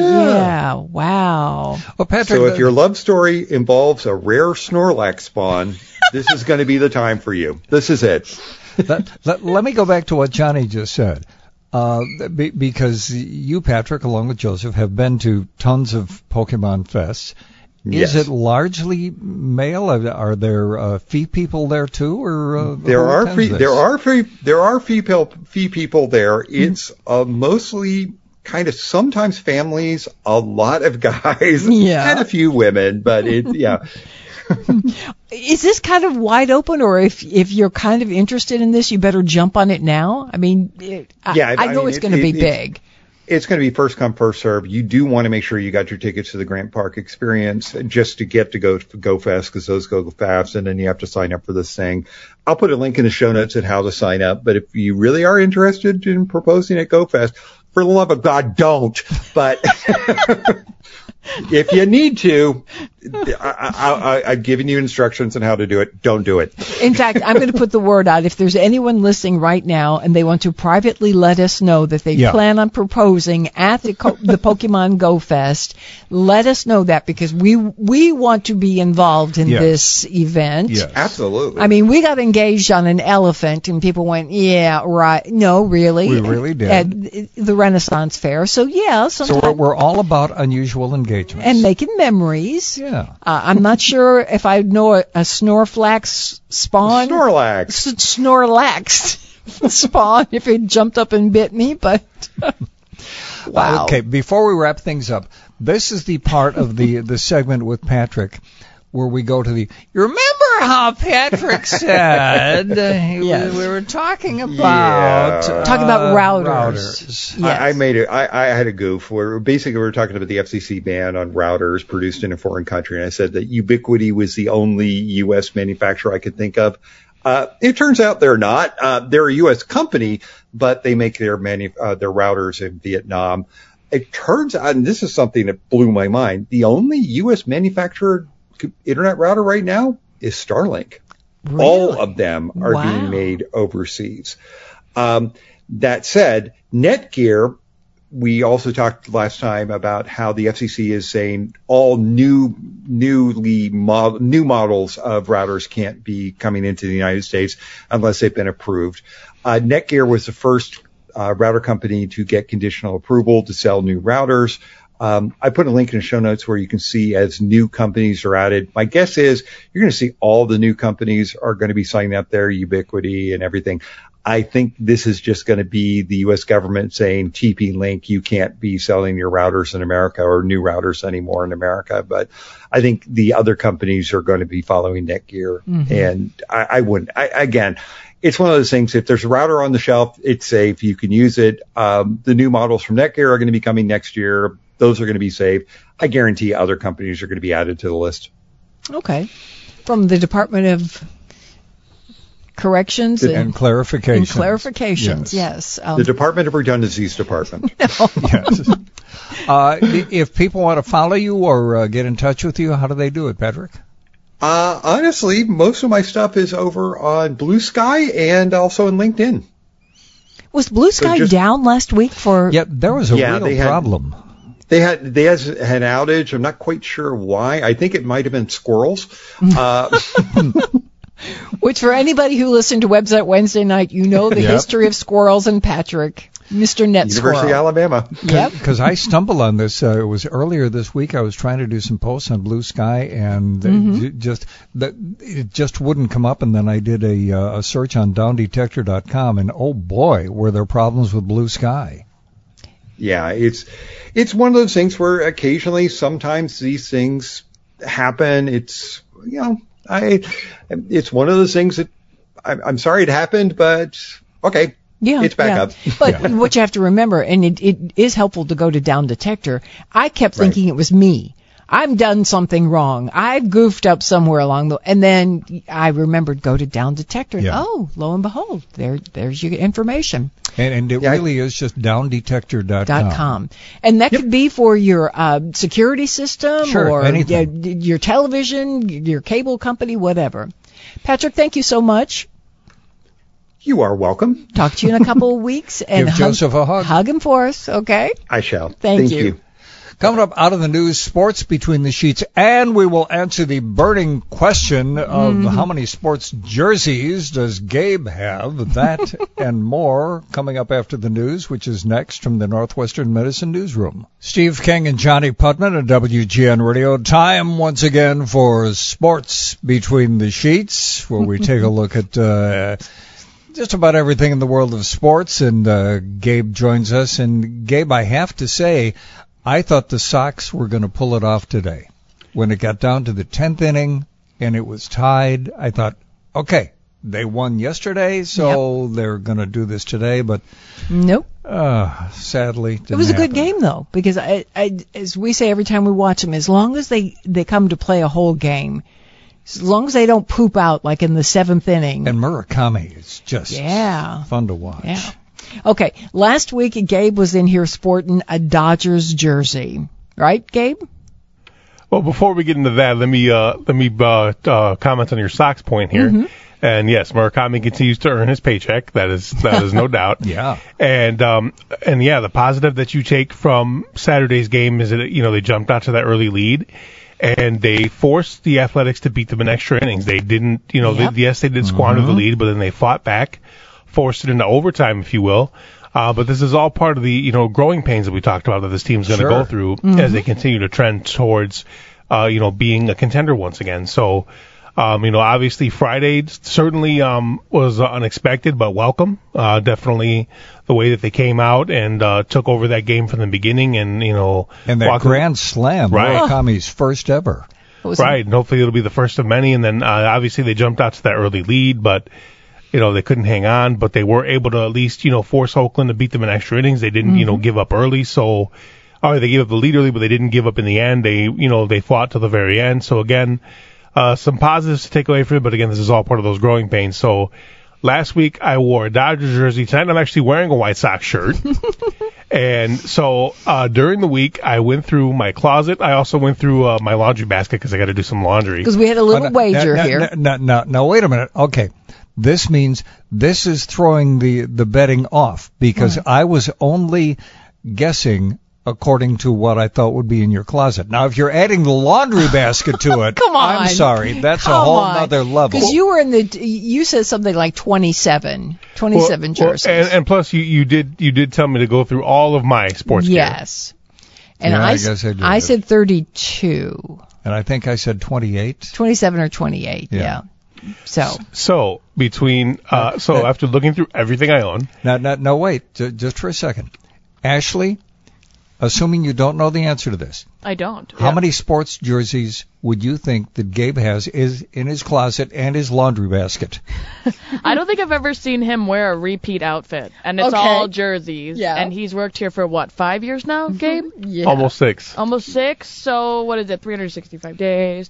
wow. Well, Patrick, so if your love story involves a rare Snorlax spawn, this is going to be the time for you. This is it. Let me go back to what Johnny just said. Because you, Patrick, along with Joseph, have been to tons of Pokemon Fests. Yes. Is it largely male? Are there fee people there too, or there are fee people there. It's mostly kind of sometimes families, a lot of guys, and a few women, but Is this kind of wide open, or if you're kind of interested in this, you better jump on it now? I mean, I know it's going to be big. It's going to be first come, first serve. You do want to make sure you got your tickets to the Grant Park experience just to get to GoFest, because those go fast, and then you have to sign up for this thing. I'll put a link in the show notes at how to sign up, but if you really are interested in proposing at GoFest, for the love of God, don't. But if you need to, I've given you instructions on how to do it. Don't do it. In fact, I'm going to put the word out. If there's anyone listening right now and they want to privately let us know that they plan on proposing at the Pokemon Go Fest, let us know that, because we want to be involved in this event. Yes. Absolutely. I mean, we got engaged on an elephant and people went, yeah, right. No, really. We really did. At the Renaissance Fair. So, So we're all about unusual engagements. And making memories. Yeah. I'm not sure if I know a Snorlax spawn. Snorlax spawn if it jumped up and bit me, but wow. Okay, before we wrap things up, this is the part of the segment with Patrick where we go to you remember how Patrick said we were talking about routers. Yes. I had a goof where basically we were talking about the FCC ban on routers produced in a foreign country, and I said that Ubiquity was the only U.S. manufacturer I could think of. It turns out they're not. They're a U.S. company, but they make their routers in Vietnam. It turns out, and this is something that blew my mind, the only U.S. manufactured internet router right now is Starlink. Really? All of them are being made overseas. That said, Netgear, we also talked last time about how the FCC is saying all new models of routers can't be coming into the United States unless they've been approved. Netgear was the first router company to get conditional approval to sell new routers. I put a link in the show notes where you can see as new companies are added. My guess is you're going to see all the new companies are going to be signing up there, Ubiquity and everything. I think this is just going to be the U.S. government saying, TP-Link, you can't be selling your routers in America or new routers anymore in America. But I think the other companies are going to be following Netgear. Mm-hmm. And I wouldn't. Again, it's one of those things. If there's a router on the shelf, it's safe. You can use it. The new models from Netgear are going to be coming next year. Those are going to be saved. I guarantee other companies are going to be added to the list. Okay. From the Department of Corrections and Clarifications. Yes. The Department of Redundancies Department. Yes. If people want to follow you or get in touch with you, how do they do it, Patrick? Honestly, most of my stuff is over on Blue Sky and also in LinkedIn. Was Blue Sky down last week for? Yeah, there was a real problem. They had an outage. I'm not quite sure why. I think it might have been squirrels. Which, for anybody who listened to Website Wednesday night, you know the history of squirrels and Patrick, Mr. Net Squirrel. University of Alabama. Yep. Because I stumbled on this. It was earlier this week. I was trying to do some posts on Blue Sky, and it just wouldn't come up. And then I did a search on downdetector.com, and oh boy, were there problems with Blue Sky. Yeah, it's one of those things where occasionally, sometimes these things happen. It's, it's one of those things that I'm sorry it happened, but okay. Yeah, it's back up. But what you have to remember, and it is helpful to go to Down Detector, I kept thinking it was me. I've done something wrong. I've goofed up somewhere along the, and then I remembered go to Down Detector. And, oh, lo and behold, there's your information. And it really is just downdetector.com. And that could be for your security system or anything. Your television, your cable company, whatever. Patrick, thank you so much. You are welcome. Talk to you in a couple of weeks. And give Joseph a hug. Hug him for us, okay? I shall. Thank you. Coming up out of the news, sports between the sheets, and we will answer the burning question of how many sports jerseys does Gabe have? That and more coming up after the news, which is next from the Northwestern Medicine Newsroom. Steve King and Johnny Putman at WGN Radio. Time once again for sports between the sheets, where we take a look at just about everything in the world of sports, and Gabe joins us. And Gabe, I have to say, I thought the Sox were going to pull it off today. When it got down to the 10th inning and it was tied, I thought, okay, they won yesterday, so they're going to do this today. But nope. Sadly, it was a good game, though, because as we say every time we watch them, as long as they come to play a whole game, as long as they don't poop out like in the 7th inning. And Murakami is just fun to watch. Yeah. Okay, last week Gabe was in here sporting a Dodgers jersey, right, Gabe? Well, before we get into that, let me comment on your Sox point here. And yes, Murakami continues to earn his paycheck. That is no doubt. Yeah. And the positive that you take from Saturday's game is that they jumped out to that early lead. And they forced the Athletics to beat them in extra innings. They didn't, they did squander the lead, but then they fought back, forced it into overtime, if you will. But this is all part of the, growing pains that we talked about that this team's going to go through as they continue to trend towards, being a contender once again. So, obviously Friday certainly was unexpected, but welcome. Definitely the way that they came out and took over that game from the beginning, and that grand slam, Murakami's first ever. Right, and hopefully it'll be the first of many. And then obviously they jumped out to that early lead, but they couldn't hang on, but they were able to at least, force Oakland to beat them in extra innings. They didn't, give up early. So, they gave up the lead early, but they didn't give up in the end. They, they fought to the very end. So again, some positives to take away from it, but again, this is all part of those growing pains. So last week I wore a Dodgers jersey. Tonight I'm actually wearing a White Sox shirt. And so during the week I went through my closet. I also went through my laundry basket because I got to do some laundry. Because we had a little wager here. Now, wait a minute. Okay. This means this is throwing the betting off, because I was only guessing according to what I thought would be in your closet. Now, if you're adding the laundry basket to it, Come on. I'm sorry, that's a whole other level. Because you were you said something like 27 jerseys. And plus, you did tell me to go through all of my sports gear. Yes. And I said 32. And I think I said 28. 27 or 28, yeah. So between after looking through everything I own. Now wait, just for a second. Ashley, assuming you don't know the answer to this. I don't. How many sports jerseys would you think that Gabe has is in his closet and his laundry basket? I don't think I've ever seen him wear a repeat outfit, and it's all jerseys. Yeah. And he's worked here for 5 years now, Gabe? Yeah. Almost 6. Almost 6. So what is it? 365 days.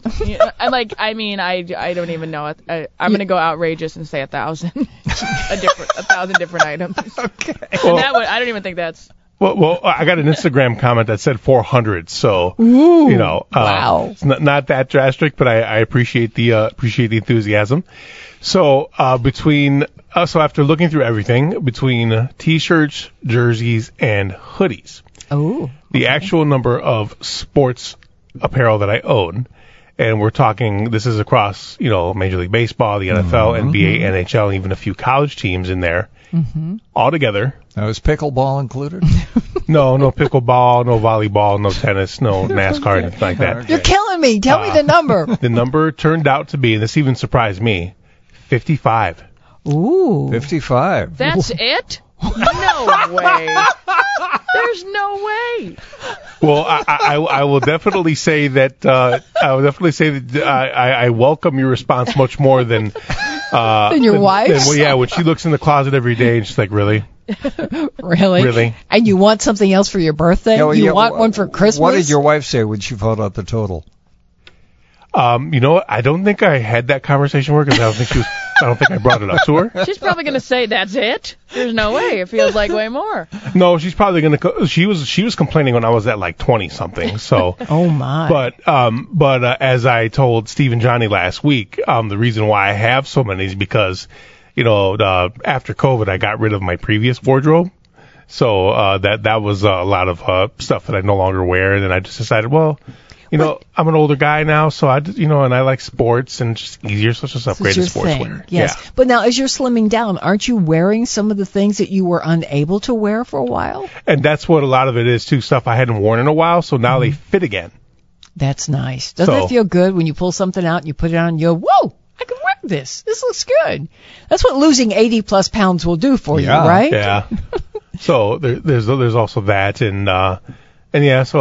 I don't even know. I'm going to go outrageous and say 1,000. 1,000 different items. Okay. And I don't even think that's. Well, I got an Instagram comment that said 400, so wow, it's not that drastic, but I appreciate the enthusiasm. So after looking through everything between T-shirts, jerseys, and hoodies, the actual number of sports apparel that I own, and we're talking, this is across Major League Baseball, the NFL, NBA, NHL, and even a few college teams in there. All together. Now, is pickleball included? No pickleball, no volleyball, no tennis, no NASCAR, anything like that. Okay. You're killing me. Tell me the number. The number turned out to be, and this even surprised me, 55. Ooh. 55. That's it? No way. There's no way. Well, I will definitely say that I welcome your response much more than your wife's. When she looks in the closet every day and she's like, really? Really? And you want something else for your birthday? You want one for Christmas? What did your wife say when she found out the total? You know what? I don't think I had that conversation with her because I don't think I brought it up to her. She's probably going to say, "That's it." There's no way. It feels like way more. No, she's probably going to. She was complaining when I was at like 20 something. So. Oh my. But as I told Steve and Johnny last week, the reason why I have so many is because, after COVID, I got rid of my previous wardrobe. So that was a lot of stuff that I no longer wear, and then I just decided, well. I'm an older guy now, so and I like sports and just easier, so just upgrade to sportswear. Yes. Yeah. But now, as you're slimming down, aren't you wearing some of the things that you were unable to wear for a while? And that's what a lot of it is, too, stuff I hadn't worn in a while, so now they fit again. That's nice. Doesn't it feel good when you pull something out and you put it on and you go, whoa, I can wear this. This looks good. That's what losing 80-plus pounds will do for you, right? Yeah. So there's also that, at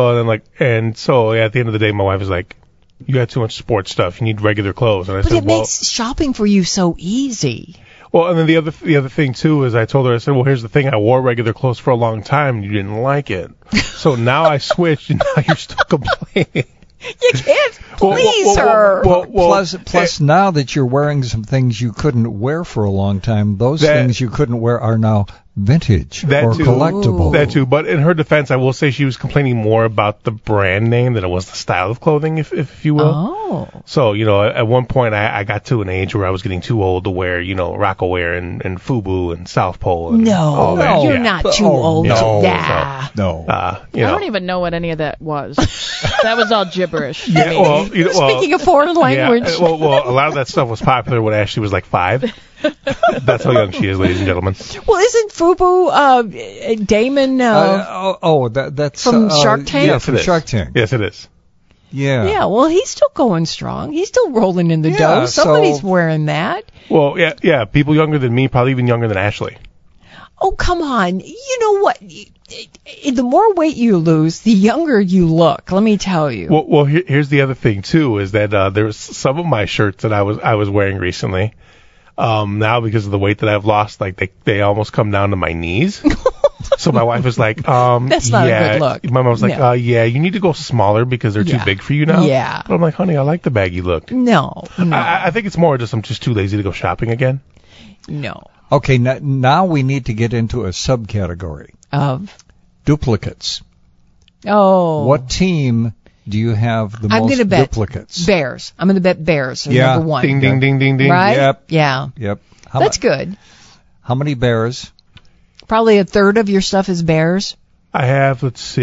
the end of the day, my wife is like, "You got too much sports stuff. You need regular clothes." And I said, it makes shopping for you so easy. Well, and then the other thing too is I told her, I said, "Well, here's the thing. I wore regular clothes for a long time, and you didn't like it. So now I switched, and now you're still complaining." You can't please her. Plus, now that you're wearing some things you couldn't wear for a long time, those things you couldn't wear are now vintage or collectible. That too. But in her defense, I will say she was complaining more about the brand name than it was the style of clothing, if you will. Oh. So, at one point I got to an age where I was getting too old to wear, Rocawear and FUBU and South Pole. And all that. You're not too old. No. I don't even know what any of that was. That was all gibberish. Yeah, speaking a foreign language. Yeah, well, a lot of that stuff was popular when Ashley was like 5. That's how young she is, ladies and gentlemen. Well, isn't FUBU Damon? That's from Shark Tank. Yeah, from Shark Tank. Yes, it is. Yeah. Yeah. Well, he's still going strong. He's still rolling in the dough. Somebody's wearing that. Well, yeah. People younger than me, probably even younger than Ashley. Oh, come on. You know what? The more weight you lose, the younger you look. Let me tell you. Well, here's the other thing too: is that there's some of my shirts that I was wearing recently. Now because of the weight that I've lost, like they almost come down to my knees. So my wife was like, that's not a good look. My mom was like, you need to go smaller because they're too big for you now. Yeah. But I'm like, honey, I like the baggy look. No. I think it's more just I'm just too lazy to go shopping again. No. Okay, now we need to get into a subcategory of duplicates. Oh. What team do you have the most duplicates? Bears. I'm going to bet Bears are number one. Ding, ding, ding, ding, ding. Right? Yep. Yeah. Yep. That's good. How many Bears? Probably a third of your stuff is Bears. I have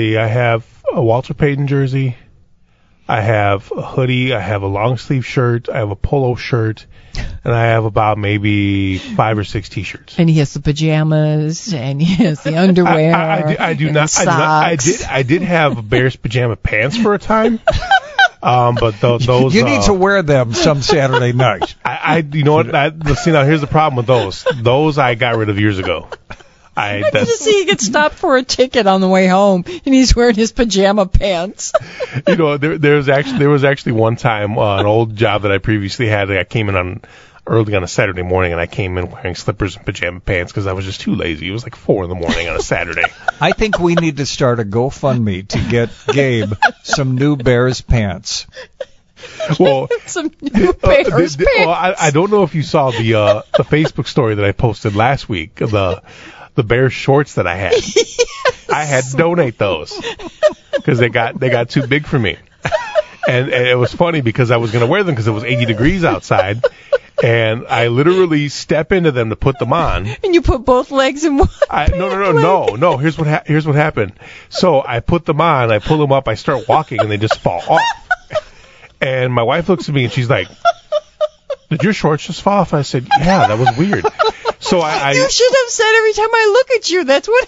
a Walter Payton jersey. I have a hoodie. I have a long sleeve shirt. I have a polo shirt. And I have about maybe 5 or 6 T-shirts. And he has the pajamas, and he has the underwear. I do not. I did have Bears pajama pants for a time. But those you need to wear them some Saturday night. You know what? See, now here's the problem with those. Those I got rid of years ago. I did see he gets stopped for a ticket on the way home, and he's wearing his pajama pants. There was actually one time an old job that I previously had. I came in early on a Saturday morning, and I came in wearing slippers and pajama pants because I was just too lazy. It was like 4 a.m. on a Saturday. I think we need to start a GoFundMe to get Gabe some new Bears pants. Well, some new Bears pants. Well, I don't know if you saw the Facebook story that I posted last week. The Bears shorts that I had. Yes. I had to donate those because they got too big for me. And it was funny because I was going to wear them because it was 80 degrees outside. And I literally step into them to put them on. And you put both legs in one. No. Here's what happened. So I put them on, I pull them up, I start walking, and they just fall off. And my wife looks at me and she's like, "Did your shorts just fall off?" I said, "Yeah, that was weird." So you should have said every time I look at you, that's what happened.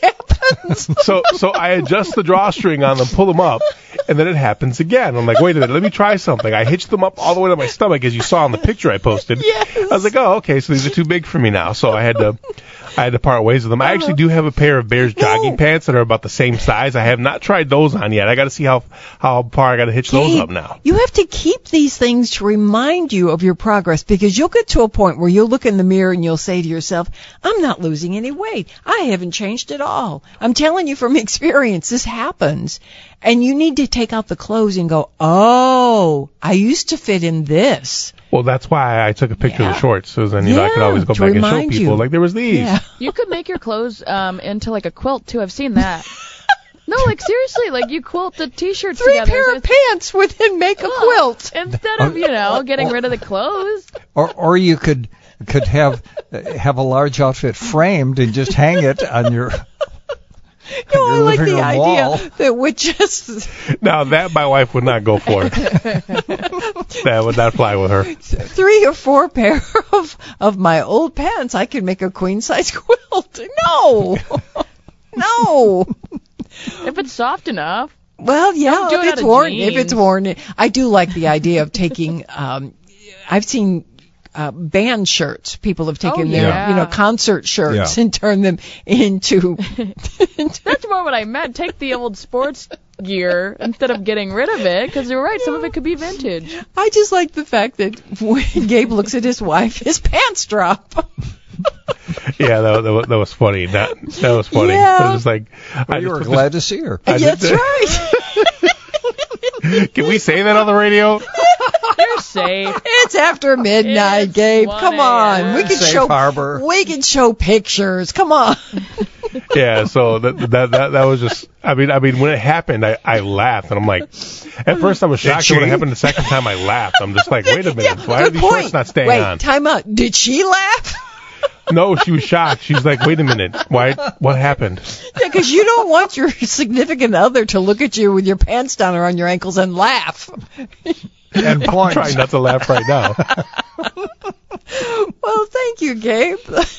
So I adjust the drawstring on them, pull them up, and then it happens again. I'm like, wait a minute, let me try something. I hitched them up all the way to my stomach, as you saw in the picture I posted. Yes. I was like, oh, okay, so these are too big for me now. So I had to part ways with them. I actually do have a pair of Bears jogging pants that are about the same size. I have not tried those on yet. I got to see how far I got to hitch those up now. You have to keep these things to remind you of your progress, because you'll get to a point where you'll look in the mirror and you'll say to yourself, I'm not losing any weight. I haven't changed at all. I'm telling you from experience, this happens. And you need to take out the clothes and go, oh, I used to fit in this. Well, that's why I took a picture of the shorts, so then I could always go back and show people, like, there was these. Yeah. You could make your clothes into like a quilt too. I've seen that. No, like seriously, like you quilt the t-shirts together. 3 pair of pants would then make a quilt. Instead of, getting rid of the clothes. Or you could have a large outfit framed and just hang it on your I like the wall. idea that would just... Now, that my wife would not go for. That would not fly with her. 3 or 4 pair of my old pants, I could make a queen-size quilt. No! No! If it's soft enough. Well, yeah, Don't do if it's worn. I do like the idea of taking, I've seen band shirts. People have taken their, concert shirts and turned them into... That's more what I meant. Take the old sports gear instead of getting rid of it, because you're right, some of it could be vintage. I just like the fact that when Gabe looks at his wife, his pants drop. Yeah, that was funny. That was funny. Yeah. It was like, you were glad to see her. That's right. Can we say that on the radio? You're safe. It's after midnight, It's Gabe. 1 Come on. We can Safe show harbor. We can show pictures. Come on. Yeah, so that was just, I mean when it happened, I laughed, and I'm like, at first I was shocked. When it happened the second time, I laughed. I'm just like, wait a minute, why are these shorts not staying on? Wait, time out. Did she laugh? No, she was shocked. She was like, wait a minute, what happened? Yeah, because you don't want your significant other to look at you with your pants down around your ankles and laugh. And I'm trying not to laugh right now. Well, thank you, Gabe.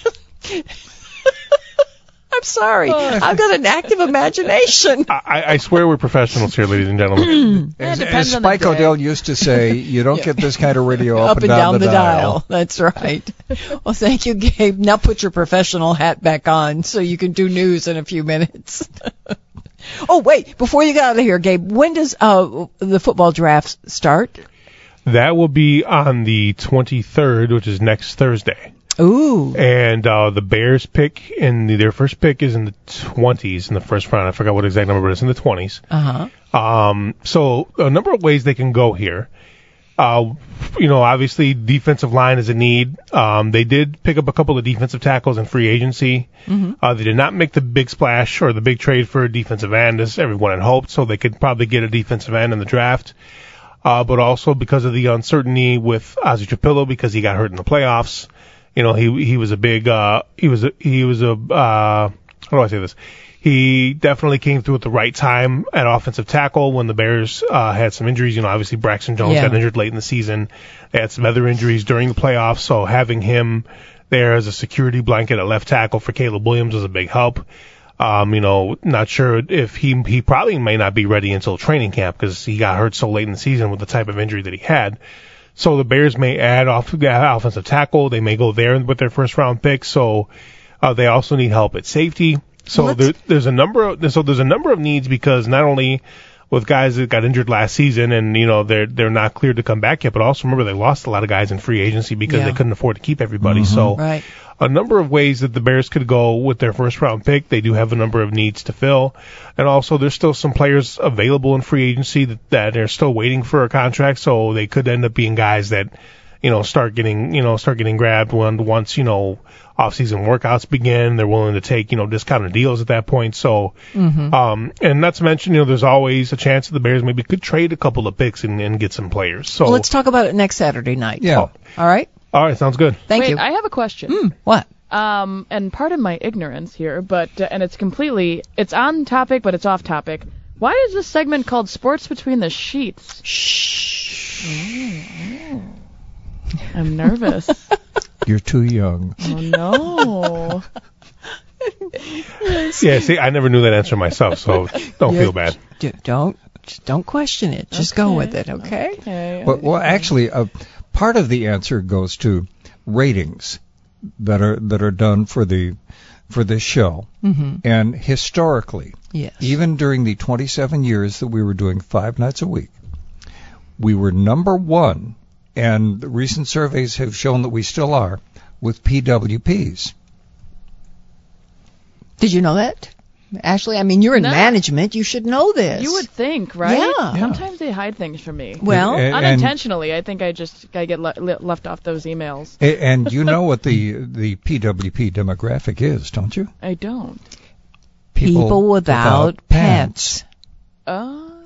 I'm sorry. I've got an active imagination. I swear we're professionals here, ladies and gentlemen. As Spike O'Dell used to say, you don't get this kind of radio up and down the dial. dial. That's right. Well, thank you, Gabe. Now put your professional hat back on so you can do news in a few minutes. Oh, wait. Before you get out of here, Gabe, when does the football draft start? That will be on the 23rd, which is next Thursday. Ooh. And the Bears pick, their first pick is in the 20s in the first round. I forgot what exact number, but it's in the 20s. Uh-huh. So a number of ways they can go here. Obviously defensive line is a need. They did pick up a couple of defensive tackles in free agency. Mm-hmm. They did not make the big splash or the big trade for a defensive end, as everyone had hoped, so they could probably get a defensive end in the draft. But also because of the uncertainty with Ozzie Trapillo, because he got hurt in the playoffs. He was a big, how do I say this? He definitely came through at the right time at offensive tackle when the Bears had some injuries. Obviously Braxton Jones got injured late in the season. They had some other injuries during the playoffs, so having him there as a security blanket at left tackle for Caleb Williams was a big help. Not sure if he probably may not be ready until training camp because he got hurt so late in the season with the type of injury that he had. So the Bears may add offensive tackle. They may go there with their first round pick. So they also need help at safety. So there's a number of needs because not only with guys that got injured last season and they're not cleared to come back yet, but also remember they lost a lot of guys in free agency because they couldn't afford to keep everybody. Mm-hmm. So a number of ways that the Bears could go with their first round pick. They do have a number of needs to fill, and also there's still some players available in free agency that are still waiting for a contract. So they could end up being guys that start getting grabbed once off-season workouts begin. They're willing to take discounted deals at that point. So and not to mention there's always a chance that the Bears maybe could trade a couple of picks and get some players. So let's talk about it next Saturday night. Yeah. All right. All right, sounds good. Thank you. I have a question. What? And pardon my ignorance here, but and it's on topic, but it's off topic. Why is this segment called Sports Between the Sheets? Shh. I'm nervous. You're too young. Oh, no. Yeah, see, I never knew that answer myself, so don't feel bad. Don't question it. Just go with it, okay? Well, actually, part of the answer goes to ratings that are done for this show. Mm-hmm. And historically, yes, even during the 27 years that we were doing 5 nights a week, we were number one, and the recent surveys have shown that we still are, with PWPs. Did you know that? Ashley, I mean, you're in management. You should know this. You would think, right? Yeah. Sometimes they hide things from me. Well, unintentionally. I think I get left off those emails. And you know what the PWP demographic is, don't you? I don't. People without pants. Oh.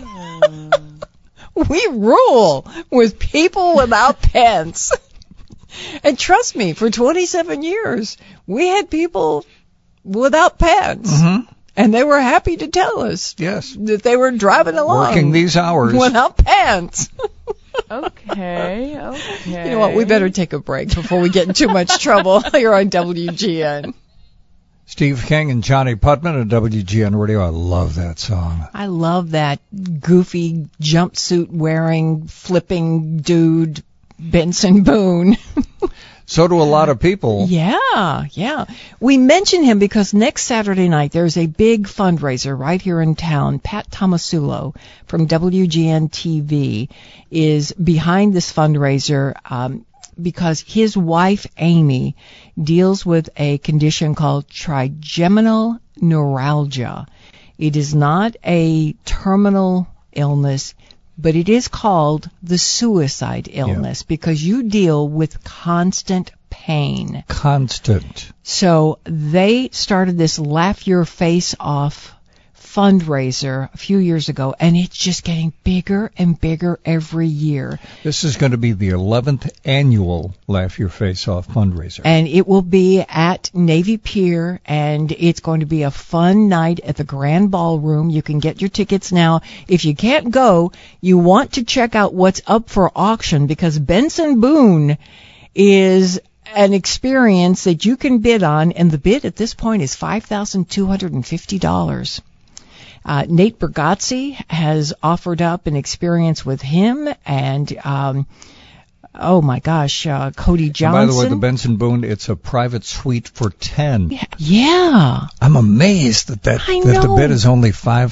We rule with people without pants. And trust me, for 27 years, we had people without pants. Mm-hmm. And they were happy to tell us that they were driving along. Working these hours. Without pants. Okay. You know what? We better take a break before we get in too much trouble here on WGN. Steve King and Johnny Putman at WGN Radio. I love that song. I love that goofy jumpsuit wearing, flipping dude, Benson Boone. So do a lot of people. Yeah. We mention him because next Saturday night there's a big fundraiser right here in town. Pat Tomasulo from WGN TV is behind this fundraiser because his wife, Amy, deals with a condition called trigeminal neuralgia. It is not a terminal illness, but it is called the suicide illness because you deal with constant pain. Constant. So they started this Laugh Your Face Off fundraiser a few years ago, and it's just getting bigger and bigger every year. This is going to be the 11th annual Laugh Your Face Off fundraiser. And it will be at Navy Pier, and it's going to be a fun night at the Grand Ballroom. You can get your tickets now. If you can't go, you want to check out what's up for auction, because Benson Boone is an experience that you can bid on, and the bid at this point is $5,250. Nate Bergazzi has offered up an experience with him, and oh my gosh, Cody Johnson. And by the way, the Benson Boone, it's a private suite for 10. Yeah. I'm amazed that the bid is only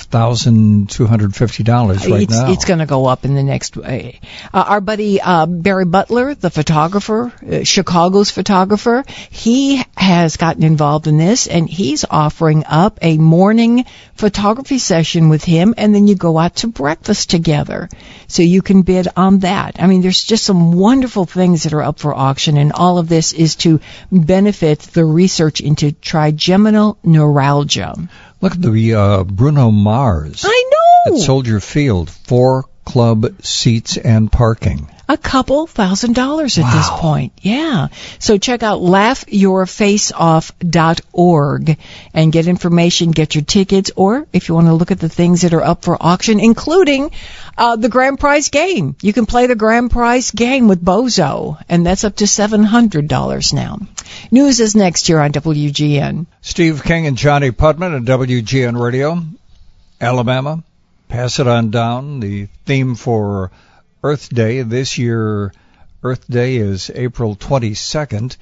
$5,250 right now. It's going to go up in the next way. Our buddy Barry Butler, the photographer, Chicago's photographer, he has gotten involved in this, and he's offering up a morning photography session with him, and then you go out to breakfast together. So you can bid on that. I mean, there's just some wonderful things that are up for auction, and all of this is to benefit the research into trigeminal neuralgia. Look at the Bruno Mars. I know! At Soldier Field, 4 club seats and parking. A couple $1,000 at this point. Yeah. So check out laughyourfaceoff.org and get information, get your tickets, or if you want to look at the things that are up for auction, including the grand prize game. You can play the grand prize game with Bozo, and that's up to $700 now. News is next here on WGN. Steve King and Johnny Putman at WGN Radio, Alabama. Pass it on down. The theme for Earth Day this year, Earth Day is April 22nd.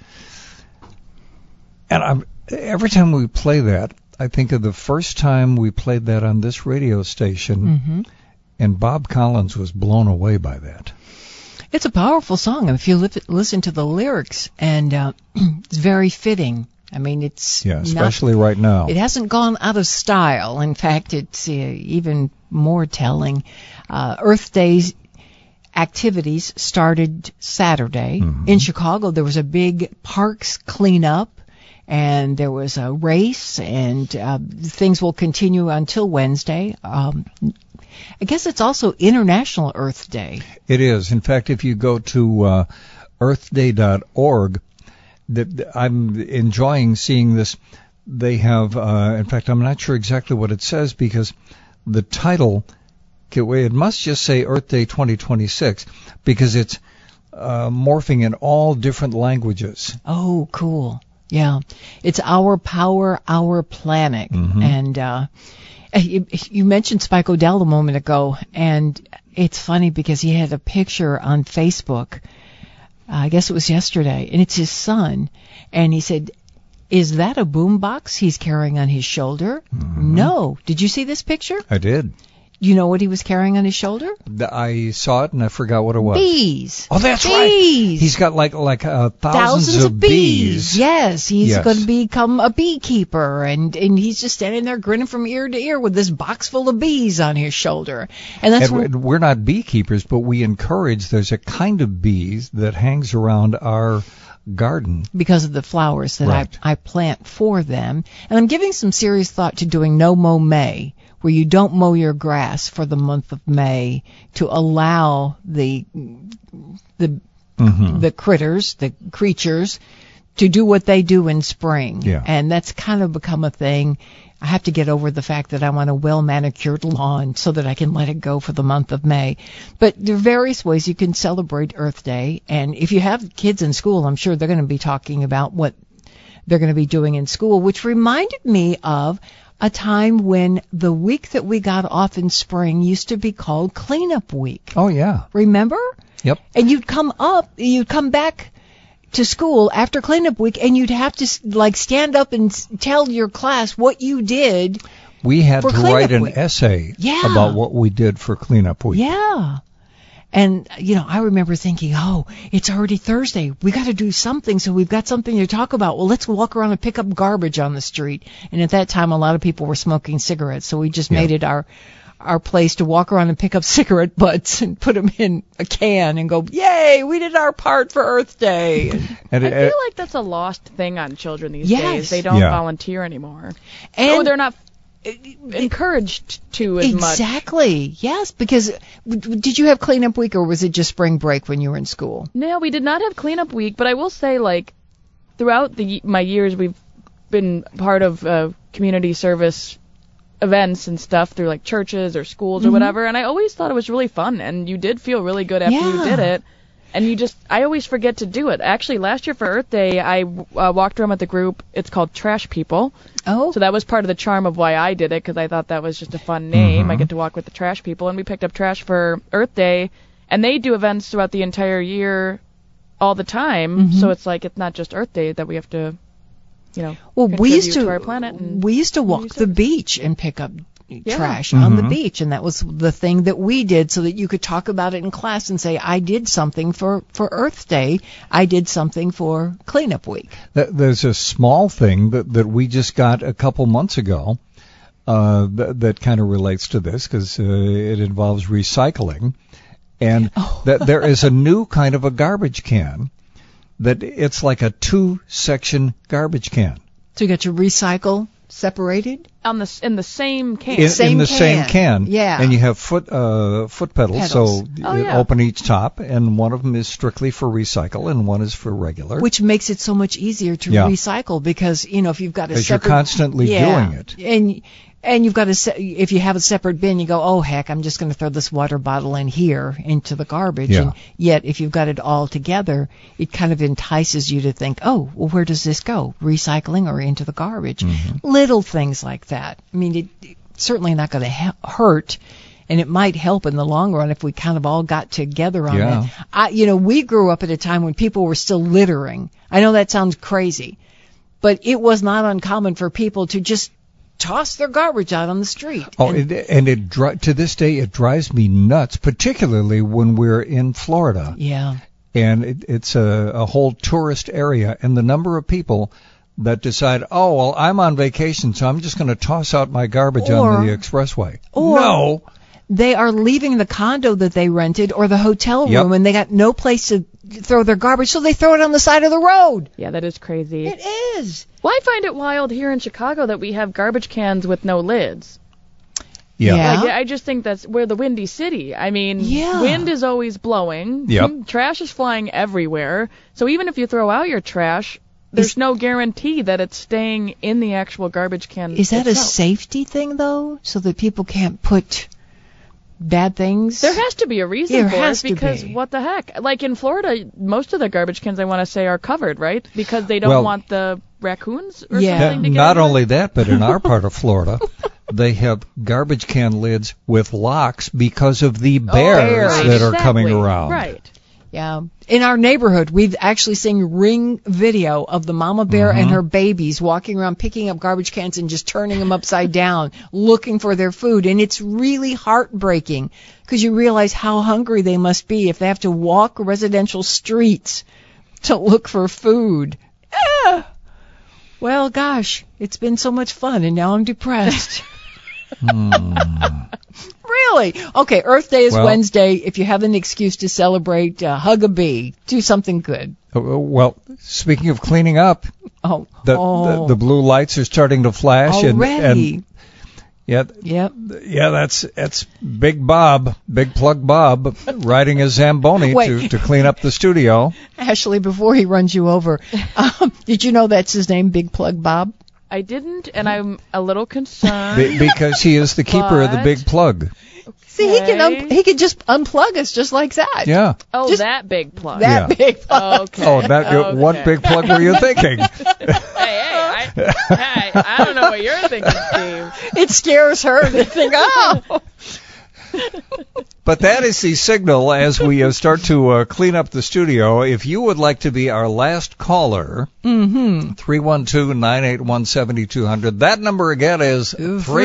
And every time we play that, I think of the first time we played that on this radio station, and Bob Collins was blown away by that. It's a powerful song. If you listen to the lyrics, and it's very fitting. I mean, it's especially right now. It hasn't gone out of style. In fact, it's even more telling. Earth Day's activities started Saturday. In Chicago. There was a big parks cleanup, and there was a race, and things will continue until Wednesday. I guess it's also International Earth Day. It is. In fact, if you go to earthday.org, I'm enjoying seeing this. They have, in fact, I'm not sure exactly what it says, because the title, it must just say Earth Day 2026, because it's morphing in all different languages. Oh, cool. Yeah. It's our power, our planet. Mm-hmm. And you mentioned Spike O'Dell a moment ago, and it's funny because he had a picture on Facebook, I guess it was yesterday, and it's his son, and he said, "Is that a boombox he's carrying on his shoulder?" Mm-hmm. No. Did you see this picture? I did. You know what he was carrying on his shoulder? I saw it and I forgot what it was. Bees. Oh, that's bees. right. He's got like thousands of bees. Yes, he's going to become a beekeeper, and he's just standing there grinning from ear to ear with this box full of bees on his shoulder. And that's we're not beekeepers, but we encourage. There's a kind of bees that hangs around our garden because of the flowers that right. I plant for them. And I'm giving some serious thought to doing No Mow May, where you don't mow your grass for the month of May to allow the critters, the creatures, to do what they do in spring. Yeah. And that's kind of become a thing. I have to get over the fact that I want a well-manicured lawn so that I can let it go for the month of May. But there are various ways you can celebrate Earth Day. And if you have kids in school, I'm sure they're going to be talking about what they're going to be doing in school, which reminded me of a time when the week that we got off in spring used to be called Cleanup Week. Oh, yeah. Remember? Yep. And you'd come back to school after Cleanup Week, and you'd have to stand up and tell your class what you did. We had to write an week. essay Yeah. about what we did for Cleanup Week. Yeah. And, I remember thinking, it's already Thursday. We got to do something, so we've got something to talk about. Well, let's walk around and pick up garbage on the street. And at that time, a lot of people were smoking cigarettes, so we just made it our place to walk around and pick up cigarette butts and put them in a can and go, yay, we did our part for Earth Day. And I feel like that's a lost thing on children these days. They don't volunteer anymore. And they're not encouraged to as much. Exactly. Yes, because did you have Cleanup Week, or was it just spring break when you were in school? No, we did not have Cleanup Week, but I will say, throughout my years, we've been part of community service events and stuff through churches or schools or whatever, and I always thought it was really fun, and you did feel really good after you did it. And I always forget to do it. Actually, last year for Earth Day, I walked around with the group. It's called Trash People. Oh. So that was part of the charm of why I did it, because I thought that was just a fun name. Mm-hmm. I get to walk with the Trash People. And we picked up trash for Earth Day. And they do events throughout the all the time. Mm-hmm. So it's it's not just Earth Day that we have to, we used to our planet. We used to walk the beach and pick up trash on the beach, and that was the thing that we did so that you could talk about it in class and say, I did something for Earth Day, I did something for Cleanup Week. There's a small thing that we just got a couple months ago that kind of relates to this, because it involves recycling, and that there is a new kind of a garbage can that it's like a 2-section garbage can. So you got your recycle separated? In the same can. In the same can. Yeah. And you have foot pedals. So open each top, and one of them is strictly for recycle, and one is for regular. Which makes it so much easier to recycle, because, if you've got a separate... Because you're constantly doing it. And you've got if you have a separate bin, you go, oh, heck, I'm just going to throw this water bottle in here into the garbage. Yeah. And yet, if you've got it all together, it kind of entices you to think, oh, well, where does this go? Recycling or into the garbage? Mm-hmm. Little things like that. I mean, it's certainly not going to hurt, and it might help in the long run if we kind of all got together on it. We grew up at a time when people were still littering. I know that sounds crazy, but it was not uncommon for people to just toss their garbage out on the street. Oh, to this day, it drives me nuts, particularly when we're in Florida. Yeah. And it's a whole tourist area, and the number of people that decide, oh, well, I'm on vacation, so I'm just going to toss out my garbage on the expressway. No. They are leaving the condo that they rented or the hotel room, and they got no place to throw their garbage, so they throw it on the side of the road. Yeah, that is crazy. It is. Well, I find it wild here in Chicago that we have garbage cans with no lids. Yeah. I just think we're the windy city. I mean, wind is always blowing. Yep. Trash is flying everywhere. So even if you throw out your trash, there's no guarantee that it's staying in the actual garbage can. Is that a safety thing, though, so that people can't put bad things? There has to be a reason for it, because what the heck? Like in Florida, most of the garbage cans, I want to say, are covered, right? Because they don't want the raccoons or Yeah. something to get Not in there? only that, but in our part of Florida, they have garbage can lids with locks because of the bears Right, that are coming exactly. around. Right. Yeah. In our neighborhood, we've actually seen Ring video of the mama bear and her babies walking around picking up garbage cans and just turning them upside down, looking for their food. And it's really heartbreaking because you realize how hungry they must be if they have to walk residential streets to look for food. Well, gosh, it's been so much fun, and now I'm depressed. Really? Okay, Earth Day is Well- Wednesday. If you have an excuse to celebrate, hug a bee. Do something good. Well, speaking of cleaning up, Oh, the blue lights are starting to flash. already. And yeah, Yep. yeah, that's Big Bob, Big Plug Bob, riding a Zamboni Wait. to clean up the studio. Ashley, before he runs you over, did you know that's his name, Big Plug Bob? I didn't, and I'm a little concerned. Because he is the keeper of the But- big plug. See, he can just unplug us just like that. Yeah. Oh, Just that big plug. Yeah. Big plug. Okay. Oh, that what big plug were you thinking? Hey, I don't know what you're thinking, Steve. It scares her to think, oh. But that is the signal as we start to clean up the studio. If you would like to be our last caller, 312-981-7200. That number again is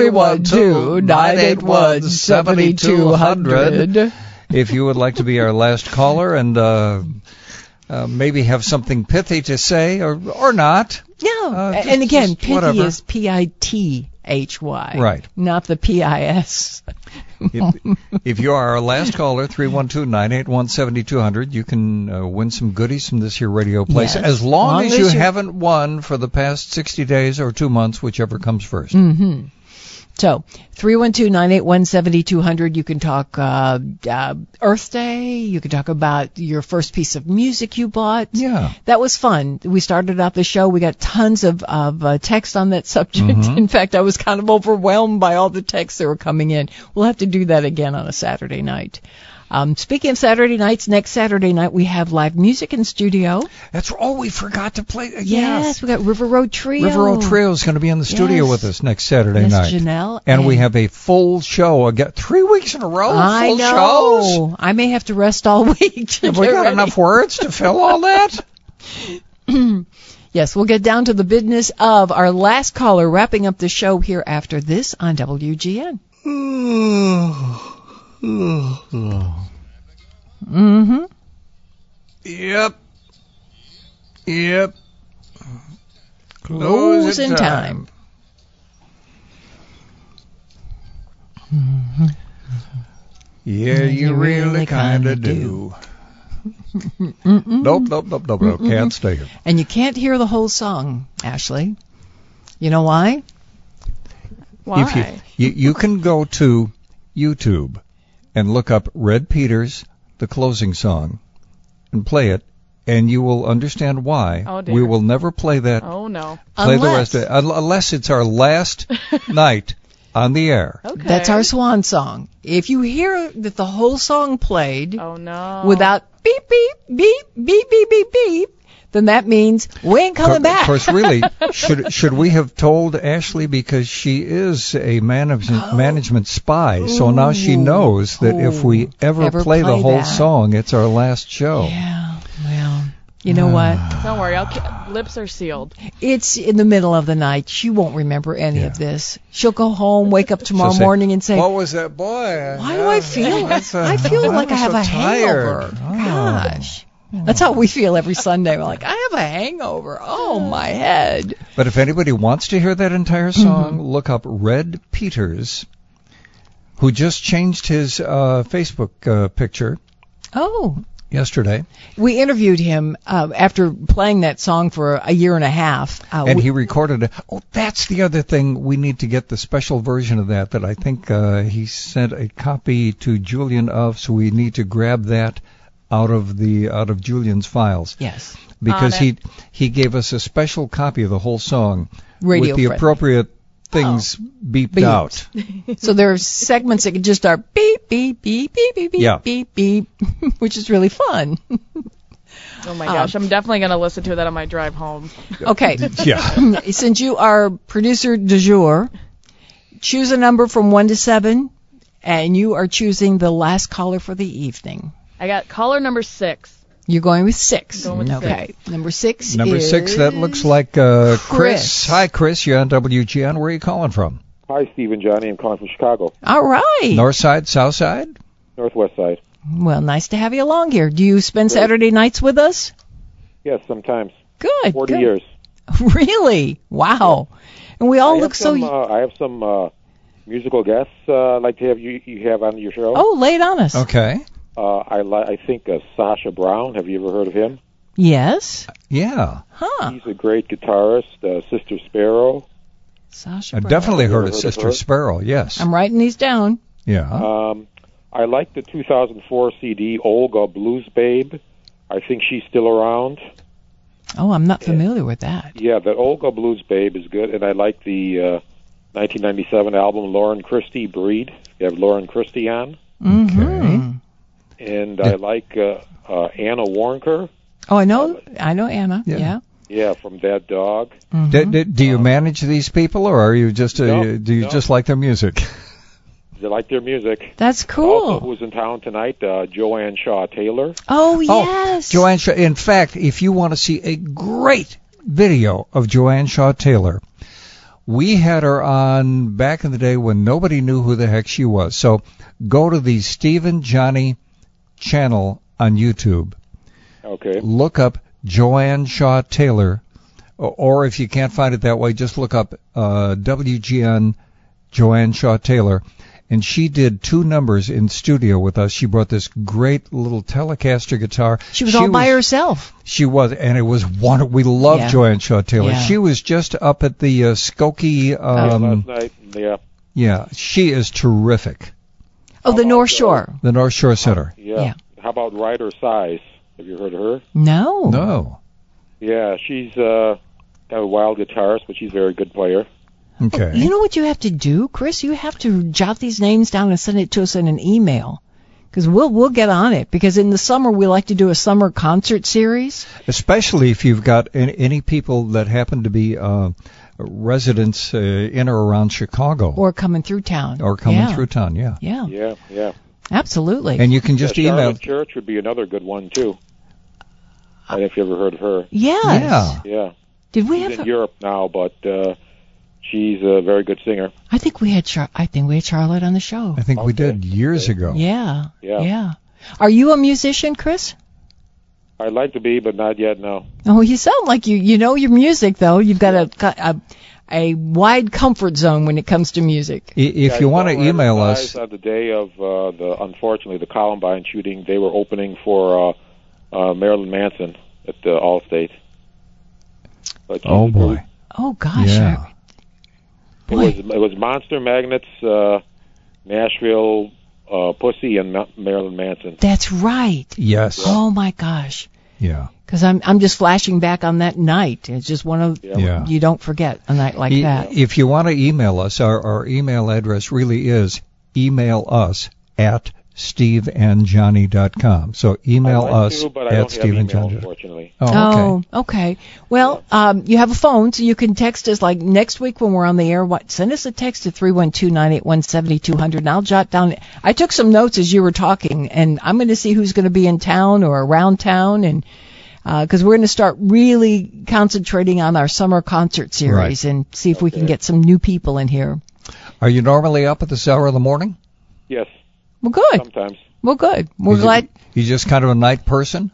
312-981-7200. If you would like to be our last caller and maybe have something pithy to say or not. Yeah. Just- And again, just pithy whatever. is Pithy. Right. Not the PIS. If you are our last caller, 312-981-7200, you can win some goodies from this here radio place, Yes. as long as Long you as you- haven't won for the past 60 days or 2 months, whichever comes first. Mm-hmm. So, 312-981-7200, you can talk Earth Day, you can talk about your first piece of music you bought. Yeah. That was fun. We started out the show, we got tons of text on that subject. Mm-hmm. In fact, I was kind of overwhelmed by all the texts that were coming in. We'll have to do that again on a Saturday night. Speaking of Saturday nights, next Saturday night we have live music in studio. That's all we forgot to play. Yes, we got River Road Trio. River Road Trio is going to be in the studio Yes. with us next Saturday Miss night. Janelle and we have a full show again. 3 weeks in a row, I full know. shows. I may have to rest all week. To Have we get got ready. enough words to fill all that? Yes, we'll get down to the business of our last caller, wrapping up the show here after this on WGN. Mm-hmm. Yep. Closing time. Yeah, you really kind of do. Nope. Can't stay here. And you can't hear the whole song, Ashley. You know why? Why? You can go to YouTube and look up Red Peters, the closing song, and play it, and you will understand why. Oh, dear. We will never play that. Oh, no. Play the rest of it, unless it's our last night on the air. Okay. That's our swan song. If you hear that the whole song played Oh, no. without beep, beep, beep, beep, beep, beep, beep, then that means we ain't coming back. Of course, really, should we have told Ashley, because she is a management spy, so now she knows that if we ever play the whole that. song, it's our last show. Yeah, well, you know what? Don't worry. Lips are sealed. It's in the middle of the night. She won't remember any of this. She'll go home, wake up tomorrow She'll say, morning and say, "What was that, boy? why do I feel? I feel like I have a hangover. Gosh. That's how we feel every Sunday. We're like, I have a hangover. Oh, my head. But if anybody wants to hear that entire song, look up Red Peters, who just changed his Facebook picture Oh. yesterday. We interviewed him after playing that song for a year and a half. And he recorded it. Oh, that's the other thing. We need to get the special version of that I think he sent a copy to Julian of, so we need to grab that out of Julian's files. Yes. Because he gave us a special copy of the whole song Radio with the friendly. appropriate things beeped out. So there are segments that can just start beep, beep, beep, beep, beep, beep, Yeah. beep, beep, which is really fun. Oh my gosh, I'm definitely going to listen to that on my drive home. Okay. Yeah. Since you are producer du jour, choose a number from 1 to 7, and you are choosing the last caller for the evening. I got caller number 6. You're going with 6. Going with Okay. 6. Number 6 Number is 6, that looks like Chris. Hi, Chris. You're on WGN. Where are you calling from? Hi, Steve and Johnny. I'm calling from Chicago. All right. North side, south side? Northwest side. Well, nice to have you along here. Do you spend Saturday nights with us? Yes, sometimes. Good. 40 good. years. Really? Wow. And we all look so... I have some musical guests I'd like to have you have on your show. Oh, lay it on us. Okay. I think Sasha Brown. Have you ever heard of him? Yes. Yeah. Huh. He's a great guitarist. Sister Sparrow. Sasha I Brown. definitely heard of Heard of Sister her? Sparrow, yes. I'm writing these down. Yeah. I like the 2004 CD, Olga Blues Babe. I think she's still around. Oh, I'm not familiar with that. Yeah, the Olga Blues Babe is good, and I like the 1997 album, Lauren Christie, Breed. You have Lauren Christie on. Mm-hmm. And I like Anna Warnker. Oh, I know Anna. Yeah. Yeah, from That Dog. Mm-hmm. Do you manage these people, or are you just just like their music? They like their music. That's cool. Also, who's in town tonight? Joanne Shaw Taylor. Oh, yes. Joanne Shaw. In fact, if you want to see a great video of Joanne Shaw Taylor, we had her on back in the day when nobody knew who the heck she was. So go to the Steve and Johnny channel on YouTube. Okay. Look up Joanne Shaw Taylor, or if you can't find it that way, just look up WGN Joanne Shaw Taylor. And she did 2 numbers in studio with us. She brought this great little Telecaster guitar. She was all by herself. She was, and it was wonderful. We love Joanne Shaw Taylor. Yeah. She was just up at the Skokie. Last night, yeah. Yeah, she is terrific. Oh, the North Shore. The North Shore Center. Yeah. How about Ryder Size? Have you heard of her? No. No. Yeah, she's kind of a wild guitarist, but she's a very good player. Okay. You know what you have to do, Chris? You have to jot these names down and send it to us in an email. Because we'll get on it. Because in the summer, we like to do a summer concert series. Especially if you've got any people that happen to be residents in or around Chicago. Or coming through town. Or coming through town, yeah. Yeah. Yeah. Absolutely. And you can just email. Charlotte Church would be another good one, too. I don't know if you ever heard of her. Yes. Yeah. Did we She's have in Europe now, but she's a very good singer. I think we had Charlotte on the show. I think we did years ago. Yeah. Are you a musician, Chris? I'd like to be, but not yet, no. Oh, you sound like you know your music, though. You've got a wide comfort zone when it comes to music. If you want to email us. On the day of, unfortunately, the Columbine shooting, they were opening for Marilyn Manson at the Allstate. Oh, boy. Oh, gosh. Yeah. It was Monster Magnets, Nashville, Pussy, and Marilyn Manson. That's right. Yes. Oh, my gosh. Yeah. Because I'm just flashing back on that night. It's just one of you don't forget a night like that. If you want to email us, our email address really is email us at steveandjohnny.com. So email us at steveandjohnny.com. Unfortunately. Oh, okay. Well, you have a phone, so you can text us like next week when we're on the air. Send us a text to 312-981-7200, and I'll jot down. I took some notes as you were talking, and I'm going to see who's going to be in town or around town, and because we're going to start really concentrating on our summer concert series and see if we can get some new people in here. Are you normally up at this hour of the morning? Yes. Well, good. Sometimes. Well, good. We're glad. You just kind of a night person?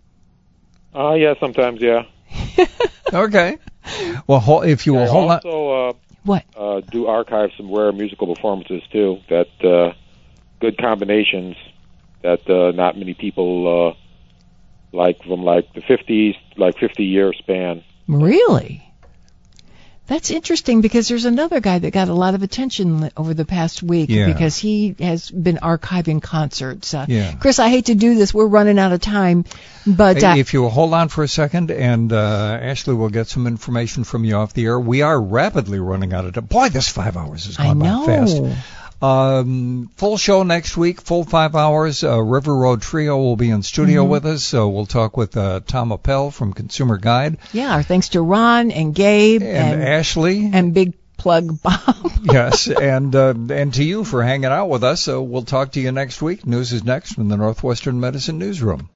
Yeah, sometimes, yeah. Okay. Well, if you will hold on. Also, do archive some rare musical performances, too, that good combinations that not many people like from like the 50s, like 50-year span. Really? That's interesting because there's another guy that got a lot of attention over the past week because he has been archiving concerts. Chris, I hate to do this. We're running out of time. But if you will hold on for a second, and Ashley will get some information from you off the air. We are rapidly running out of time. Boy, this 5 hours has gone by fast. Full show next week, full 5 hours. River Road Trio will be in studio with us, so we'll talk with Tom Appel from Consumer Guide. Yeah, our thanks to Ron and Gabe and Ashley and Big Plug Bob. Yes, and to you for hanging out with us. So we'll talk to you next week. News is next from the Northwestern Medicine Newsroom.